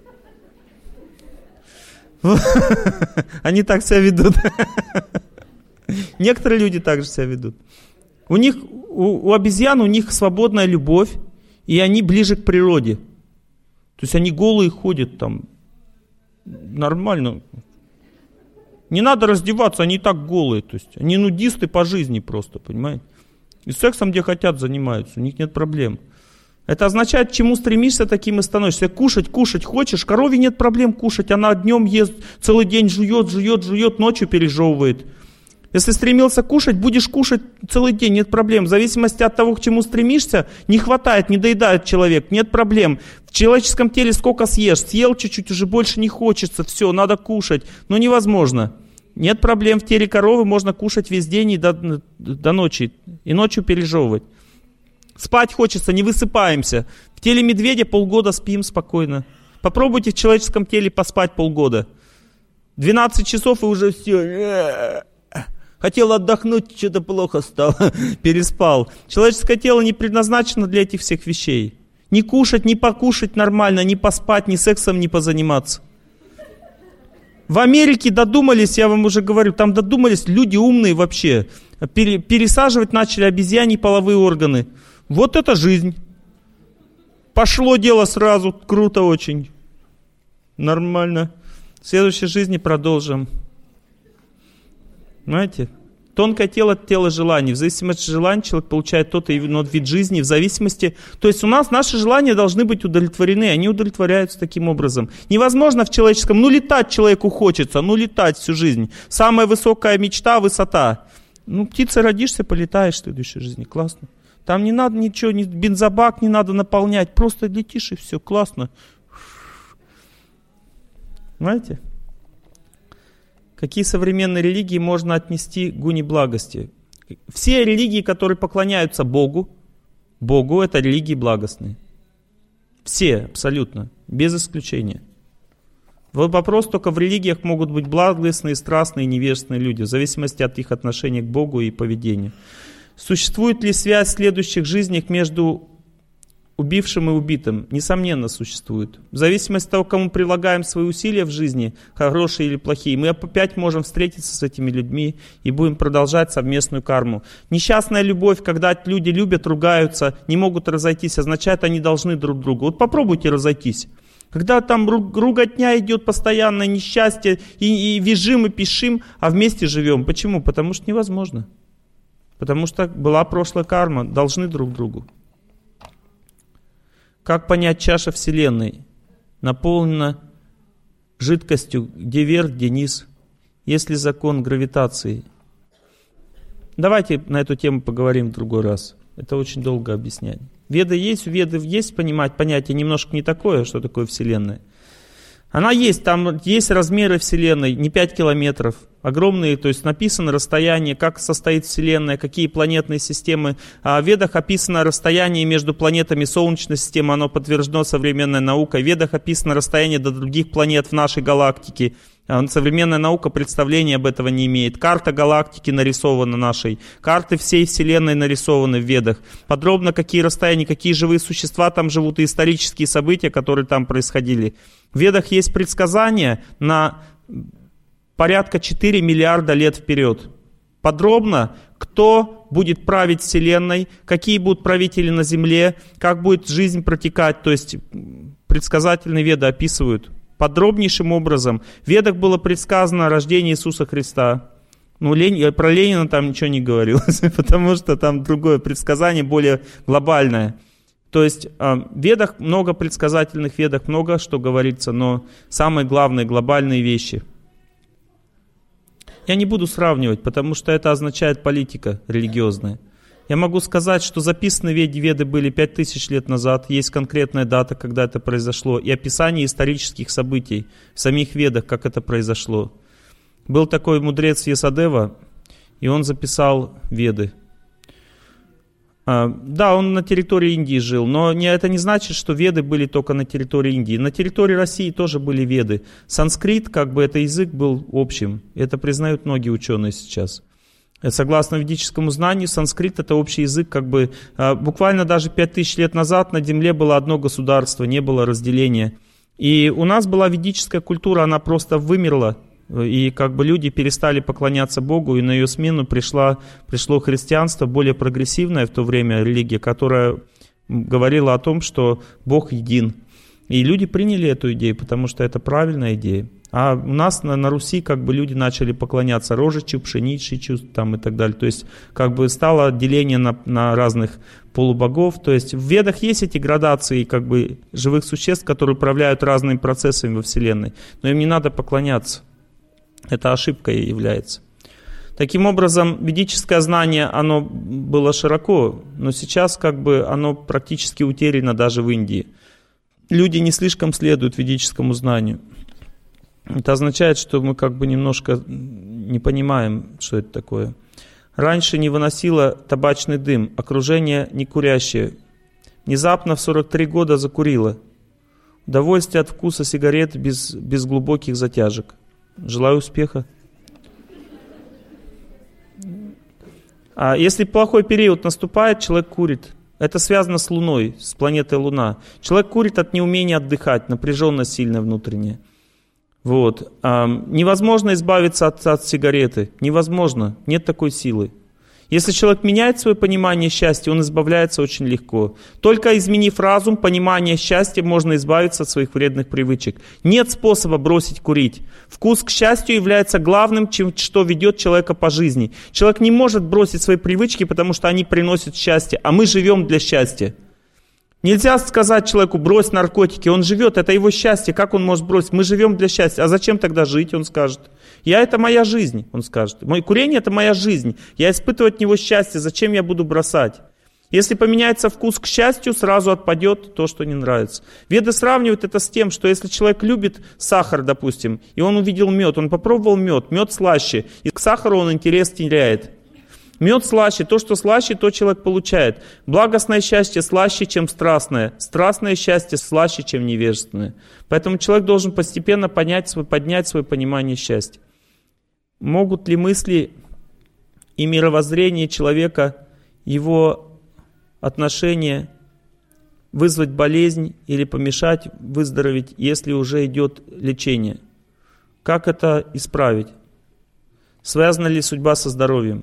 Они так себя ведут. Некоторые люди так же себя ведут. У них, у, у обезьян у них свободная любовь, и они ближе к природе. То есть они голые ходят там. Нормально. Не надо раздеваться, они и так голые. То есть они нудисты по жизни просто, понимаете? И сексом где хотят занимаются, у них нет проблем. Это означает, к чему стремишься, таким и становишься. Кушать, кушать хочешь, корове нет проблем кушать. Она днем ест, целый день жует, жует, жует, ночью пережевывает. Если стремился кушать, будешь кушать целый день, нет проблем. В зависимости от того, к чему стремишься, не хватает, не доедает человек, нет проблем. В человеческом теле сколько съешь, съел чуть-чуть, уже больше не хочется, все, надо кушать. Но невозможно. Нет проблем, в теле коровы можно кушать весь день и до, до ночи, и ночью пережевывать. Спать хочется, не высыпаемся. В теле медведя полгода спим спокойно. Попробуйте в человеческом теле поспать полгода. двенадцать часов и уже все. Хотел отдохнуть, что-то плохо стало. Переспал. Человеческое тело не предназначено для этих всех вещей. Не кушать, не покушать нормально, не поспать, ни сексом не позаниматься. В Америке додумались, я вам уже говорю, там додумались люди умные вообще. Пересаживать начали обезьяньи половые органы. Вот это жизнь. Пошло дело сразу, круто очень. Нормально. В следующей жизни продолжим. Понимаете? Тонкое тело – тело желаний. В зависимости от желаний человек получает тот или иной вид жизни. В зависимости... То есть у нас наши желания должны быть удовлетворены. Они удовлетворяются таким образом. Невозможно в человеческом... Ну летать человеку хочется. Ну летать всю жизнь. Самая высокая мечта – высота. Ну, птица родишься, полетаешь в следующей жизни. Классно. Там не надо ничего, ни бензобак не надо наполнять. Просто летишь и все. Классно. Знаете? Какие современные религии можно отнести к гуне благости? Все религии, которые поклоняются Богу, Богу, это религии благостные. Все, абсолютно, без исключения. Вот вопрос только в религиях могут быть благостные, страстные, невежественные люди, в зависимости от их отношения к Богу и поведения. Существует ли связь в следующих жизнях между убившим и убитым? Несомненно, существует. В зависимости от того, кому прилагаем свои усилия в жизни, хорошие или плохие, мы опять можем встретиться с этими людьми и будем продолжать совместную карму. Несчастная любовь, когда люди любят, ругаются, не могут разойтись, означает, они должны друг другу. Вот попробуйте разойтись. Когда там руготня идет постоянно, несчастье, и, и визжим, и пишим, а вместе живем. Почему? Потому что невозможно. Потому что была прошлая карма, должны друг другу. Как понять, чаша Вселенной наполнена жидкостью, где верх, где низ? Есть ли закон гравитации? Давайте на эту тему поговорим в другой раз. Это очень долго объяснять. Веды есть, у веды есть понимать, понятие немножко не такое, что такое Вселенная. Она есть, там есть размеры Вселенной, не пять километров, огромные, то есть написано расстояние, как состоит Вселенная, какие планетные системы. А в Ведах описано расстояние между планетами Солнечной системы, оно подтверждено современной наукой. В Ведах описано расстояние до других планет в нашей галактике. Современная наука представления об этом не имеет. Карта галактики нарисована нашей. Карты всей Вселенной нарисованы в Ведах. Подробно, какие расстояния, какие живые существа там живут и исторические события, которые там происходили. В Ведах есть предсказания на порядка четыре миллиарда лет вперед. Подробно, кто будет править Вселенной, какие будут правители на Земле, как будет жизнь протекать. То есть предсказательные Веды описывают подробнейшим образом. В Ведах было предсказано рождение Иисуса Христа. Ну, Лень, про Ленина там ничего не говорилось, потому что там другое предсказание, более глобальное. То есть в Ведах много предсказательных, в Ведах много что говорится, но самые главные глобальные вещи. Я не буду сравнивать, потому что это означает политика религиозная. Я могу сказать, что записаны веды, веды были пять тысяч лет назад, есть конкретная дата, когда это произошло, и описание исторических событий в самих ведах, как это произошло. Был такой мудрец Ясадева, и он записал веды. А, да, он на территории Индии жил, но не, это не значит, что веды были только на территории Индии. На территории России тоже были веды. Санскрит, как бы, это язык был общим. Это признают многие ученые сейчас. Согласно ведическому знанию, санскрит — это общий язык, как бы буквально даже пять тысяч лет назад на Земле было одно государство, не было разделения. И у нас была ведическая культура, она просто вымерла, и как бы люди перестали поклоняться Богу, и на ее смену пришла, пришло христианство, более прогрессивная в то время религия, которая говорила о том, что Бог един. И люди приняли эту идею, потому что это правильная идея. А у нас на, на Руси как бы люди начали поклоняться Рожичу, Пшеничичу там, и так далее. То есть как бы стало деление на, на разных полубогов. То есть в Ведах есть эти градации как бы живых существ, которые управляют разными процессами во Вселенной. Но им не надо поклоняться. Это ошибкой является. Таким образом, ведическое знание, оно было широко, но сейчас как бы оно практически утеряно даже в Индии. Люди не слишком следуют ведическому знанию. Это означает, что мы как бы немножко не понимаем, что это такое. Раньше не выносила табачный дым, окружение не курящее. Внезапно в сорок три года закурила. Удовольствие от вкуса сигарет без, без глубоких затяжек. Желаю успеха. А если плохой период наступает, человек курит. Это связано с Луной, с планетой Луна. Человек курит от неумения отдыхать, напряженность сильная внутренняя. Вот. А, невозможно избавиться от, от сигареты. Невозможно. Нет такой силы. Если человек меняет свое понимание счастья, он избавляется очень легко. Только изменив разум, понимание счастья, можно избавиться от своих вредных привычек. Нет способа бросить курить. Вкус к счастью является главным, чем, что ведет человека по жизни. Человек не может бросить свои привычки, потому что они приносят счастье, а мы живем для счастья. Нельзя сказать человеку: брось наркотики. Он живет, это его счастье. Как он может бросить? Мы живем для счастья. А зачем тогда жить? Он скажет. Я — это моя жизнь, он скажет. Мое курение — это моя жизнь. Я испытываю от него счастье. Зачем я буду бросать? Если поменяется вкус к счастью, сразу отпадет то, что не нравится. Веды сравнивают это с тем, что если человек любит сахар, допустим, и он увидел мед, он попробовал мед, мед слаще, и к сахару он интерес теряет. Мед слаще, то, что слаще, то человек получает. Благостное счастье слаще, чем страстное. Страстное счастье слаще, чем невежественное. Поэтому человек должен постепенно понять свой, поднять свое понимание счастья. Могут ли мысли и мировоззрение человека, его отношения вызвать болезнь или помешать выздороветь, если уже идет лечение? Как это исправить? Связана ли судьба со здоровьем?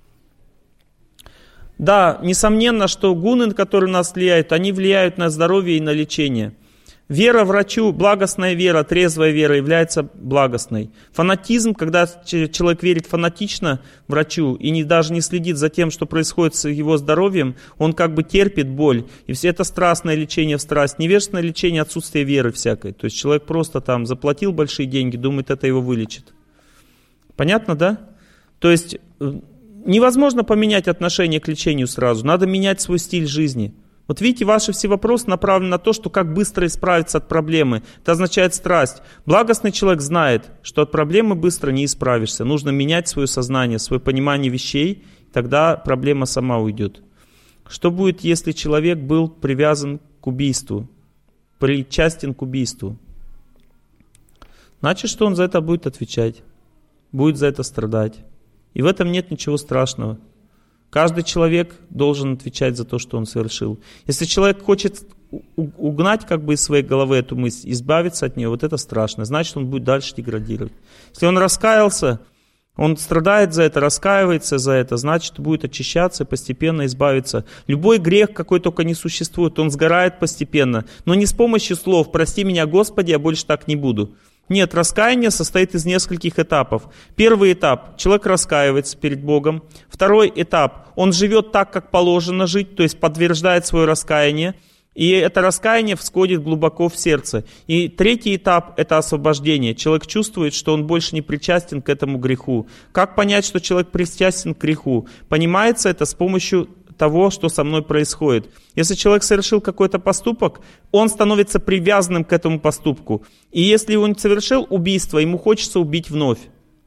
Да, несомненно, что гуны, которые на нас влияют, они влияют на здоровье и на лечение. Вера врачу, благостная вера, трезвая вера является благостной. Фанатизм, когда человек верит фанатично врачу и не, даже не следит за тем, что происходит с его здоровьем, он как бы терпит боль. И все это страстное лечение в страсть. Невежественное лечение — отсутствие веры всякой. То есть человек просто там заплатил большие деньги, думает, это его вылечит. Понятно, да? То есть невозможно поменять отношение к лечению сразу. Надо менять свой стиль жизни. Вот видите, ваши все вопросы направлены на то, что как быстро исправиться от проблемы. Это означает страсть. Благостный человек знает, что от проблемы быстро не исправишься. Нужно менять свое сознание, свое понимание вещей, тогда проблема сама уйдет. Что будет, если человек был привязан к убийству, причастен к убийству? Значит, что он за это будет отвечать, будет за это страдать. И в этом нет ничего страшного. Каждый человек должен отвечать за то, что он совершил. Если человек хочет угнать как бы из своей головы эту мысль, избавиться от нее, вот это страшно. Значит, он будет дальше деградировать. Если он раскаялся, он страдает за это, раскаивается за это, значит, будет очищаться и постепенно избавиться. Любой грех, какой только не существует, он сгорает постепенно. Но не с помощью слов «прости меня, Господи, я больше так не буду». Нет, раскаяние состоит из нескольких этапов. Первый этап – человек раскаивается перед Богом. Второй этап – он живет так, как положено жить, то есть подтверждает свое раскаяние. И это раскаяние всходит глубоко в сердце. И третий этап – это освобождение. Человек чувствует, что он больше не причастен к этому греху. Как понять, что человек причастен к греху? Понимается это с помощью того, что со мной происходит. Если человек совершил какой-то поступок, он становится привязанным к этому поступку. И если он совершил убийство, ему хочется убить вновь.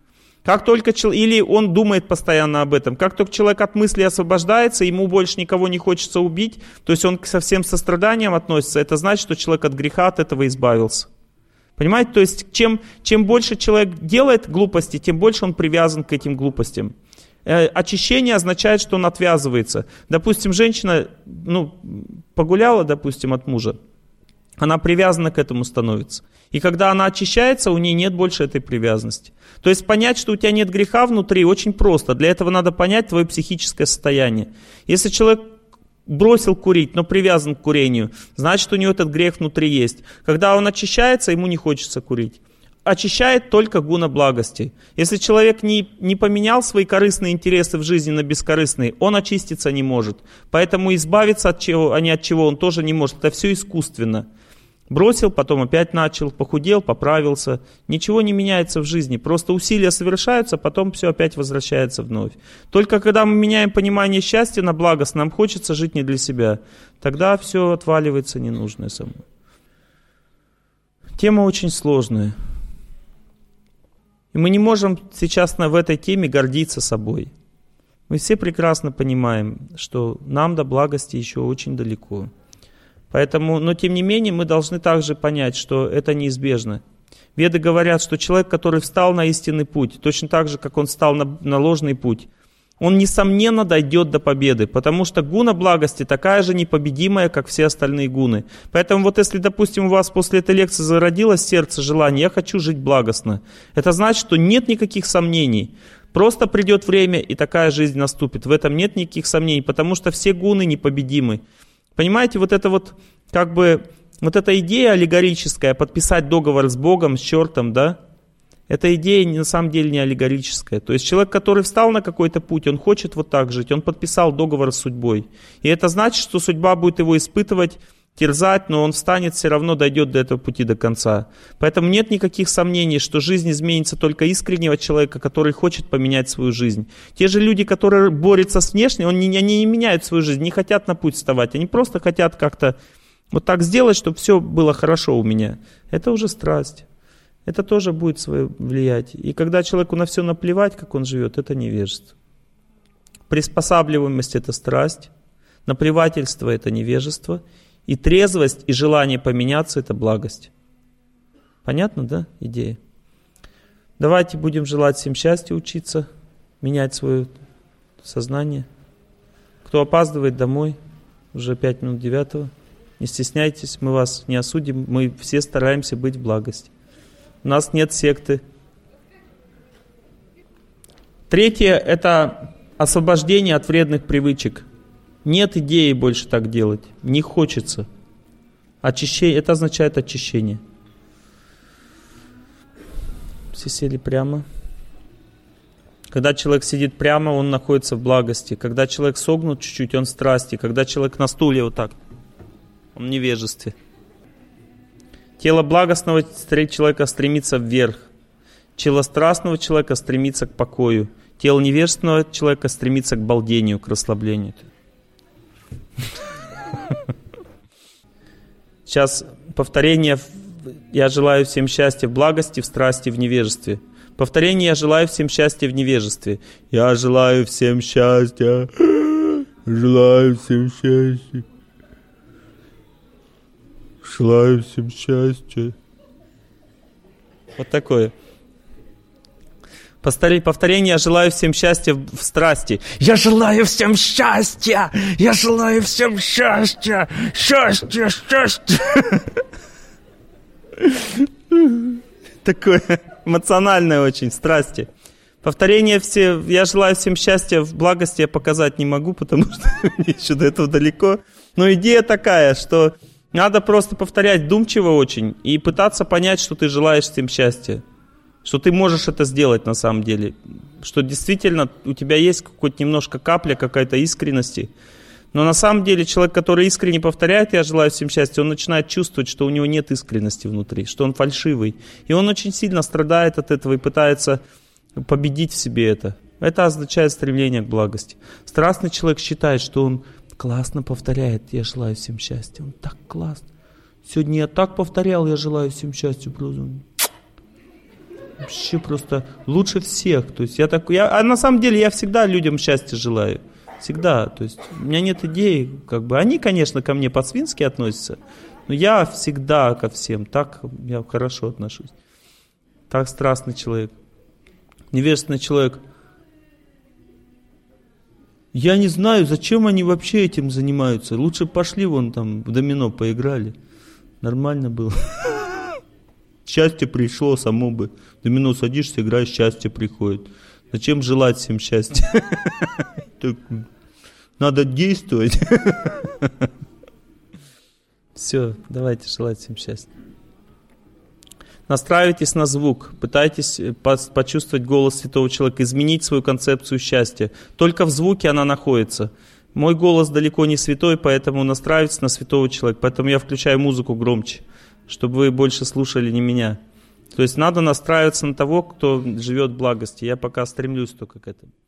Как только человек, или он думает постоянно об этом. Как только человек от мысли освобождается, ему больше никого не хочется убить, то есть он со всем состраданием относится, это значит, что человек от греха от этого избавился. Понимаете? То есть чем, чем больше человек делает глупости, тем больше он привязан к этим глупостям. Очищение означает, что он отвязывается. Допустим, женщина ну, погуляла, допустим, от мужа. Она привязана к этому становится. И когда она очищается, у нее нет больше этой привязанности. То есть понять, что у тебя нет греха внутри, очень просто. Для этого надо понять твое психическое состояние. Если человек бросил курить, но привязан к курению, значит, у него этот грех внутри есть. Когда он очищается, ему не хочется курить. Очищает только гуна благости. Если человек не, не поменял свои корыстные интересы в жизни на бескорыстные, он очиститься не может. Поэтому избавиться от чего, а не от чего он тоже не может. Это все искусственно. Бросил, потом опять начал, похудел, поправился. Ничего не меняется в жизни. Просто усилия совершаются, потом все опять возвращается вновь. Только когда мы меняем понимание счастья на благость, нам хочется жить не для себя. Тогда все отваливается ненужное само. Тема очень сложная. И мы не можем сейчас в этой теме гордиться собой. Мы все прекрасно понимаем, что нам до благости еще очень далеко. Поэтому, но тем не менее мы должны также понять, что это неизбежно. Веды говорят, что человек, который встал на истинный путь, точно так же, как он встал на, на ложный путь, он, несомненно, дойдет до победы, потому что гуна благости такая же непобедимая, как все остальные гуны. Поэтому вот если, допустим, у вас после этой лекции зародилось в сердце желание «я хочу жить благостно», это значит, что нет никаких сомнений. Просто придет время, и такая жизнь наступит. В этом нет никаких сомнений, потому что все гуны непобедимы. Понимаете, вот это вот, как бы, вот эта идея аллегорическая, подписать договор с Богом, с чертом, да, эта идея на самом деле не аллегорическая. То есть человек, который встал на какой-то путь, он хочет вот так жить, он подписал договор с судьбой. И это значит, что судьба будет его испытывать терзать, но он встанет, все равно дойдет до этого пути до конца. Поэтому нет никаких сомнений, что жизнь изменится только искреннего человека, который хочет поменять свою жизнь. Те же люди, которые борются с внешним, они не меняют свою жизнь, не хотят на путь вставать, они просто хотят как-то вот так сделать, чтобы все было хорошо у меня. Это уже страсть. Это тоже будет свое влиять. И когда человеку на все наплевать, как он живет, это невежество. Приспосабливаемость – это страсть, наплевательство – это невежество, и трезвость и желание поменяться – это благость. Понятно, да, идея? Давайте будем желать всем счастья, учиться, менять свое сознание. Кто опаздывает домой, уже пять минут девятого, не стесняйтесь, мы вас не осудим, мы все стараемся быть в благости. У нас нет секты. Третье – это освобождение от вредных привычек. Нет идеи больше так делать. Не хочется. Очищение, это означает очищение. Все сели прямо. Когда человек сидит прямо, он находится в благости. Когда человек согнут чуть-чуть, он в страсти. Когда человек на стуле вот так, он в невежестве. Тело благостного человека стремится вверх. Тело страстного человека стремится к покою. Тело невежественного человека стремится к балдению, к расслаблению. Сейчас повторение. Я желаю всем счастья в благости, в страсти, в невежестве. Повторение. Я желаю всем счастья в невежестве. Я желаю всем счастья. Желаю всем счастья. Желаю всем счастья. Вот такое. Повторение. Я желаю всем счастья в страсти. Я желаю всем счастья. Я желаю всем счастья. Счастье, счастье. Такое эмоциональное очень, страсти. Повторение все. Я желаю всем счастья в благости я показать не могу, потому что мне еще до этого далеко. Но идея такая, что надо просто повторять вдумчиво очень и пытаться понять, что ты желаешь всем счастья. Что ты можешь это сделать на самом деле. Что действительно у тебя есть хоть немножко капля какая-то искренности. Но на самом деле человек, который искренне повторяет «я желаю всем счастья», он начинает чувствовать, что у него нет искренности внутри, что он фальшивый. И он очень сильно страдает от этого и пытается победить в себе это. Это означает стремление к благости. Страстный человек считает, что он классно повторяет «я желаю всем счастья». Он так классно. Сегодня я так повторял «я желаю всем счастья». Вообще просто лучше всех. То есть я так, я, а на самом деле я всегда людям счастья желаю. Всегда. То есть у меня нет идей. Как бы. Они, конечно, ко мне по-свински относятся, но я всегда ко всем так я хорошо отношусь. Так страстный человек. Невежественный человек. Я не знаю, зачем они вообще этим занимаются. Лучше пошли вон там в домино поиграли. Нормально было. Счастье пришло само бы. В домино садишься, играешь, счастье приходит. Зачем желать всем счастья? Надо действовать. Все, давайте желать всем счастья. Настраивайтесь на звук, пытайтесь почувствовать голос святого человека, изменить свою концепцию счастья. Только в звуке она находится. Мой голос далеко не святой, поэтому настраивайтесь на святого человека. Поэтому я включаю музыку громче, чтобы вы больше слушали не меня. То есть надо настраиваться на того, кто живет в благости. Я пока стремлюсь только к этому.